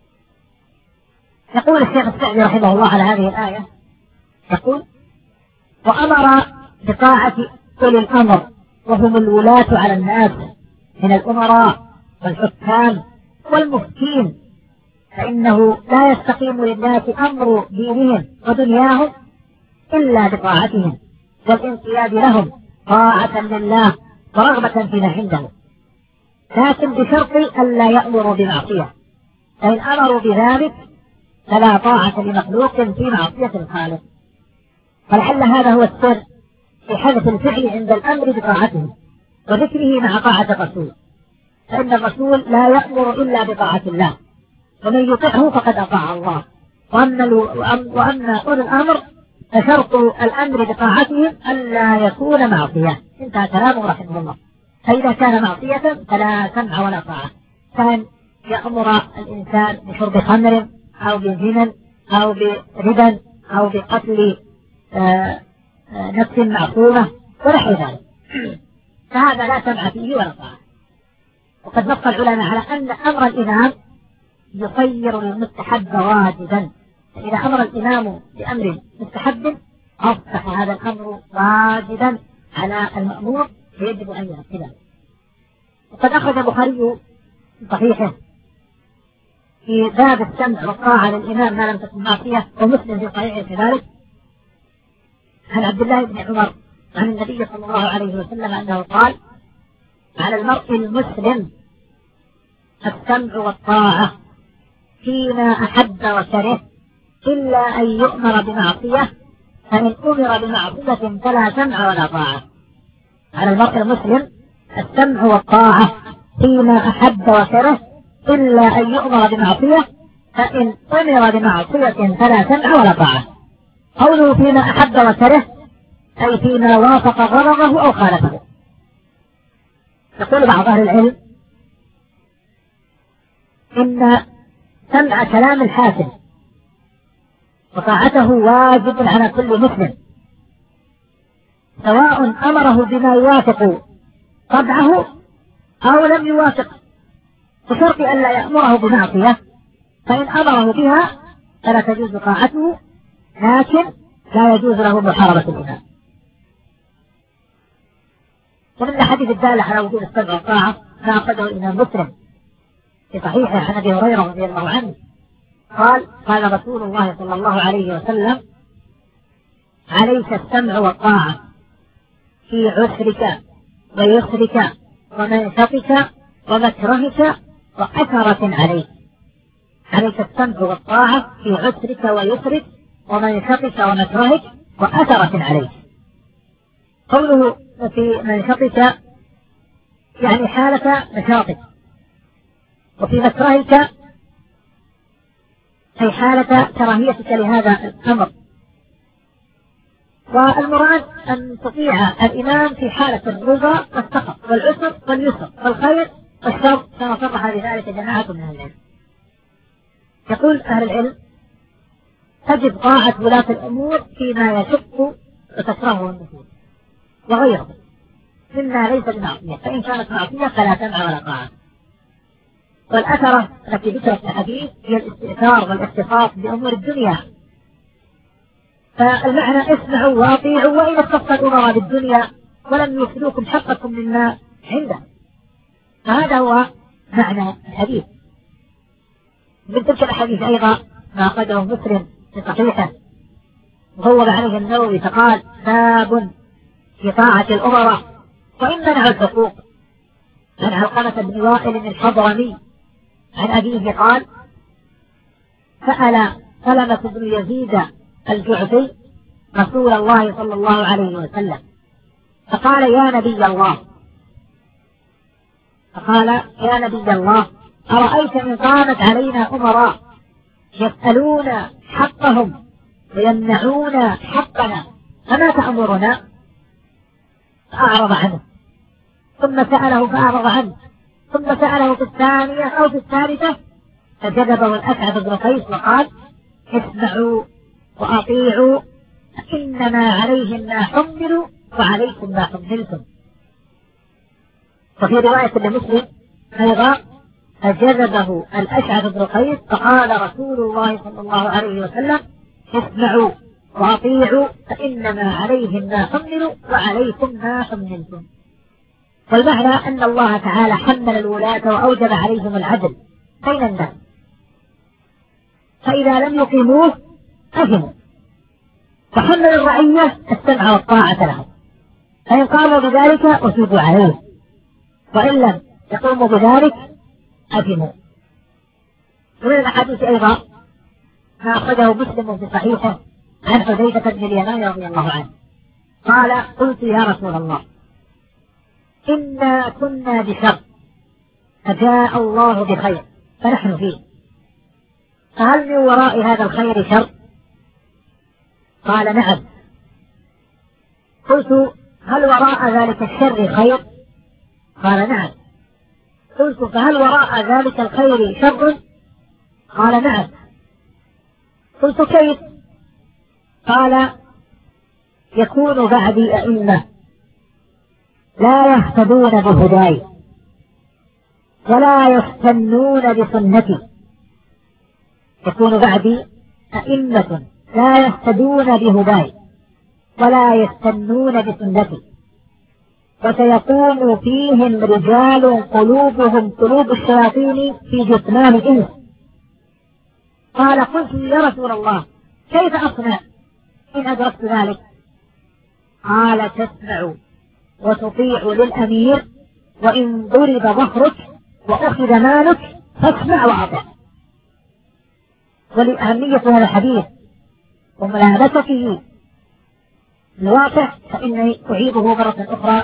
يقول الشيخ السعدي رحمه الله على هذه الآية، يقول: وأمر بطاعة أولي الأمر وهم الولاة على الناس من الأمراء والحكام والمفتين، فإنه لا يستقيم للناس أمر دينهم ودنياهم إلا بطاعتهم والانقياد لهم طاعة لله ورغبة فيما عنده، لكن بشرط ألا يأمروا بمعصية، فإن أمروا بذلك فلا طاعة لمخلوق في معصية الخالق. فلعل هذا هو السر في حدث الفعل عند الأمر بطاعته وذكره مع طاعة الرسول، فإن الرسول لا يأمر إلا بطاعة الله، ومن يطعه فقد أطاع الله. وأما أولي الأمر فشرط الأمر بطاعتهم ألا يكون معصية. انتهى كلامه رحمه الله. فإذا كان معصية فلا سمع ولا طاعة، كان يأمر الإنسان بشرب خمر أو بزنا أو بربا أو بقتل آآ آآ نفس معصومة ونحو ذلك، فهذا لا سمع فيه ولا طاعة. وقد نص العلماء على أن أمر الإمام يخير المستحب واجبا، فإذا أمر الإمام بأمر مستحب أصبح هذا الأمر واجبا على المأمور فيجب أن ينفذه. وقد أخرج البخاري في صحيحه في باب السمع والطاعة للإمام ما لم تكن معصية، ومسلم في صحيحه كذلك عن عبد الله بن عمر عن النبي صلى الله عليه وسلم أنه قال: على المرء المسلم السمع والطاعة فيما أحب وكره إلا أن يؤمر بمعصية، فإن أمر بمعصية فلا سمع ولا طاعة. على المرء المسلم السمع والطاعة فيما أحب وكره إلا أن يؤمر بمعصية، فإن أمر بمعصية فلا سمع ولا طاعة. قوله فيما أحب وكره أي فيما وافق غرضه أو خالفه. يقول بعض أهل العلم إن سمع كلام الحاكم وطاعته واجب على كل مسلم، سواء أمره بما يوافق طبعه أو لم يوافق، بشرط أن لا يأمره بمعصية، فإن أمره بها فلا تجوز طاعته، لكن لا يجوز له محاربة الإمام. ومن الحديث الدالة على وجود السمع والطاعة ما أخرجه الإمام مسلم في صحيحه عن أبي هريرة رضي الله عنه قال: قال رسول الله صلى الله عليه وسلم: عليك السمع والطاعة في عسرك ويسرك ومنشطك ومكرهك وأثرة عليك. عليك السمع والطاعة في عسرك ويسرك ومنشطك ومكرهك وأثرة عليك. قوله في منشطك يعني حالة نشاطك، وفي مكرهك أي حالة كراهيتك لهذا الأمر. والمراد أن تطيع الإمام في حالة الرضا والسخط والعسر واليسر والخير والشر، كما صرح بذلك جماعة من العلم. يقول أهل العلم: تجب طاعة ولاة الأمور فيما يشق وتكرهه النفوس وغيره مما ليس بمعصية، فإن كانت معصية فلا سمع ولا طاعة. والأثرة التي ذكرت في الحديث هي الاستئثار والاختصاص بأمور الدنيا، فالمعنى: اسمعوا واطيعوا وإن اختص الأمراء بالدنيا ولم يوفدوكم حقكم مما عنده. فهذا هو معنى الحديث. من تلك الحديث أيضا ما أخرجه مسلم في صحيحه وصوب عليه النووي فقال: باب في طاعة الأمراء وإن منعوا الحقوق. عن علقمة بن وائل الحضرمي عن أبيه قال: سأل سلمة بن يزيد الجعفي رسول الله صلى الله عليه وسلم فقال: يا نبي الله فقال يا نبي الله أرأيت إن قامت علينا أمراء يسألون حقهم ويمنعون حقنا فما تأمرنا؟ فأعرض عنه، ثم سأله فأعرض عنه، ثم سأله في الثانية أو في الثالثة فجذبه الأسعد بن قيس وقال: اسمعوا وأطيعوا إنما عليهم ما حملوا وعليكم ما حملتم. وفي رواية لمسلم أيضا: فجذبه الأشعث بن قيس فقال رسول الله صلى الله عليه وسلم: اسمعوا وأطيعوا فإنما عليهم ما حملوا وعليكم ما حملتم. والمعنى أن الله تعالى حمل الولاة وأوجب عليهم العدل بين الناس، فإذا لم يقيموه أثموا، فحمل الرعية السمع والطاعة لهم، فإن قاموا بذلك أثيبوا عليه، وإن لم يقوموا بذلك أثموا. ومن الأحاديث أيضا ما أخرجه مسلم في صحيحه عن حذيفة بن اليمان رضي الله عنه قال: قلت يا رسول الله إنا كنا بشر فجاء الله بخير فنحن فيه، فهل من وراء هذا الخير شر؟ قال: نعم. قلت: هل وراء ذلك الشر خير؟ قال: نعم. قلت: فهل وراء ذلك الخير شر؟ قال: نعم. قلت: كيف؟ قال: يكون بعدي أئمة لا يهتدون بهداي ولا يستنون بسنتي. يكون بعدي أئمة لا يهتدون بهداي ولا يستنون بسنتي، وسيكون فيهم رجال قلوبهم قلوب الشياطين في جثمان الإنس. قال: قلت يا رسول الله كيف أصنع إن أدركت ذلك؟ قال: تسمع وتطيع للأمير، وإن ضرب ظهرك وأخذ مالك فاسمع وأطع. ولأهمية هذا الحديث وملابسته الواقع فإني أعيده مرة أخرى.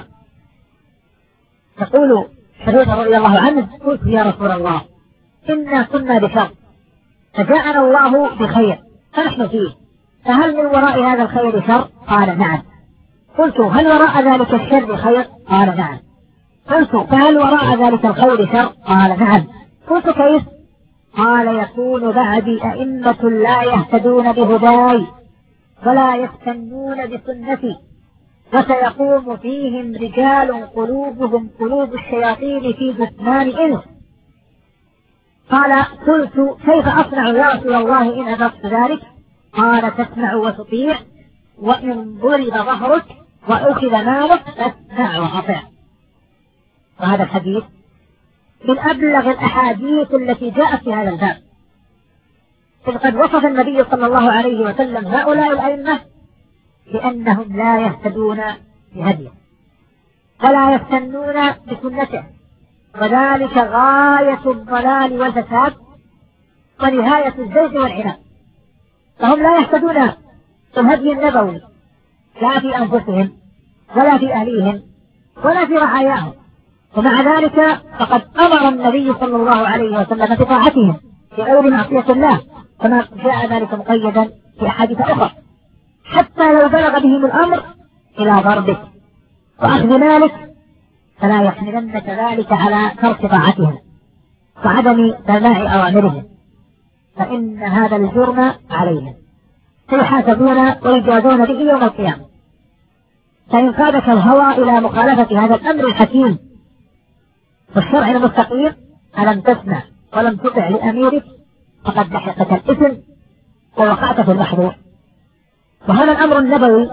تقول حذيفة رضي الله عنه: قلت يا رسول الله إنا كنا بشر فجاءنا الله بخير فنحن فيه، فهل من وراء هذا الخير شر؟ قال: نعم. قلت: هل وراء ذلك الشر خير؟ قال: نعم. قلت: فهل وراء ذلك الخير شر؟ قال: نعم. قلت: كيف؟ قال: يكون بعدي أئمة لا يهتدون بهداي ولا يستنون بسنتي، وسيقوم فيهم رجال قلوبهم قلوب الشياطين في جثمان إنس. قال: قلت: كيف أصنع يا رسول الله إن أدركت ذلك؟ قال: تسمع وتطيع، وإن ضرب ظهرك وأخذ مالك فاسمع وأطع. وهذا الحديث من أبلغ الأحاديث التي جاءت في هذا الباب، إذ قد وصف النبي صلى الله عليه وسلم هؤلاء الأئمة بأنهم لا يهتدون بهديه ولا يستنون بسنته، وذلك غاية الضلال والفساد ونهاية الزيغ والعناد. فهم لا يهتدون بالهدي النبوي لا في أنفسهم ولا في أهليهم ولا في رعاياهم، ومع ذلك فقد أمر النبي صلى الله عليه وسلم بطاعتهم في غير معصية الله، كما جاء ذلك مقيدا في أحاديث أخرى، حتى لو بلغ بهم الأمر إلى ضربك وأخذ مالك فلا يحملنك ذلك على ترك طاعتهم وعدم سماع أوامرهم، فإن هذا الجرم عليهم سيحاسبون ويجازون به يوم القيامة. فإن قادك الهوى إلى مخالفة هذا الأمر الحكيم والشرع المستقيم ألم تسمع ولم تطع لأميرك فقد لحقك الإثم ووقعت في المحظور. وهذا الأمر النبوي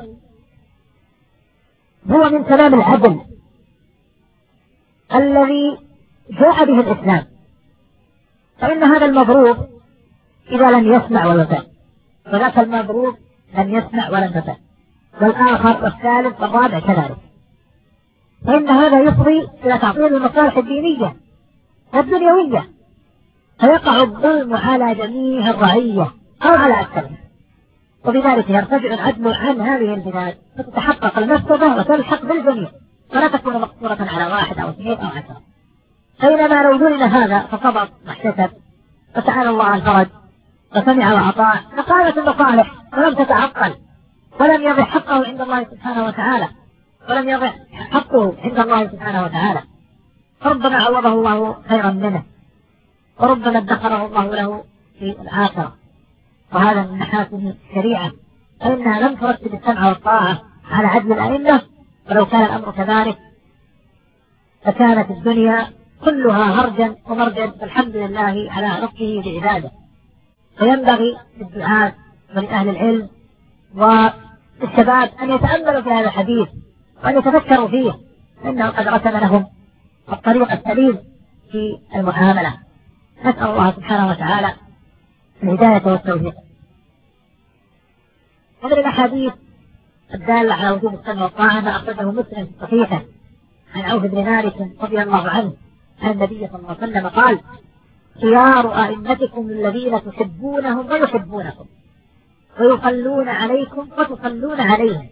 هو من تمام العدل الذي جاء به الإسلام، فإن هذا المضروب إذا لم يسمع ويطع، وذاك المضروب لم يسمع ولم يطع، والآخر والثالث والرابع كذلك. فإن هذا يفضي إلى تعطيل المصالح الدينية والدنيوية، فيقع الظلم على جميع الرعية أو على أكثرها، وبذلك يرتفع العدل عن هذه البلاد، فتتحقق المفسدة وتلحق بالجميع، ولا تكون مقصورة على واحد أو اثنين أو عشرة. بينما لو ظلم هذا فصبر واحتسب وسأل الله الفرج وسمع وأطاع لقامت المصالح ولم تتعطل، ولم يضع حقه عند الله سبحانه وتعالى، ولم يضع حقه عند الله سبحانه وتعالى، فربما عوضه الله خيرا منه، وربما ادخره الله له في الآخرة. وهذا من محاسن الشريعة، فإنها لم ترتب السمع والطاعة على عدل الأئمة، ولو كان الأمر كذلك فكانت الدنيا كلها هرجا ومرجا، والحمد لله على لطفه بعباده. فينبغي للدعاة ولأهل العلم والشباب أن يتأملوا في هذا الحديث وأن يتفكروا فيه، فإنه قد رسم لهم الطريق السليم في المعاملة. نسأل الله سبحانه وتعالى الهداية والتوفيق. ومن الأحاديث الدالة على وجوب السمع والطاعة ما أخرجه مسلم في صحيحه عن عوف بن مالك رضي الله عنه عن النبي صلى الله عليه وسلم قال: خيار أئمتكم الذين تحبونهم ويحبونكم، ويصلون عليكم وتصلون عليهم،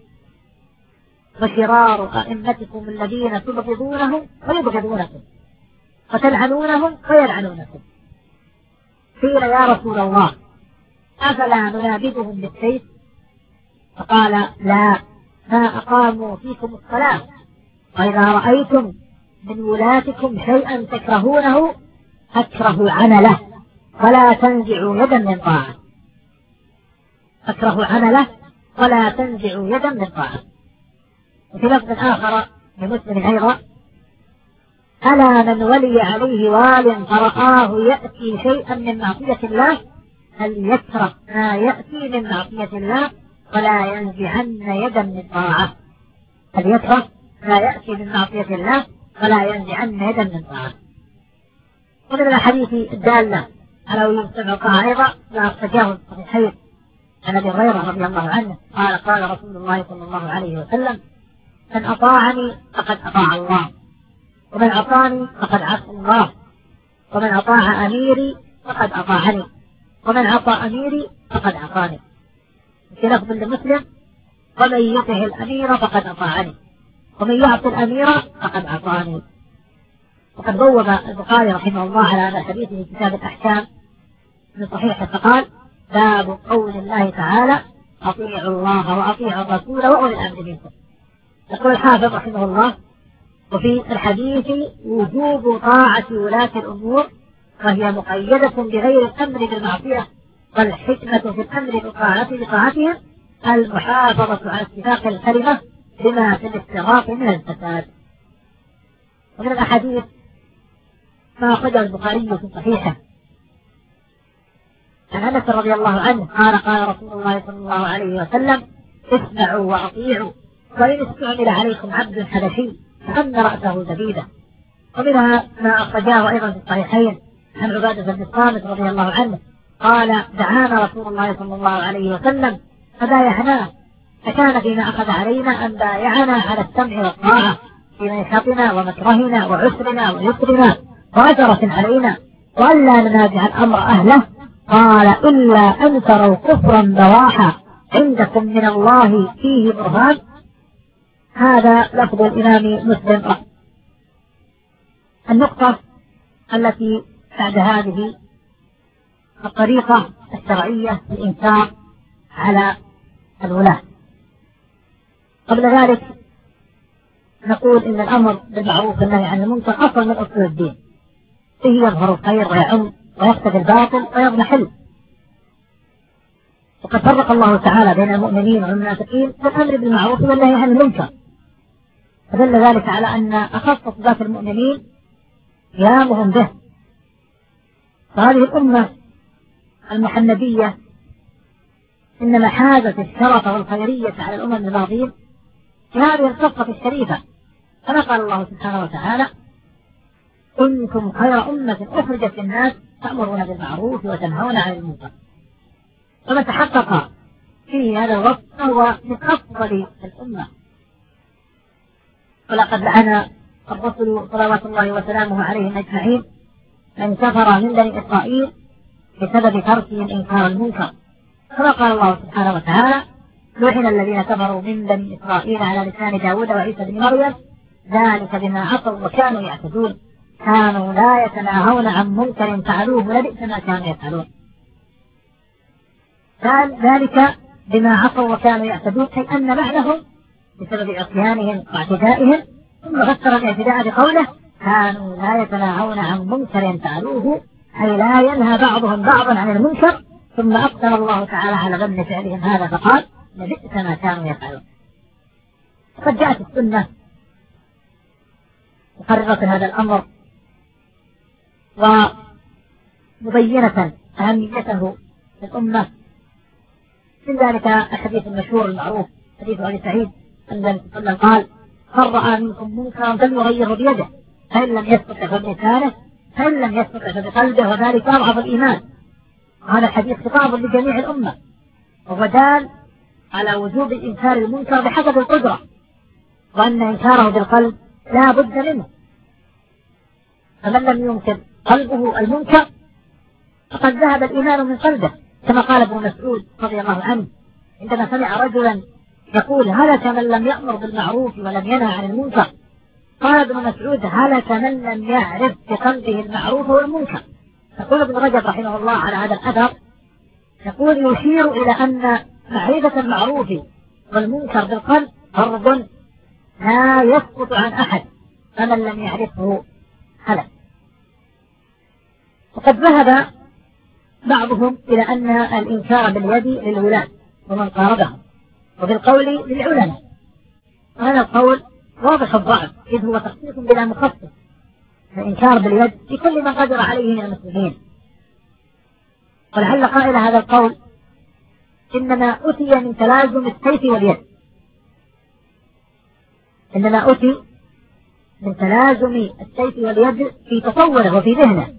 وشرار أئمتكم الذين تبغضونهم ويبغضونكم، وتلعنونهم ويلعنونكم. قيل: يا رسول الله أفلا ننابذهم بالسيف؟ فقال: لا، ما أقاموا فيكم الصلاة، وإذا رأيتم من ولاتكم شيئا تكرهونه فاكرهوا عمله ولا تنزعوا يدا من طاعة. فاكرهوا عمله ولا تنزعوا يدا من طاعة. وفي لفظ آخر لمسلم أيضا: ألا من ولي عليه وال فرآه يأتي شيئا من معصية الله فليكره ما يأتي من معصية الله ولا ينزعن يدا من طاعة. فليكره ما يأتي من معصية الله ولا ينزعن يدا من طاعة. ومن الحديث الدالة على وجوب السمع والطاعة أيضا ما أخرجاه الصحيحين عن أبي هريرة رضي الله عنه قال: قال رسول الله صلى الله عليه وسلم: من أطاعني فقد أطاع الله، ومن عصاني فقد عصى الله، ومن أطاع أميري فقد أطاعني، ومن عصى أميري فقد عصاني. في لفظ لمسلم: ومن يطع الأمير فقد أطاعني، ومن يعصي الأمير فقد عصاني. وقد بوب البخاري رحمه الله على هذا الحديث في كتاب الأحكام من صحيح، فقال: باب قول الله تعالى: أطيعوا الله وأطيعوا الرسول وأولي الأمر منكم. يقول الحافظ رحمه الله: وفي الحديث وجوب طاعة ولاة الأمور، وهي مقيدة بغير الأمر بالمعصية، والحكمة في الأمر بطاعتهم المحافظة على اتفاق الكلمة بما في الافتراق من الفساد. ومن الأحاديث ما أخرجه البخاري في صحيحه عن أنس رضي الله عنه قال: قال رسول الله صلى الله عليه وسلم: اسمعوا وأطيعوا، وإن استعمل عليكم عبد حبشي فأن رأسه زبيدة. ومنها ما أخرجاه أيضا في الصحيحين عن عبادة بن الصامت رضي الله عنه قال: دعانا رسول الله صلى الله عليه وسلم فبايعناه، فكان فيما أخذ علينا أن بايعنا على السمع والطاعة في منشطنا ومكرهنا وعسرنا ويسرنا وعثرة علينا، وألا ننازع الأمر أهله. قال: إلا أن تروا كفرا بواحا عندكم من الله فيه برهان. هذا لفظ الإمام مسلم. النقطة التي بعد هذه الطريقة الشرعية للإنكار على الولاة. قبل ذلك نقول إن الأمر بالمعروف والنهي عن المنكر أصل من أصول الدين، فيه يظهر الخير ويعم ويختفي الباطل ويضمحل. وقد فرق الله تعالى بين المؤمنين والمنافقين في الأمر بالمعروف والنهي عن المنكر، فدل ذلك على أن أخص صفات المؤمنين قيامهم به. فهذه الأمة المحمدية إنما حازت الشرف والخيرية على الأمم الماضين في هذه القصة الشريفة، كما قال الله سبحانه وتعالى: كنتم خير أمة أخرجت للناس تأمرون بالمعروف وتنهون عن المنكر. ومن تحقق فيه هذا الوصف فهو من أفضل الأمة. ولقد لعن الرسل صلوات الله وسلامه عليهم أجمعين من كفر من بني إسرائيل بسبب تركهم إنكار المنكر، كما قال الله سبحانه وتعالى: لعن الذين كفروا من بني إسرائيل على لسان داود وعيسى بن مريم ذلك بما عصوا وكانوا يعتدون كانوا لا يتناهون عن منكر فعلوه لبئس ما كانوا يفعلون. ذلك بما عصوا وكانوا يعتدون أي أن بعدهم بسبب عصيانهم واعتدائهم، ثم فسر الاعتداء بقوله كانوا لا يتناهون عن منكر فعلوه أي لا ينهى بعضهم بعضا عن المنكر، ثم أقدر الله تعالى على ذم فعلهم هذا فقال لبئس ما كانوا يفعلون. وقد جاءت السنة مقررة هذا الأمر ومبينة أهميته للأمة. من ذلك الحديث المشهور المعروف حديث أبي سعيد أن النبي صلى الله عليه وسلم قال: من رأى منكم منكرا فليغيره بيده فإن لم يستطع فبلسانه فإن لم يستطع فبقلبه وذلك أضعف الإيمان. هذا الحديث خطاب لجميع الأمة، وهو دال على وجوب إنكار المنكر بحسب القدرة، وأن إنكاره بالقلب لا بد منه. فمن لم ينكر قلبه المنكر فقد ذهب الإيمان من قلبه، كما قال ابن مسعود رضي الله عنه عندما سمع رجلا يقول: هلك من لم يأمر بالمعروف ولم ينهى عن المنكر. قال ابن مسعود: هلك من لم يعرف بقلبه المعروف والمنكر. يقول ابن رجب رحمه الله على هذا الأثر، يقول: يشير إلى أن معرفة المعروف والمنكر بالقلب فرض لا يسقط عن أحد، فمن لم يعرفه هلك. وقد ذهب بعضهم إلى أن الإنكار باليد للولاة ومن قاربهم، وبالقول للعلماء. هذا القول واضح الضعف، إذ هو تخصيص بلا مخصص، الإنكار باليد لكل من قدر عليه من المسلمين. ولعل قائل هذا القول إنما أتي من تلازم السيف واليد، إنما أتي من تلازم السيف واليد في تصوره وفي ذهنه،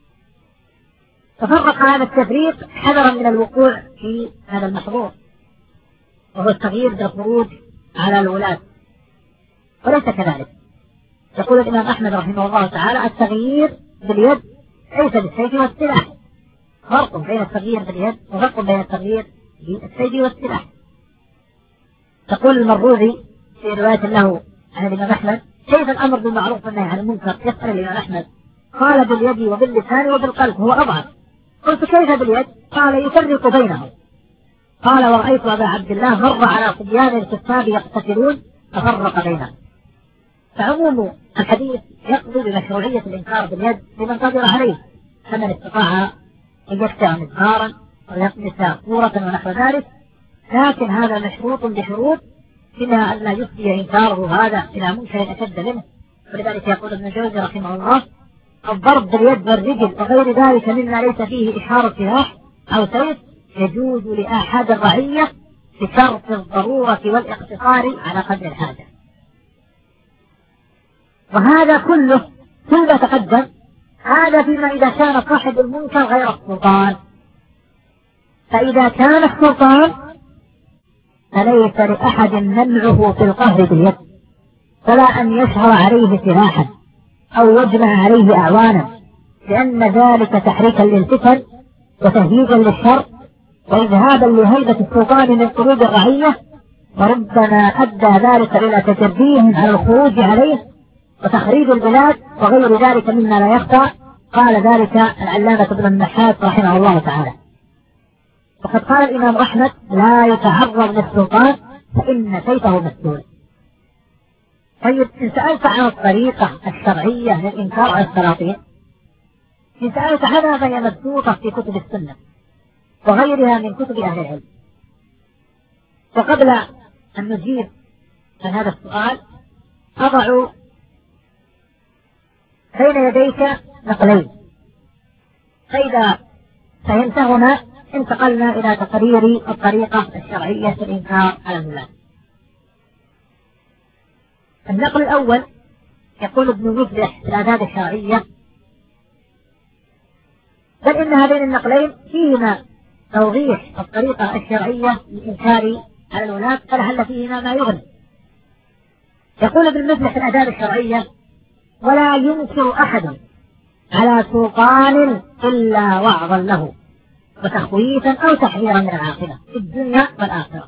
ففرق هذا التفريق حذرا من الوقوع في هذا المحظور، وهو التغيير بالخروج على الولاة، وليس كذلك. يقول الإمام أحمد رحمه الله تعالى: التغيير باليد ليس بالسيف والسلاح، فرق بين التغيير باليد وفرق بين التغيير بالسيف والسلاح. تقول المروذي في رواية له عن الإمام أحمد: كيف الأمر بالمعروف والنهي عن المنكر؟ يسأل الإمام أحمد، قال: باليد وباللسان وبالقلب، هو أضعف. قلت: كيف باليد؟ قال: يفرق بينهم. قال: ورأيت أبا عبد الله مر على صبيان الكتاب يقتتلون ففرق بينهم. فعموم الحديث يقضي بمشروعية الإنكار باليد لمن قدر عليه، فمن استطاع أن يفتح مزمارا أو يقمس صورة ونحو ذلك، لكن هذا مشروط بشروط منها أن لا يفضي إنكاره هذا إلى منكر أشد منه. ولذلك يقول ابن الجوزي رحمه الله: الضرب باليد والرجل وغير ذلك مما ليس فيه إشارة سلاح أو سيف يجوز لأحد الرعية بشرط الضرورة والاقتصار على قدر الحاجة. وهذا كله كله تقدم، هذا فيما إذا كان صاحب المنكر غير السلطان. فإذا كان السلطان فليس لأحد منعه في القهر باليد، ولا أن يشهر عليه سلاحا أو يجمع عليه أعوانا، لأن ذلك تحريكا للفتن وتهييجا للشر وإذهابا لهيبة السلطان من قلوب الرعية، وربما أدى ذلك إلى تجريهم على الخروج عليه وتخريب البلاد وغير ذلك مما لا يخفى. قال ذلك العلامة ابن النحاس رحمه الله تعالى. وقد قال الإمام أحمد: لا يتعرض للسلطان فإن سيفه مسلول. طيب، إن سألت عن الطريقة الشرعية للإنكار على السلاطين، إن سألت عنها فهي مبثوثة في كتب السنة وغيرها من كتب أهل العلم. وقبل أن نجيب عن هذا السؤال أضع بين يديك نقلين، فإذا فهمتهما انتقلنا إلى تقرير الطريقة الشرعية في الإنكار على الولاة. النقل الأول يقول ابن مفلح في الآداب الشرعية: بل إن هذين النقلين فيهما توضيح الطريقة الشرعية للإنكار على الولاة، فلعل فيهما ما يغني. يقول ابن مفلح في الآداب الشرعية: ولا ينكر أحد على سلطان إلا وعظا له وتخويفا أو تحذيرا من العاقبة في الدنيا والآخرة،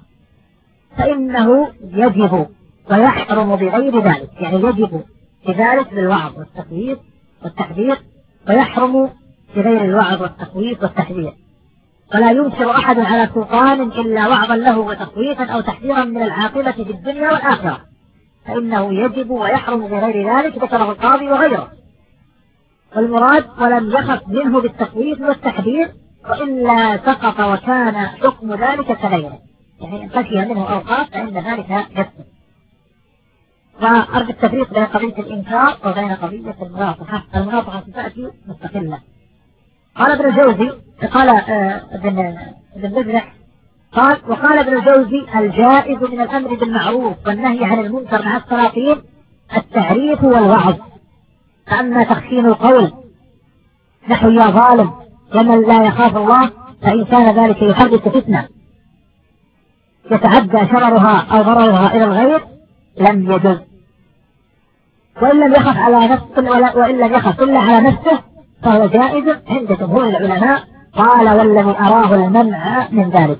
فإنه يجب ويحرم بغير ذلك، يعني يجب بذلك بالوعظ والتخويف والتحذير، ويحرم بغير الوعظ والتخويف والتحذير. ولا ينكر أحد على سلطان إلا وعظا له وتخويفا أو تحذيرا من العاقبة في الدنيا والآخرة، فإنه يجب ويحرم بغير ذلك، ذكره القاضي وغيره. والمراد ولم يخف منه بالتخويف والتحذير، وإلا سقط وكان حكم ذلك كغيره، يعني إن خشي منه أو خاف فإن ذلك يسقط. وأرجو التفريق بين قضية الإنكار وبين قضية المناطحة. المناطحة تأتي مستقلة. قال ابن الجوزي، قال ابن ابن مفلح قال: وقال ابن الجوزي: الجائز من الأمر بالمعروف والنهي عن المنكر مع السلاطين التعريف والوعظ، فأما تخشين القول نحو يا ظالم ومن لا يخاف الله فإن كان ذلك يحدث فتنة يتعدى شررها أو ضررها إلى الغير لم يجوز، وإن لم يخف على نفسه وإن لم يخف إلا على نفسه فهو جائز عند جمهور العلماء. قال: والذي أراه المنع من ذلك.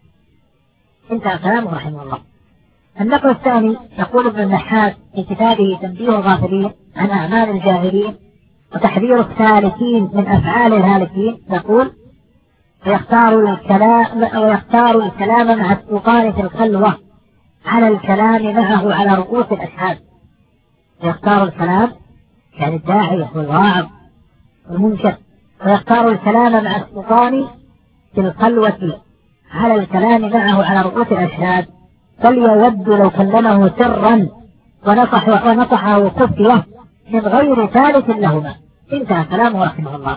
انتهى كلامه رحمه الله. النقل الثاني يقول ابن النحاس في كتابه تنبيه الغافلين عن أعمال الجاهلين وتحذير السالكين من أفعال الهالكين، يقول: ويختار الكلام ويختار الكلام مع السلطان في الخلوة على الكلام معه على رؤوس الأشهاد. ويختار الكلام يعني الداعية والواعظ والمنكر، ويختار الكلام مع السلطان في الخلوة على الكلام معه على رؤوس الأشهاد، فليود لو كلمه سرا ونصح ونصحه خفية من غير ثالث لهما. انتهى كلامه رحمه الله.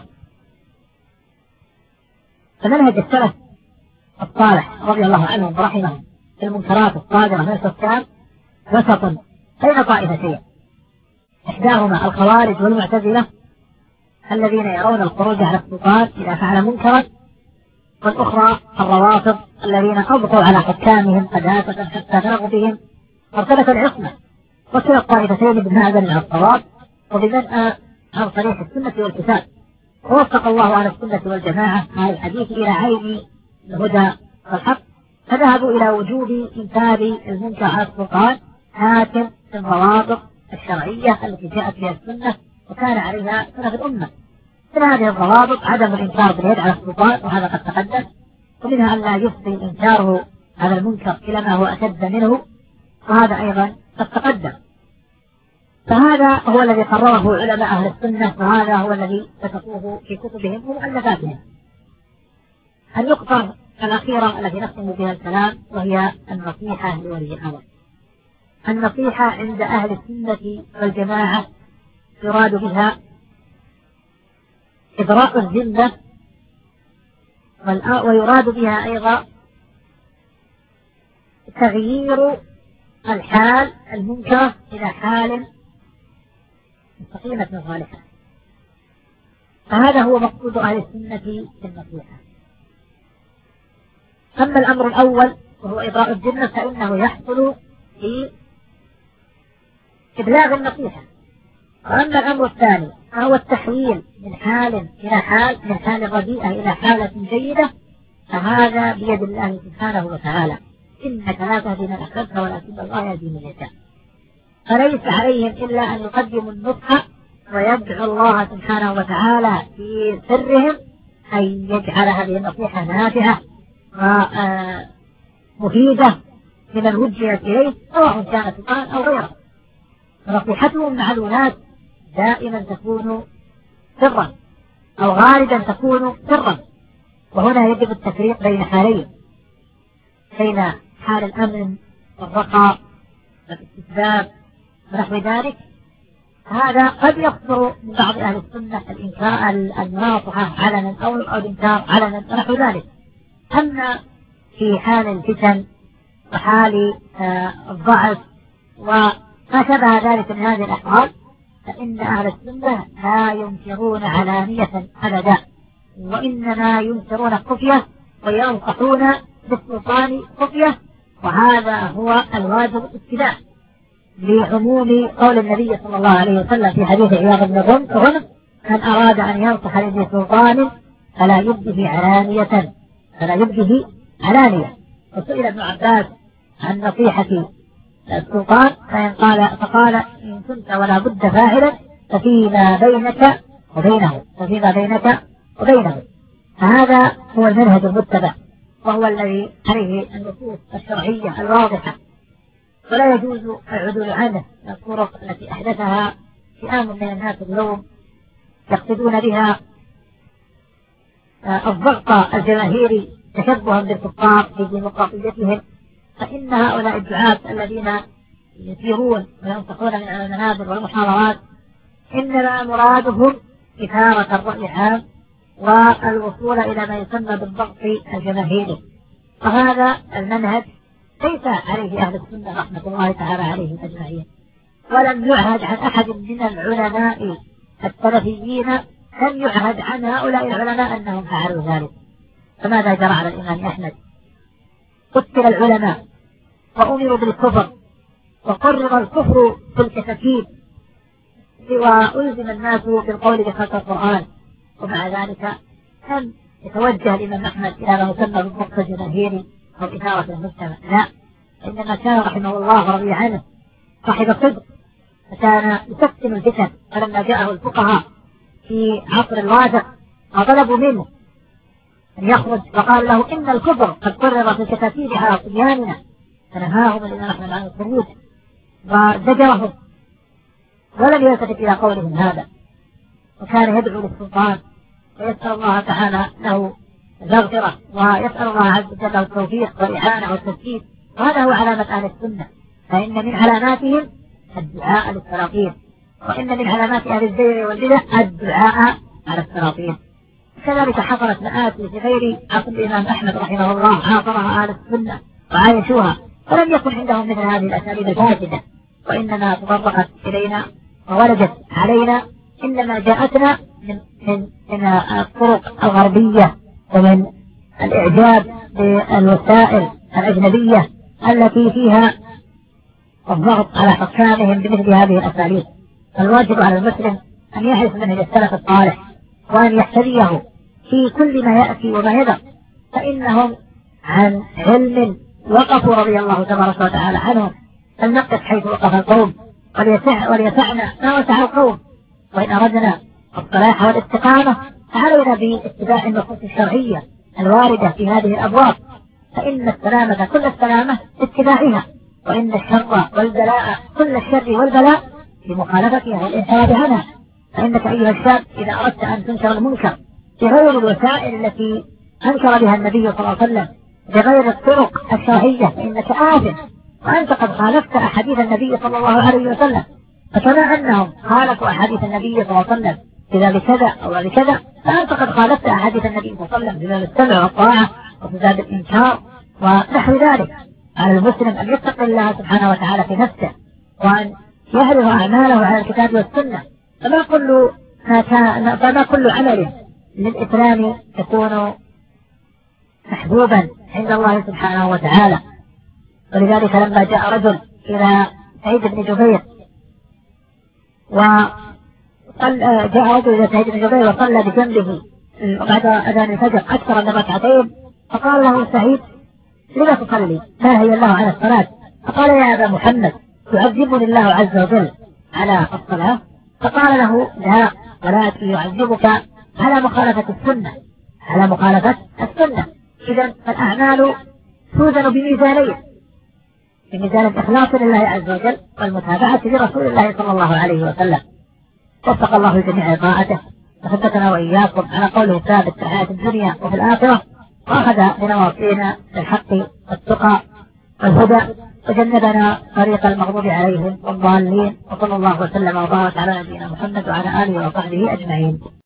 فمنهج السلف الصالح رضي الله عنهم ورحمهم في المنكرات الصادرة من الحكام وسط بين طائفتين، إحداهما الخوارج والمعتزلة الذين يرون الخروج على السلطان إذا فعل منكرا، والأخرى الروافض الذين أبقوا على حكامهم قداسة حتى بلغوا بهم مرتبة العصمة. وكلا الطائفتين بمعدن على الصواب وببدء عن طريق السنة والكتاب، ووفق الله على السنة والجماعة على الحديث إلى عين الهدى والحق، فذهبوا إلى وجوب إنكار المنكر على السلطان حاكم في الضوابط الشرعية التي جاءت بها السنة وكان عليها سلف الأمة. من هذه الضوابط عدم الإنكار باليد على السلطان، وهذا قد تقدم، ومنها أن لا يفضي إنكاره على المنكر إلى ما هو أشد منه، وهذا أيضا قد تقدم. فهذا هو الذي قرره علماء أهل السنة، وهذا هو الذي كتبوه في كتبهم ومؤلفاتهم. النقطة الأخيرة التي نختم بها الكلام وهي النصيحة لولي الأمر. النصيحة عند أهل السنة والجماعة يراد بها إبراء الذمة، ويراد بها أيضا تغيير الحال المنكرة إلى حال مستقيمة صالحة. فهذا هو مقصود أهل السنة في النصيحة. أما الأمر الأول وهو إبراء الذمة فإنه يحصل في إبلاغ النصيحة. وأما الأمر الثاني فهو التحويل من حال إلى حال، من حال رديئة إلى حالة جيدة، فهذا بيد الله سبحانه وتعالى. إنك لا تهدي من أحببت ولكن الله يهدي من يشاء. فليس عليهم إلا أن يقدموا النصح ويدعو الله سبحانه وتعالى في سرهم أن يجعل هذه النصيحة نافعة ومفيدة لمن وجهت إليه سواء كان سلطان أو غيره. نصيحتهم مع الولاة دائما تكون سرا أو غالبا تكون سرا، وهنا يجب التفريق بين حالين، بين حال الأمن والرخاء والاستسباب ونحو ذلك. هذا قد يصدر من بعض أهل السنة الإنكار المناصحة علنا أو الإنكار علنا ونحو ذلك. أما في حال الفتن وحال الضعف وما شبه ذلك من هذه الأحوال فإن أهل السنة لا ينكرون علانية أبدا، وإنما ينكرون خفية وينصحون بالسلطان خفية، وهذا هو الواجب الاتباع لعموم قول النبي صلى الله عليه وسلم في حديث عياض بن غنم: من أراد أن ينصح لذي سلطان فلا يبده علانية فلا يبده علانية. وسئل ابن عباس عن نصيحة السلطان فإن قال فقال: إن كنت ولا بد فاعلا ففيما بينك وبينه ففيما بينك وبينه. فهذا هو المنهج المتبع، وهو الذي عليه النصوص الشرعية الواضحة، ولا يجوز العدول عنه. الطرق التي أحدثها فئام من الناس اليوم يقصدون بها الضغط الجماهيري تشبها بالكفار في ديمقراطيتهم، فإن هؤلاء الدعاة الذين يسيرون وينصحون من على المنابر والمحاضرات إنما مرادهم إثارة الرأي العام والوصول إلى ما يسمى بالضغط الجماهيري، وهذا المنهج ليس عليه أهل السنة رحمة الله تعالى عليهم أجمعين، ولم يعهد عن أحد من العلماء السلفيين لم يعهد عن هؤلاء العلماء أنهم فعلوا ذلك. فماذا جرى على الإمام أحمد؟ قتل العلماء وأمروا بالكفر وقرر الكفر في الكتاتيب وألزم الناس بالقول بخلق القرآن، ومع ذلك لم يتوجه الإمام أحمد إلى ما يسمى بالضغط الجماهيري أو إثارة المجتمع، لا، إنما كان رحمه الله رضي عنه صاحب صدق، فكان يسكن الفتن. فلما جاءه الفقهاء في عصر الواثق وطلبوا منه أن يخرج فقال له: إن الكفر قد قرر في الكتاتيب على صبياننا، فنهاهم الإمام أحمد عن الخروج وزجرهم ولم يلتفت إلى قولهم هذا، وكان يدعو للسلطان ويسأل الله تعالى له المغفرة ويسأل الله عز وجل له التوفيق والإعانة والتسديد، وهذا هو علامة أهل السنة. فإن من علاماتهم الدعاء للسلاطين، وإن من علامات أهل الزيغ والبدع الدعاء على السلاطين. كذلك حصلت مآتي في غير عصر الإمام أحمد رحمه الله عاصرها أهل السنة وعايشوها، فلم يكن عندهم مثل هذه الأساليب الفاسدة، وإنما تطرقت إلينا وولدت علينا، إنما جاءتنا من, من, من الطرق الغربية ومن الإعجاب بالوسائل الأجنبية التي فيها الضغط على حكامهم بمثل هذه الأساليب. فالواجب على المسلم أن يعرف منهج السلف الصالح وأن يحتذيه في كل ما يأتي وما يذر، فإنهم عن علم وقفوا رضي الله تبارك وتعالى عنهم، فلنقف حيث وقف القوم وليسع وليسعنا ما وسع القوم، وإن أردنا الصلاح والاستقامة فعلينا باتباع النصوص الشرعية الواردة في هذه الأبواب، فإن السلامة كل السلامة اتباعها، وإن الشر والبلاء كل الشر والبلاء بمخالفتها والإنحراف عنها. فإنك أيها الشاب إذا أردت أن تنكر المنكر بغير الوسائل التي أنكر بها النبي صلى الله عليه وسلم، بغير الطرق الشرعية، فإنك آثم، وأنت قد خالفت أحاديث النبي صلى الله عليه وسلم. فكما أنهم خالفوا أحاديث النبي صلى الله عليه وسلم إذا بكذا أو بكذا، فأنت قد خالفت أحاديث النبي صلى الله عليه وسلم بذات السمع والطاعة وبذات الإنكار ونحو ذلك. على المسلم أن يتقي الله سبحانه وتعالى في نفسه، وأن يعرض أعماله على الكتاب والسنة، فما كل ما كان فما كل عمل للإسلام يكون محبوبا عند الله سبحانه وتعالى. ولذلك لما جاء رجل إلى سعيد بن جبير وجاء رجل إلى سعيد بن جبير وصلى بجنبه بعد أذان الفجر أكثر من ركعتين، فقال له سعيد: لما تصلي؟ ما هي الله على الصلاة؟ فقال: يا أبا محمد، يعذبني الله عز وجل على الصلاة؟ فقال له: لا، ولكن يعذبك على مخالفة السنة على مخالفة السنة. إذن الأعمال توزن بميزانين، بميزان الإخلاص لله عز وجل والمتابعة لرسول الله صلى الله عليه وسلم. وفق الله جميع طاعته وثبتنا وإياكم على قوله الثابت في الحياة الدنيا وفي الآخرة، وأخذ بنواصينا بالحق والتقى والهدى، وجنبنا طريق المغضوب عليهم والضالين، وصلى الله وسلم وبارك على نبينا محمد وعلى آله وصحبه أجمعين.